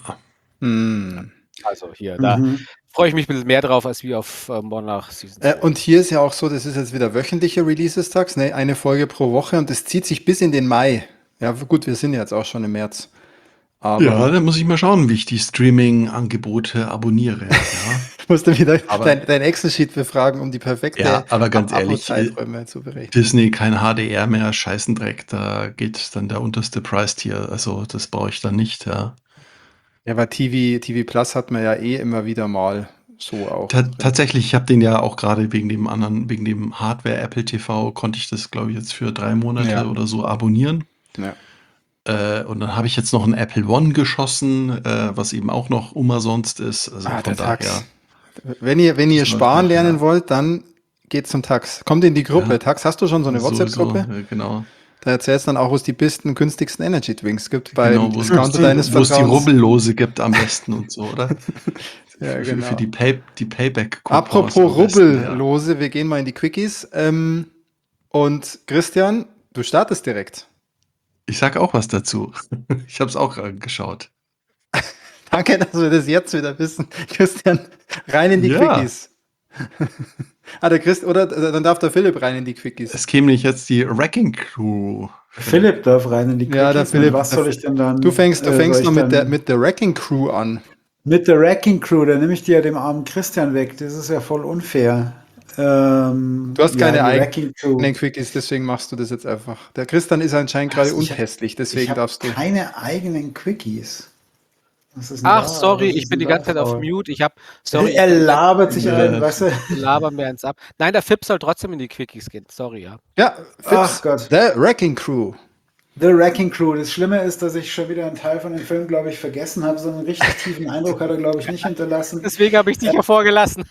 Hm. Also hier, da Mhm. freue ich mich ein bisschen mehr drauf als wie auf äh, Monarch Season Äh, zwei. und hier ist ja auch so, das ist jetzt wieder wöchentliche Releases tags, ne? Eine Folge pro Woche und das zieht sich bis in den Mai. Ja, gut, wir sind jetzt auch schon im März. Aber Ja, dann muss ich mal schauen, wie ich die Streaming-Angebote abonniere. Ja, musst du wieder aber, dein, dein Excel-Sheet befragen, um die perfekte ja, aber ganz Ab- ehrlich, äh, Abo-Zeiträume zu berechnen. Disney kein H D R mehr, Scheißendreck, da geht dann der unterste Preis-Tier. Also das brauche ich dann nicht, ja. Ja, aber T V, T V Plus hat man ja eh immer wieder mal so auch Ta drin. tatsächlich, ich habe den ja auch gerade wegen dem anderen, wegen dem Hardware Apple T V, konnte ich das, glaube ich, jetzt für drei Monate Ja. oder so abonnieren. Ja. Äh, und dann habe ich jetzt noch ein Apple One geschossen, äh, was eben auch noch umsonst ist. Also Ah, von der Tax. daher. Wenn ihr, wenn ihr Das läuft sparen noch, lernen ja. wollt, dann geht zum Tax. Kommt in die Gruppe. Ja, Tax, hast du schon so eine sowieso, WhatsApp-Gruppe? äh, genau. Da erzählst du dann auch, wo es die besten, günstigsten Energy Drinks gibt beim Genau, wo es Discounter deines wo es die Vertrauens. Rubbellose gibt am besten und so, oder? Ja, Für, für, für genau. die, Pay, die Payback-Coupons Apropos am besten, ja. Rubbellose, wir gehen mal in die Quickies. Ähm, und Christian, du startest direkt. Ich sag auch was dazu. Ich habe es auch äh, geschaut. Danke, dass wir das jetzt wieder wissen. Christian, rein in die Ja. Quickies. ah, der Christ, oder dann darf der Philipp rein in die Quickies. Es käme nämlich jetzt die Wrecking Crew Philipp darf rein in die Ja, der Quickies. Mit Philipp, was der soll ich denn dann? Du fängst, du äh, fängst soll noch ich mit der, dann- mit der Wrecking Crew an. Mit der Wrecking Crew, da nehme ich dir ja dem armen Christian weg. Das ist ja voll unfair. Ähm, Du hast ja, keine die eigenen Wrecking Crew. Quickies, deswegen machst du das jetzt einfach. Der Christian ist anscheinend gerade Was? Ich hab- unpässlich, Ich deswegen habe darfst du. keine eigenen Quickies. Was ist denn Ach, da? sorry, Was ich ist bin denn die da ganze Zeit auf faul? Mute. Ich habe, sorry, Er ich hab gesagt, labert sich Ja. ein, weißt du? wir labern mir eins ab. Nein, der Fip soll trotzdem in die Quickies gehen. Sorry, ja. Ja, Ach Fips, Gott. The Wrecking Crew. The Wrecking Crew. Das Schlimme ist, dass ich schon wieder einen Teil von dem Film, glaube ich, vergessen habe. So einen richtig tiefen Eindruck hat er, glaube ich, nicht hinterlassen. Deswegen habe ich dich ja vorgelassen.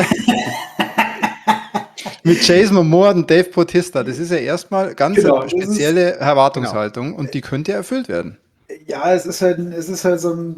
Mit Jason Momoa und Dave Bautista. Das ist ja erstmal ganz Genau, eine das ist- spezielle Erwartungshaltung und die könnte erfüllt werden. Ja, es ist halt, ein- es ist halt so ein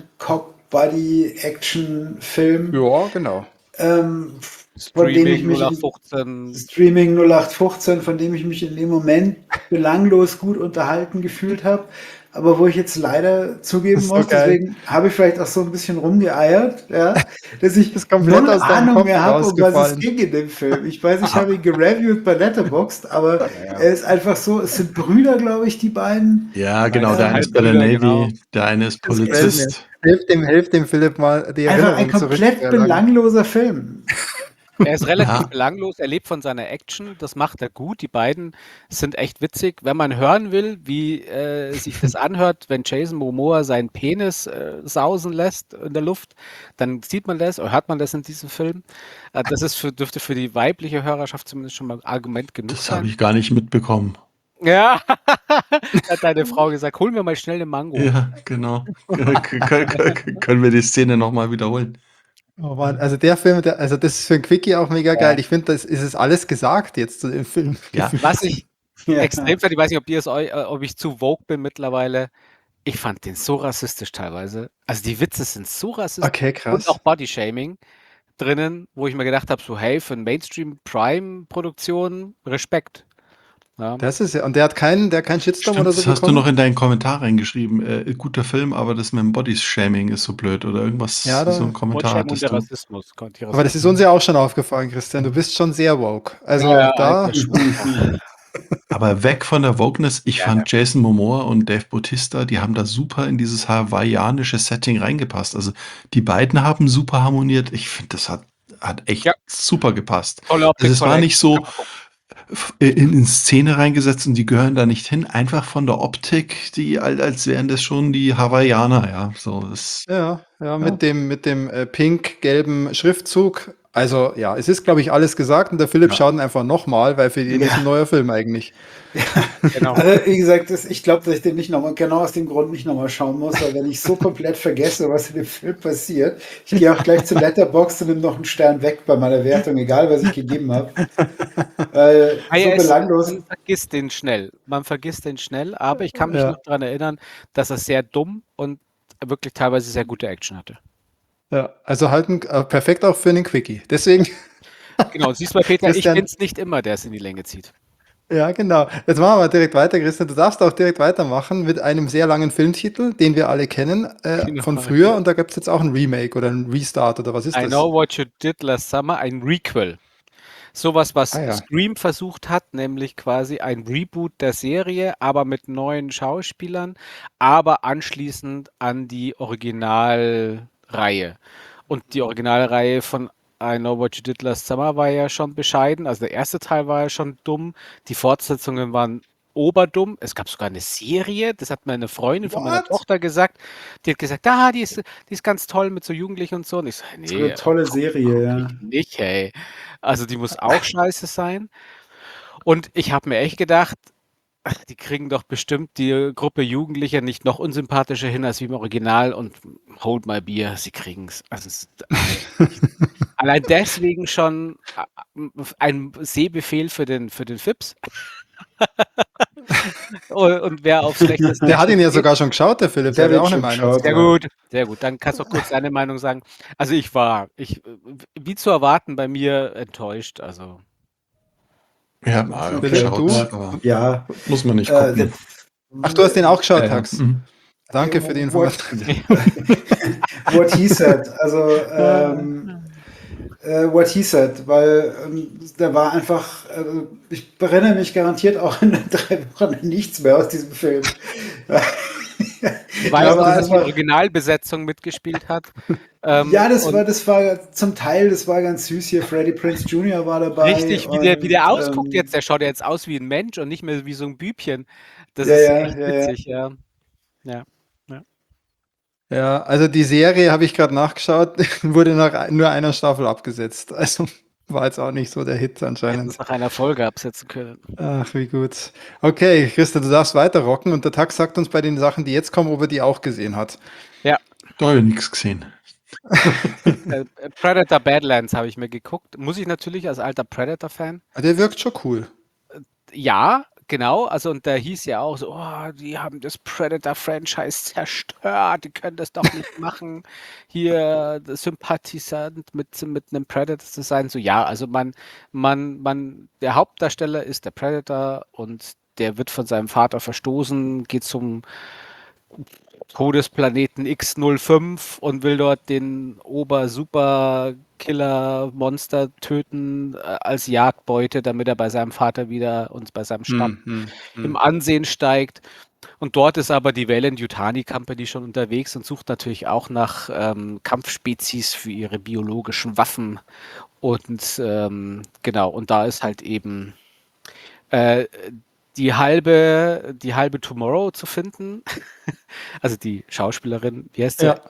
Cop-Buddy-Action-Film. Ja, genau. Ähm, von dem ich Streaming mich null acht in, fünfzehn. Streaming null acht fünfzehn, von dem ich mich in dem Moment belanglos gut unterhalten gefühlt habe, aber wo ich jetzt leider zugeben Das ist so muss, geil. deswegen habe ich vielleicht auch so ein bisschen rumgeeiert, ja, dass ich Das ist komplett null aus deinem Ahnung Kopf mehr habe, um was es rausgefallen. ging in dem Film. Ich weiß, ich habe ihn gereviewt bei Letterboxd, aber er ist einfach so, es sind Brüder, glaube ich, die beiden. Ja, genau. Der Ja, eine ist bei der Halbbrüder, Navy, genau. der eine ist gefällt Polizist. Hilf dem, hilf dem Philipp mal die Einfach ein Erinnerung komplett zurückzuerlangen. belangloser Film. Er ist relativ Ja. belanglos, er lebt von seiner Action, das macht er gut. Die beiden sind echt witzig. Wenn man hören will, wie äh, sich das anhört, wenn Jason Momoa seinen Penis äh, sausen lässt in der Luft, dann sieht man das oder hört man das in diesem Film. Äh, das ist für, dürfte für die weibliche Hörerschaft zumindest schon mal Argument genug Das habe sein. ich gar nicht mitbekommen. Ja, hat deine Frau gesagt, hol mir mal schnell eine Mango. Ja, genau. K- k- k- Können wir die Szene nochmal wiederholen? Oh Mann, also der Film, der, also das ist für ein Quickie auch mega Ja. geil. Ich finde, das ist es alles gesagt jetzt zu dem Film. Ja. Was ich Ja. extrem fand, ich weiß nicht, ob ihr es euch, äh, ob ich zu vogue bin mittlerweile. Ich fand den so rassistisch teilweise. Also die Witze sind so rassistisch Okay, und krass. auch Bodyshaming drinnen, wo ich mir gedacht habe, so hey, für eine Mainstream-Prime-Produktion Respekt. Ja. Das ist ja, und der hat keinen, der hat keinen Shitstorm Stimmt, oder so das hast du bekommen? noch in deinen Kommentar reingeschrieben. Äh, guter Film, aber das mit dem Body-Shaming ist so blöd oder irgendwas, Ja, da- so ein Kommentar Bodyshaming und hattest der du. Rassismus. die Aber das ist uns ja auch schon aufgefallen, Christian. Du bist schon sehr woke. Also Ja, ja, da, alter Schwuchtel. Aber weg von der Wokeness, ich Ja, fand Jason Momoa und Dave Bautista, die haben da super in dieses hawaiianische Setting reingepasst. Also die beiden haben super harmoniert. Ich finde, das hat, hat echt Ja. super gepasst. Tolle Optik, Also es tolle war nicht Action. so f- in, in Szene reingesetzt und die gehören da nicht hin. Einfach von der Optik, die al- als wären das schon die Hawaiianer, ja. So, das, ja, ja, mit dem, mit dem äh, pink-gelben Schriftzug. Also ja, es ist, glaube ich, alles gesagt und der Philipp Ja. schaut ihn einfach nochmal, weil für ihn Ja. ist ein neuer Film eigentlich. Genau. Also, wie gesagt, das, ich glaube, dass ich den nicht nochmal, genau aus dem Grund nicht nochmal schauen muss, weil wenn ich so komplett vergesse, was in dem Film passiert, ich gehe auch gleich zu Letterboxd und nehme noch einen Stern weg bei meiner Wertung, egal was ich gegeben habe. Weil Ah, ja, so es- belanglos. Man vergisst den schnell. Man vergisst den schnell, aber ich kann mich Ja. noch daran erinnern, dass er sehr dumm und wirklich teilweise sehr gute Action hatte. Ja, also halt ein, äh, perfekt auch für einen Quickie. Deswegen, Genau, siehst du mal, Peter, ich Christian- bin es nicht immer, der es in die Länge zieht. ja, genau. Jetzt machen wir mal direkt weiter, Christian. Du darfst auch direkt weitermachen mit einem sehr langen Filmtitel, den wir alle kennen, äh, Genau. von früher. Und da gibt es jetzt auch ein Remake oder ein Restart oder was ist I das? Know What You Did Last Summer, ein Requel. Sowas, was Ah, ja. Scream versucht hat, nämlich quasi ein Reboot der Serie, aber mit neuen Schauspielern, aber anschließend an die Originalreihe. Und die Originalreihe von I Know What You Did Last Summer war ja schon bescheiden. Also der erste Teil war ja schon dumm. Die Fortsetzungen waren oberdumm. Es gab sogar eine Serie, das hat mir eine Freundin von meiner What? Tochter gesagt. Die hat gesagt, ah, die ist, die ist ganz toll mit so Jugendlichen und so. Und ich so, Das ist nee, eine tolle Serie, ja. nicht, hey. Also die muss auch scheiße sein. Und ich habe mir echt gedacht, ach, die kriegen doch bestimmt die Gruppe Jugendlicher nicht noch unsympathischer hin als wie im Original und hold my beer, sie kriegen es. Also es ist allein deswegen schon äh, ein Sehbefehl für den, für den Fips. und, und wer aufs Schlechteste. Der hat ihn ja steht- sogar schon geschaut, der Philipp. Der Der hat ja wird auch eine schon Meinung. geschaut. Sehr gut, sehr gut. Dann kannst du kurz deine Meinung sagen. Also ich war, ich, wie zu erwarten, bei mir enttäuscht. Also ja, mal Philipp, geschaut, du? aber Ja. muss man nicht Äh, gucken. Ach, du hast den auch geschaut, Ja, ja. Tax. Mhm. Danke für die What- Information. What he said. Also, ähm, Äh, What He Said, weil ähm, da war einfach, äh, ich erinnere mich garantiert auch in drei Wochen an nichts mehr aus diesem Film. Ich Da weiß, war dass die einfach, Originalbesetzung mitgespielt hat. Ähm, ja, das war, und das war zum Teil, das war ganz süß hier. Freddie Prinze Junior war dabei richtig, wie der, wie und der ausguckt ähm, jetzt, der schaut ja jetzt aus wie ein Mensch und nicht mehr wie so ein Bübchen. Das ja, ist ja, echt ja, ja. witzig, ja. Ja. Ja. Ja, also die Serie habe ich gerade nachgeschaut, wurde nach ein- nur einer Staffel abgesetzt. Also war jetzt auch nicht so der Hit Hätten es anscheinend. nach einer Folge absetzen können. Ach, wie gut. Okay, Christa, du darfst weiter rocken und der Tag sagt uns bei den Sachen, die jetzt kommen, ob er die auch gesehen hat. Ja, Da habe ich nichts gesehen. äh, Predator Badlands habe ich mir geguckt. Muss ich natürlich als alter Predator-Fan. Ah, der wirkt schon cool. Ja, genau. Also, und da hieß ja auch so, oh, die haben das Predator-Franchise zerstört, die können das doch nicht machen, hier Sympathisant mit, mit einem Predator zu sein. So, ja, also man, man, man, der Hauptdarsteller ist der Predator und der wird von seinem Vater verstoßen, geht zum Todesplaneten X null fünf und will dort den Ober-Super-Killer-Monster töten äh, als Jagdbeute, damit er bei seinem Vater wieder und bei seinem Stamm Hm, hm, im hm. Ansehen steigt. Und dort ist aber die Weyland-Yutani Company schon unterwegs und sucht natürlich auch nach ähm, Kampfspezies für ihre biologischen Waffen. Und ähm, genau, und da ist halt eben äh, die halbe, die halbe Tomorrow zu finden. Also die Schauspielerin, wie heißt sie? Ja,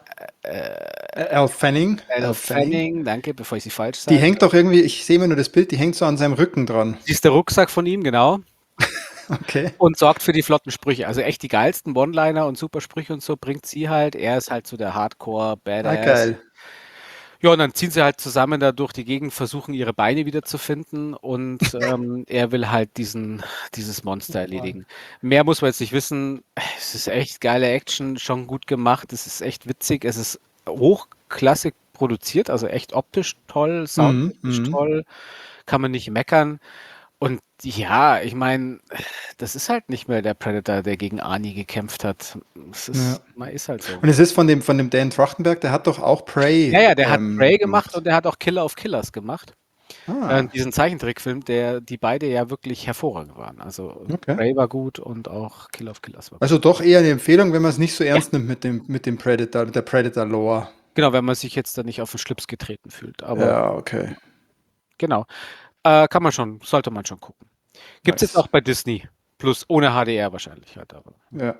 Al Fanning. Elle Al Fanning. Fanning, danke, bevor ich sie falsch Die sage. hängt doch irgendwie, ich sehe mir nur das Bild, die hängt so an seinem Rücken dran. Sie ist der Rucksack von ihm, genau. Okay. Und sorgt für die flotten Sprüche. Also echt die geilsten One-Liner und super Sprüche und so bringt sie halt. Er ist halt so der Ah, Hardcore-Badass. geil. Ja, und dann ziehen sie halt zusammen da durch die Gegend, versuchen ihre Beine wiederzufinden und ähm, er will halt diesen, dieses Monster erledigen. Mehr muss man jetzt nicht wissen. Es ist echt geile Action, schon gut gemacht. Es ist echt witzig. Es ist hochklassig produziert, also echt optisch toll, Mhm, soundtechnisch mhm. toll. Kann man nicht meckern. Und ja, ich meine, das ist halt nicht mehr der Predator, der gegen Arnie gekämpft hat. Es Ja. ist, man ist halt so. Und es ist von dem, von dem Dan Trachtenberg, der hat doch auch Prey Ja, ja, der hat ähm, Prey gemacht gemacht. und der hat auch Killer of Killers gemacht. Äh, Ah, diesen Zeichentrickfilm, der die beide ja wirklich hervorragend waren. Also okay. Prey war gut und auch Killer of Killers war gut. Also doch eher eine Empfehlung, wenn man es nicht so Ja, ernst nimmt mit dem, mit dem Predator, mit der Predator-Lore. genau, wenn man sich jetzt da nicht auf den Schlips getreten fühlt. Aber Ja, okay. genau, äh, kann man schon, sollte man schon gucken. Gibt es jetzt Nice. auch bei Disney. Plus ohne H D R wahrscheinlich halt, aber Ja.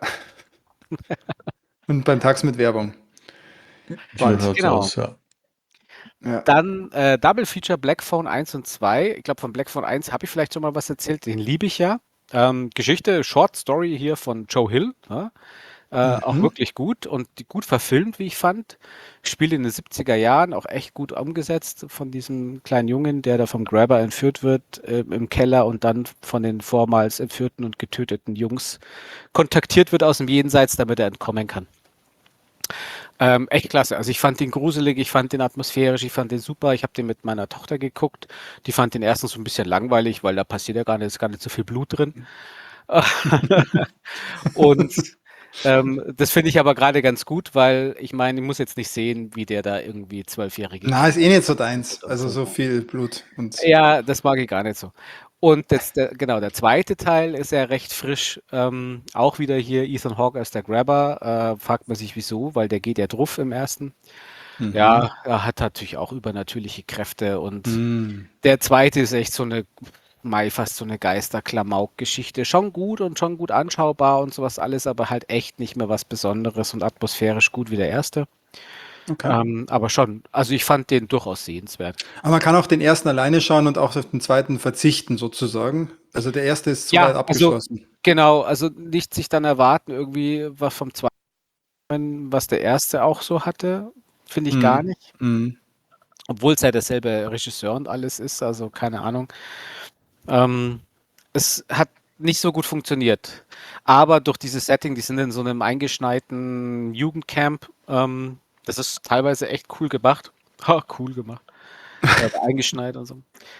Und beim Tax mit Werbung. So Bald. schaut's genau. aus, ja. Ja. Dann äh, Double Feature Black Phone eins und zwei. Ich glaube, von Black Phone eins habe ich vielleicht schon mal was erzählt. Den liebe ich ja. Ähm, Geschichte, Short Story hier von Joe Hill. Ja? Äh, auch Mhm. wirklich gut und die- gut verfilmt, wie ich fand. Spielt in den siebziger Jahren, auch echt gut umgesetzt von diesem kleinen Jungen, der da vom Grabber entführt wird äh, im Keller und dann von den vormals entführten und getöteten Jungs kontaktiert wird aus dem Jenseits, damit er entkommen kann. Ähm, echt klasse. Also ich fand den gruselig, ich fand den atmosphärisch, ich fand den super. Ich habe den mit meiner Tochter geguckt. Die fand den erstens so ein bisschen langweilig, weil da passiert ja gar nicht, ist gar nicht so viel Blut drin. Und ähm, das finde ich aber gerade ganz gut, weil ich meine, ich muss jetzt nicht sehen, wie der da irgendwie zwölfjährige Na, ist Kinder eh nicht so tötet deins. und Also so. so viel Blut und Ja, das mag ich gar nicht so. Und jetzt der, genau, der zweite Teil ist ja recht frisch. Ähm, auch wieder hier Ethan Hawke als der Grabber. Äh, fragt man sich wieso, weil der geht ja drauf im ersten. mhm. Ja, er hat natürlich auch übernatürliche Kräfte und Mhm. der zweite ist echt so eine, Mai, fast so eine Geister-Klamauk-Geschichte. Schon gut und schon gut anschaubar und sowas alles, aber halt echt nicht mehr was Besonderes und atmosphärisch gut wie der erste. Okay. Ähm, aber schon, also ich fand den durchaus sehenswert. Aber man kann auch den ersten alleine schauen und auch auf den zweiten verzichten, sozusagen. Also der erste ist soweit Ja, also abgeschlossen. genau, also nicht sich dann erwarten, irgendwie was vom zweiten, was der erste auch so hatte, finde ich gar Mhm. nicht. Mhm. Obwohl es ja derselbe Regisseur und alles ist, also keine Ahnung. Ähm, es hat nicht so gut funktioniert. Aber durch dieses Setting, die sind in so einem eingeschneiten Jugendcamp, ähm, das ist teilweise echt cool gemacht. Ha, cool gemacht. Ja, eingeschneit und so.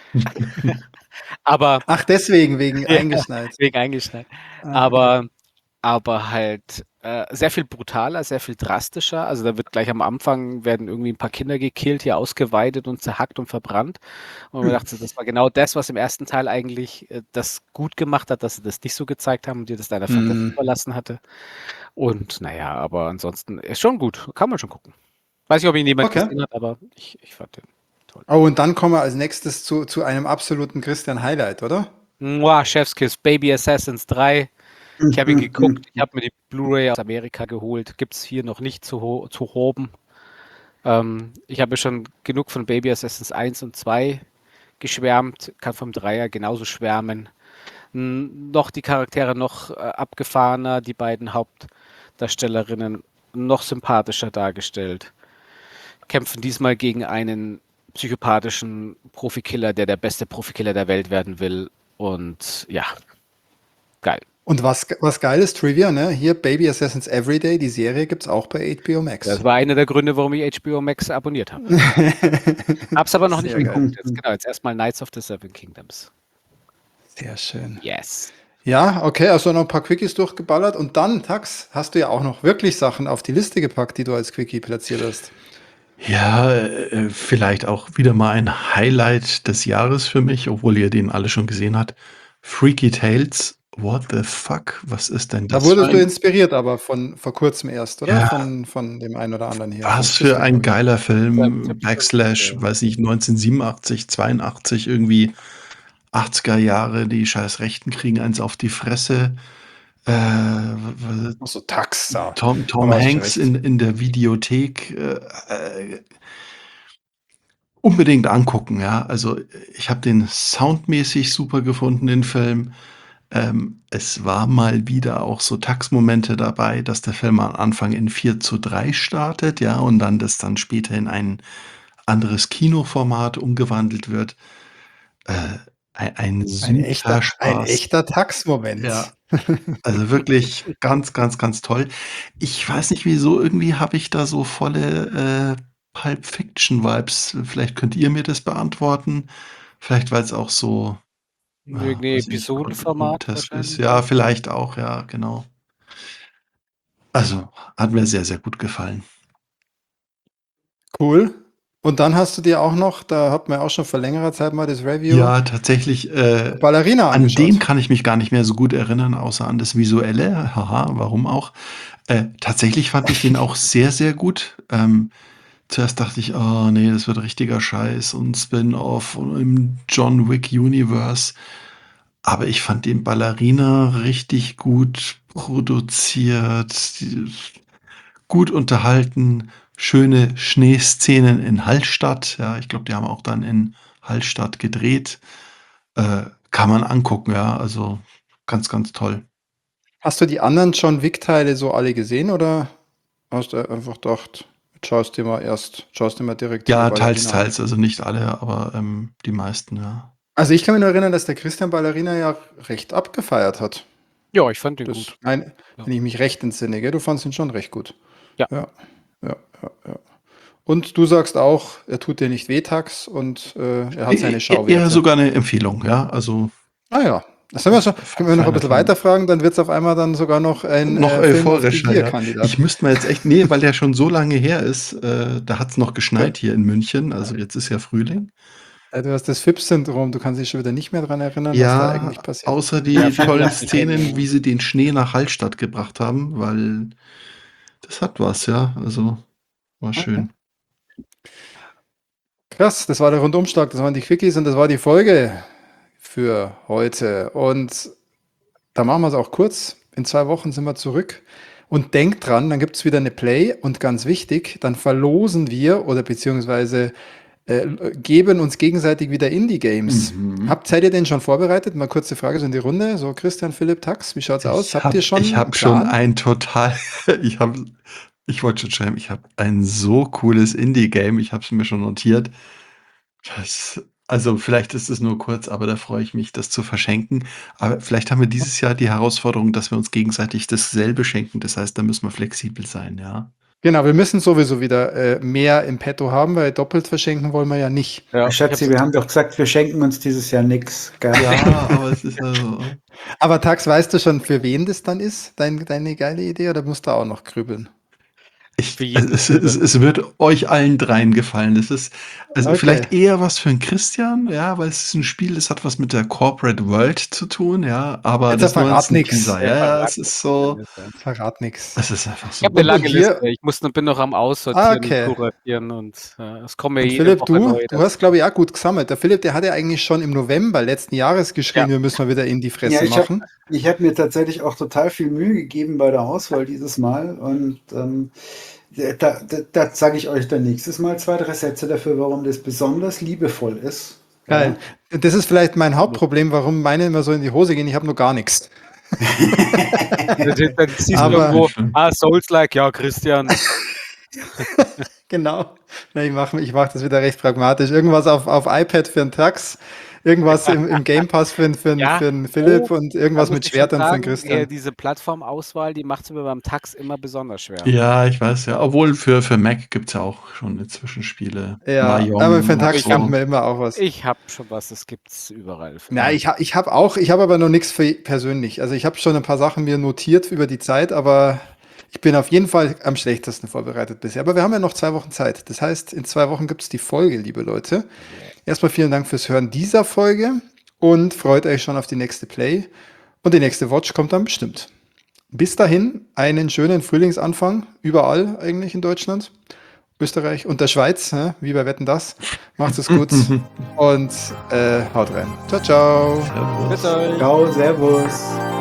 Aber Ach, deswegen, wegen ja, eingeschneit. wegen eingeschneit. Ah, okay. Aber, aber halt äh, sehr viel brutaler, sehr viel drastischer. Also da wird gleich am Anfang werden irgendwie ein paar Kinder gekillt, hier ausgeweidet und zerhackt und verbrannt. Und man dachte, das war genau das, was im ersten Teil eigentlich äh, das gut gemacht hat, dass sie das nicht so gezeigt haben und dir das deiner Fantasie Hm. überlassen hatte. Und naja, aber ansonsten ist schon gut, kann man schon gucken. Weiß nicht, ob ihn jemand Okay. gesehen hat, aber ich, ich fand den toll. Oh, und dann kommen wir als nächstes zu, zu einem absoluten Christian-Highlight, oder? Mua, Chefskiss, Baby Assassins drei. Ich habe ihn geguckt, ich habe mir die Blu-ray aus Amerika geholt. Gibt es hier noch nicht zu, ho zu hoben. Ähm, ich habe schon genug von Baby Assassins eins und zwei geschwärmt, kann vom Dreier genauso schwärmen. N noch die Charaktere noch äh, abgefahrener, die beiden Hauptdarstellerinnen noch sympathischer dargestellt. Kämpfen diesmal gegen einen psychopathischen Profikiller, der der beste Profikiller der Welt werden will. Und ja, geil. Und was, was geiles Trivia, ne? Hier Baby Assassins Everyday, die Serie gibt es auch bei H B O Max. Das war einer der Gründe, warum ich H B O Max abonniert habe. Hab's aber noch nicht Sehr geil. geguckt. Jetzt, genau, jetzt erstmal Knights of the Seven Kingdoms. Sehr schön. Yes. Ja, okay, also noch ein paar Quickies durchgeballert und dann, Tax, hast du ja auch noch wirklich Sachen auf die Liste gepackt, die du als Quickie platziert hast. Ja, äh, vielleicht auch wieder mal ein Highlight des Jahres für mich, obwohl ihr den alle schon gesehen habt. Freaky Tales. What the fuck? Was ist denn Da das für wurdest du ein inspiriert, aber von vor kurzem erst, oder? Ja, Von, von dem einen oder anderen hier, von was für Christian, ein glaube ich. geiler Ja, Film. Tipp schon, Backslash, ja. weiß nicht, neunzehnhundertsiebenundachtzig, zweiundachtzig, irgendwie achtziger Jahre, die scheiß Rechten kriegen eins auf die Fresse. Äh, w- w- Ach so, Tax, da Tom, haben Tom wir was Hanks recht. in, in der Videothek. Äh, äh, unbedingt angucken, ja. Also ich habe den soundmäßig super gefunden, den Film. Ähm, es war mal wieder auch so Tax-Momente dabei, dass der Film am Anfang in vier zu drei startet, ja, und dann das dann später in ein anderes Kinoformat umgewandelt wird. Äh, ein, ein Ein super echter, ein Spaß. echter Tax-Moment. Ja, also wirklich ganz, ganz, ganz toll. Ich weiß nicht wieso, irgendwie habe ich da so volle äh, Pulp Fiction Vibes. Vielleicht könnt ihr mir das beantworten. Vielleicht, weil es auch so, ja, Irgendein weiß ich nicht, gro Episodenformat grotesk ist. wahrscheinlich. Ja, vielleicht auch, ja, genau. Also, hat mir sehr, sehr gut gefallen. Cool. Und dann hast du dir auch noch, da hatten wir auch schon vor längerer Zeit mal das Review, Ja, tatsächlich, äh, Ballerina an den angeschaut. kann ich mich gar nicht mehr so gut erinnern, außer an das Visuelle. Haha, warum auch? Äh, tatsächlich fand ich den auch sehr, sehr gut. Ähm, zuerst dachte ich: „Oh ne, das wird richtiger Scheiß und Spin-off und im John Wick Universe." Aber ich fand den Ballerina richtig gut produziert, die gut unterhalten, schöne Schneeszenen in Hallstatt. Ja, ich glaube, die haben auch dann in Hallstatt gedreht. Äh, kann man angucken, ja, also ganz, ganz toll. Hast du die anderen John Wick-Teile so alle gesehen oder hast du einfach gedacht, schaust dir mal erst, schaust dir mal direkt hier die Ja, teils, Ballerina an? teils, also nicht alle, aber, ähm, die meisten, ja. Also ich kann mich nur erinnern, dass der Christian Ballerina ja recht abgefeiert hat. Ja, ich fand den Das, gut. nein, Ja. wenn ich mich recht entsinne, gell? Du fandst ihn schon recht gut. Ja. Ja, ja, ja, ja. Und du sagst auch, er tut dir nicht weh, Tax, und äh, er hat seine E e eher Schauwerte. sogar 'ne Empfehlung, ja, also Ah ja, das haben wir schon. f Können wir noch ein feiner bisschen Film. weiterfragen, dann wird es auf einmal dann sogar noch ein Noch äh, Film of the euphorischer, ja. Year-Kandidat. Ich müsste mal jetzt echt ne, weil der schon so lange her ist, äh, da hat's noch Ja. geschneit hier in München, also jetzt ist ja Frühling. Äh, du hast das Fips-Syndrom, du kannst dich schon wieder nicht mehr dran erinnern, was da eigentlich Ja, passiert ist. außer Ja, die tollen fünfundachtzig Szenen, wie Grad. sie den Schnee nach Hallstatt gebracht haben, weil das hat was, ja, also war Okay. schön. Krass, das war der Rundumschlag, das waren die Quickies und das war die Folge für heute. Und da machen wir es auch kurz. In zwei Wochen sind wir zurück. Und denkt dran, dann gibt es wieder eine Play und ganz wichtig, dann verlosen wir oder beziehungsweise äh, geben uns gegenseitig wieder Indie-Games. Mhm. Habt, seid ihr denn schon vorbereitet? Mal kurze Frage so in die Runde. So, Christian, Philipp, Tax, wie schaut's aus? Ich Habt ihr habe schon ich einen habe schon Plan? ein total ich habe ich wollte schon schreiben, ich habe ein so cooles Indie-Game, ich habe es mir schon notiert. Das also, vielleicht ist es nur kurz, aber da freue ich mich, das zu verschenken. Aber vielleicht haben wir dieses Jahr die Herausforderung, dass wir uns gegenseitig dasselbe schenken. Das heißt, da müssen wir flexibel sein, ja. Genau, wir müssen sowieso wieder äh, mehr im Petto haben, weil doppelt verschenken wollen wir ja nicht. Ja, Schatzi, ich wir hab- haben doch gesagt, wir schenken uns dieses Jahr nichts. Ja, aber es ist also. Aber Tax, weißt du schon, für wen das dann ist, dein, deine geile Idee, oder musst du auch noch grübeln? Ich, Für jeden es, es, es wird euch allen dreien gefallen. Das ist also Okay. vielleicht eher was für einen Christian, ja, weil es ist ein Spiel, das hat was mit der Corporate World zu tun, ja, aber Jetzt das ist nur verrat ein nix. Teaser. Ja, ja, es ist so, Verrat nichts. es ist einfach Ich so. habe eine Und- lange und hier- Liste. Ich muss, bin noch am Aussortieren Ah, okay. und kuratieren und äh, es kommen ja Und jede Philipp, Woche du, neue du hast, glaube ich, auch gut gesammelt. Der Philipp, der hat ja eigentlich schon im November letzten Jahres geschrien, Ja. wir müssen mal wieder in die Fresse Ja, ich hab- machen. Ich habe mir tatsächlich auch total viel Mühe gegeben bei der Auswahl dieses Mal und ähm, da, da, da sage ich euch dann nächstes Mal zwei, drei Sätze dafür, warum das besonders liebevoll ist. Geil. Das ist vielleicht mein Hauptproblem, warum meine immer so in die Hose gehen. Ich habe nur gar nichts. Dann, dann siehst du Aber- irgendwo, ah, Souls-like, ja, Christian. Genau. Na, Ich mache ich mach das wieder recht pragmatisch. Irgendwas auf, auf iPad für einen Tax, irgendwas im, im Game Pass für, einen- für, einen- Ja. für einen Philipp Oh, und irgendwas Da muss mit ich schon Schwertern für sagen, den Christian. ja, diese Plattformauswahl, die macht es mir beim Tax immer besonders schwer. Ja, ich weiß ja. Obwohl für, für Mac gibt es ja auch schon inzwischen Spiele. Ja, Mahjong aber für den und Tax ich so. finden wir immer auch was. Ich habe schon was, das gibt's überall. Na, ich, ha- ich habe auch, ich habe aber noch nichts für persönlich. Also ich habe schon ein paar Sachen mir notiert über die Zeit, aber ich bin auf jeden Fall am schlechtesten vorbereitet bisher. Aber wir haben ja noch zwei Wochen Zeit. Das heißt, in zwei Wochen gibt es die Folge, liebe Leute. Erstmal vielen Dank fürs Hören dieser Folge und freut euch schon auf die nächste Play. Und die nächste Watch kommt dann bestimmt. Bis dahin einen schönen Frühlingsanfang, überall eigentlich in Deutschland, Österreich und der Schweiz, hä? Wie bei Wetten, das. Macht es gut und äh, haut rein. Ciao, ciao. Servus. Bis euch. Ciao, Servus.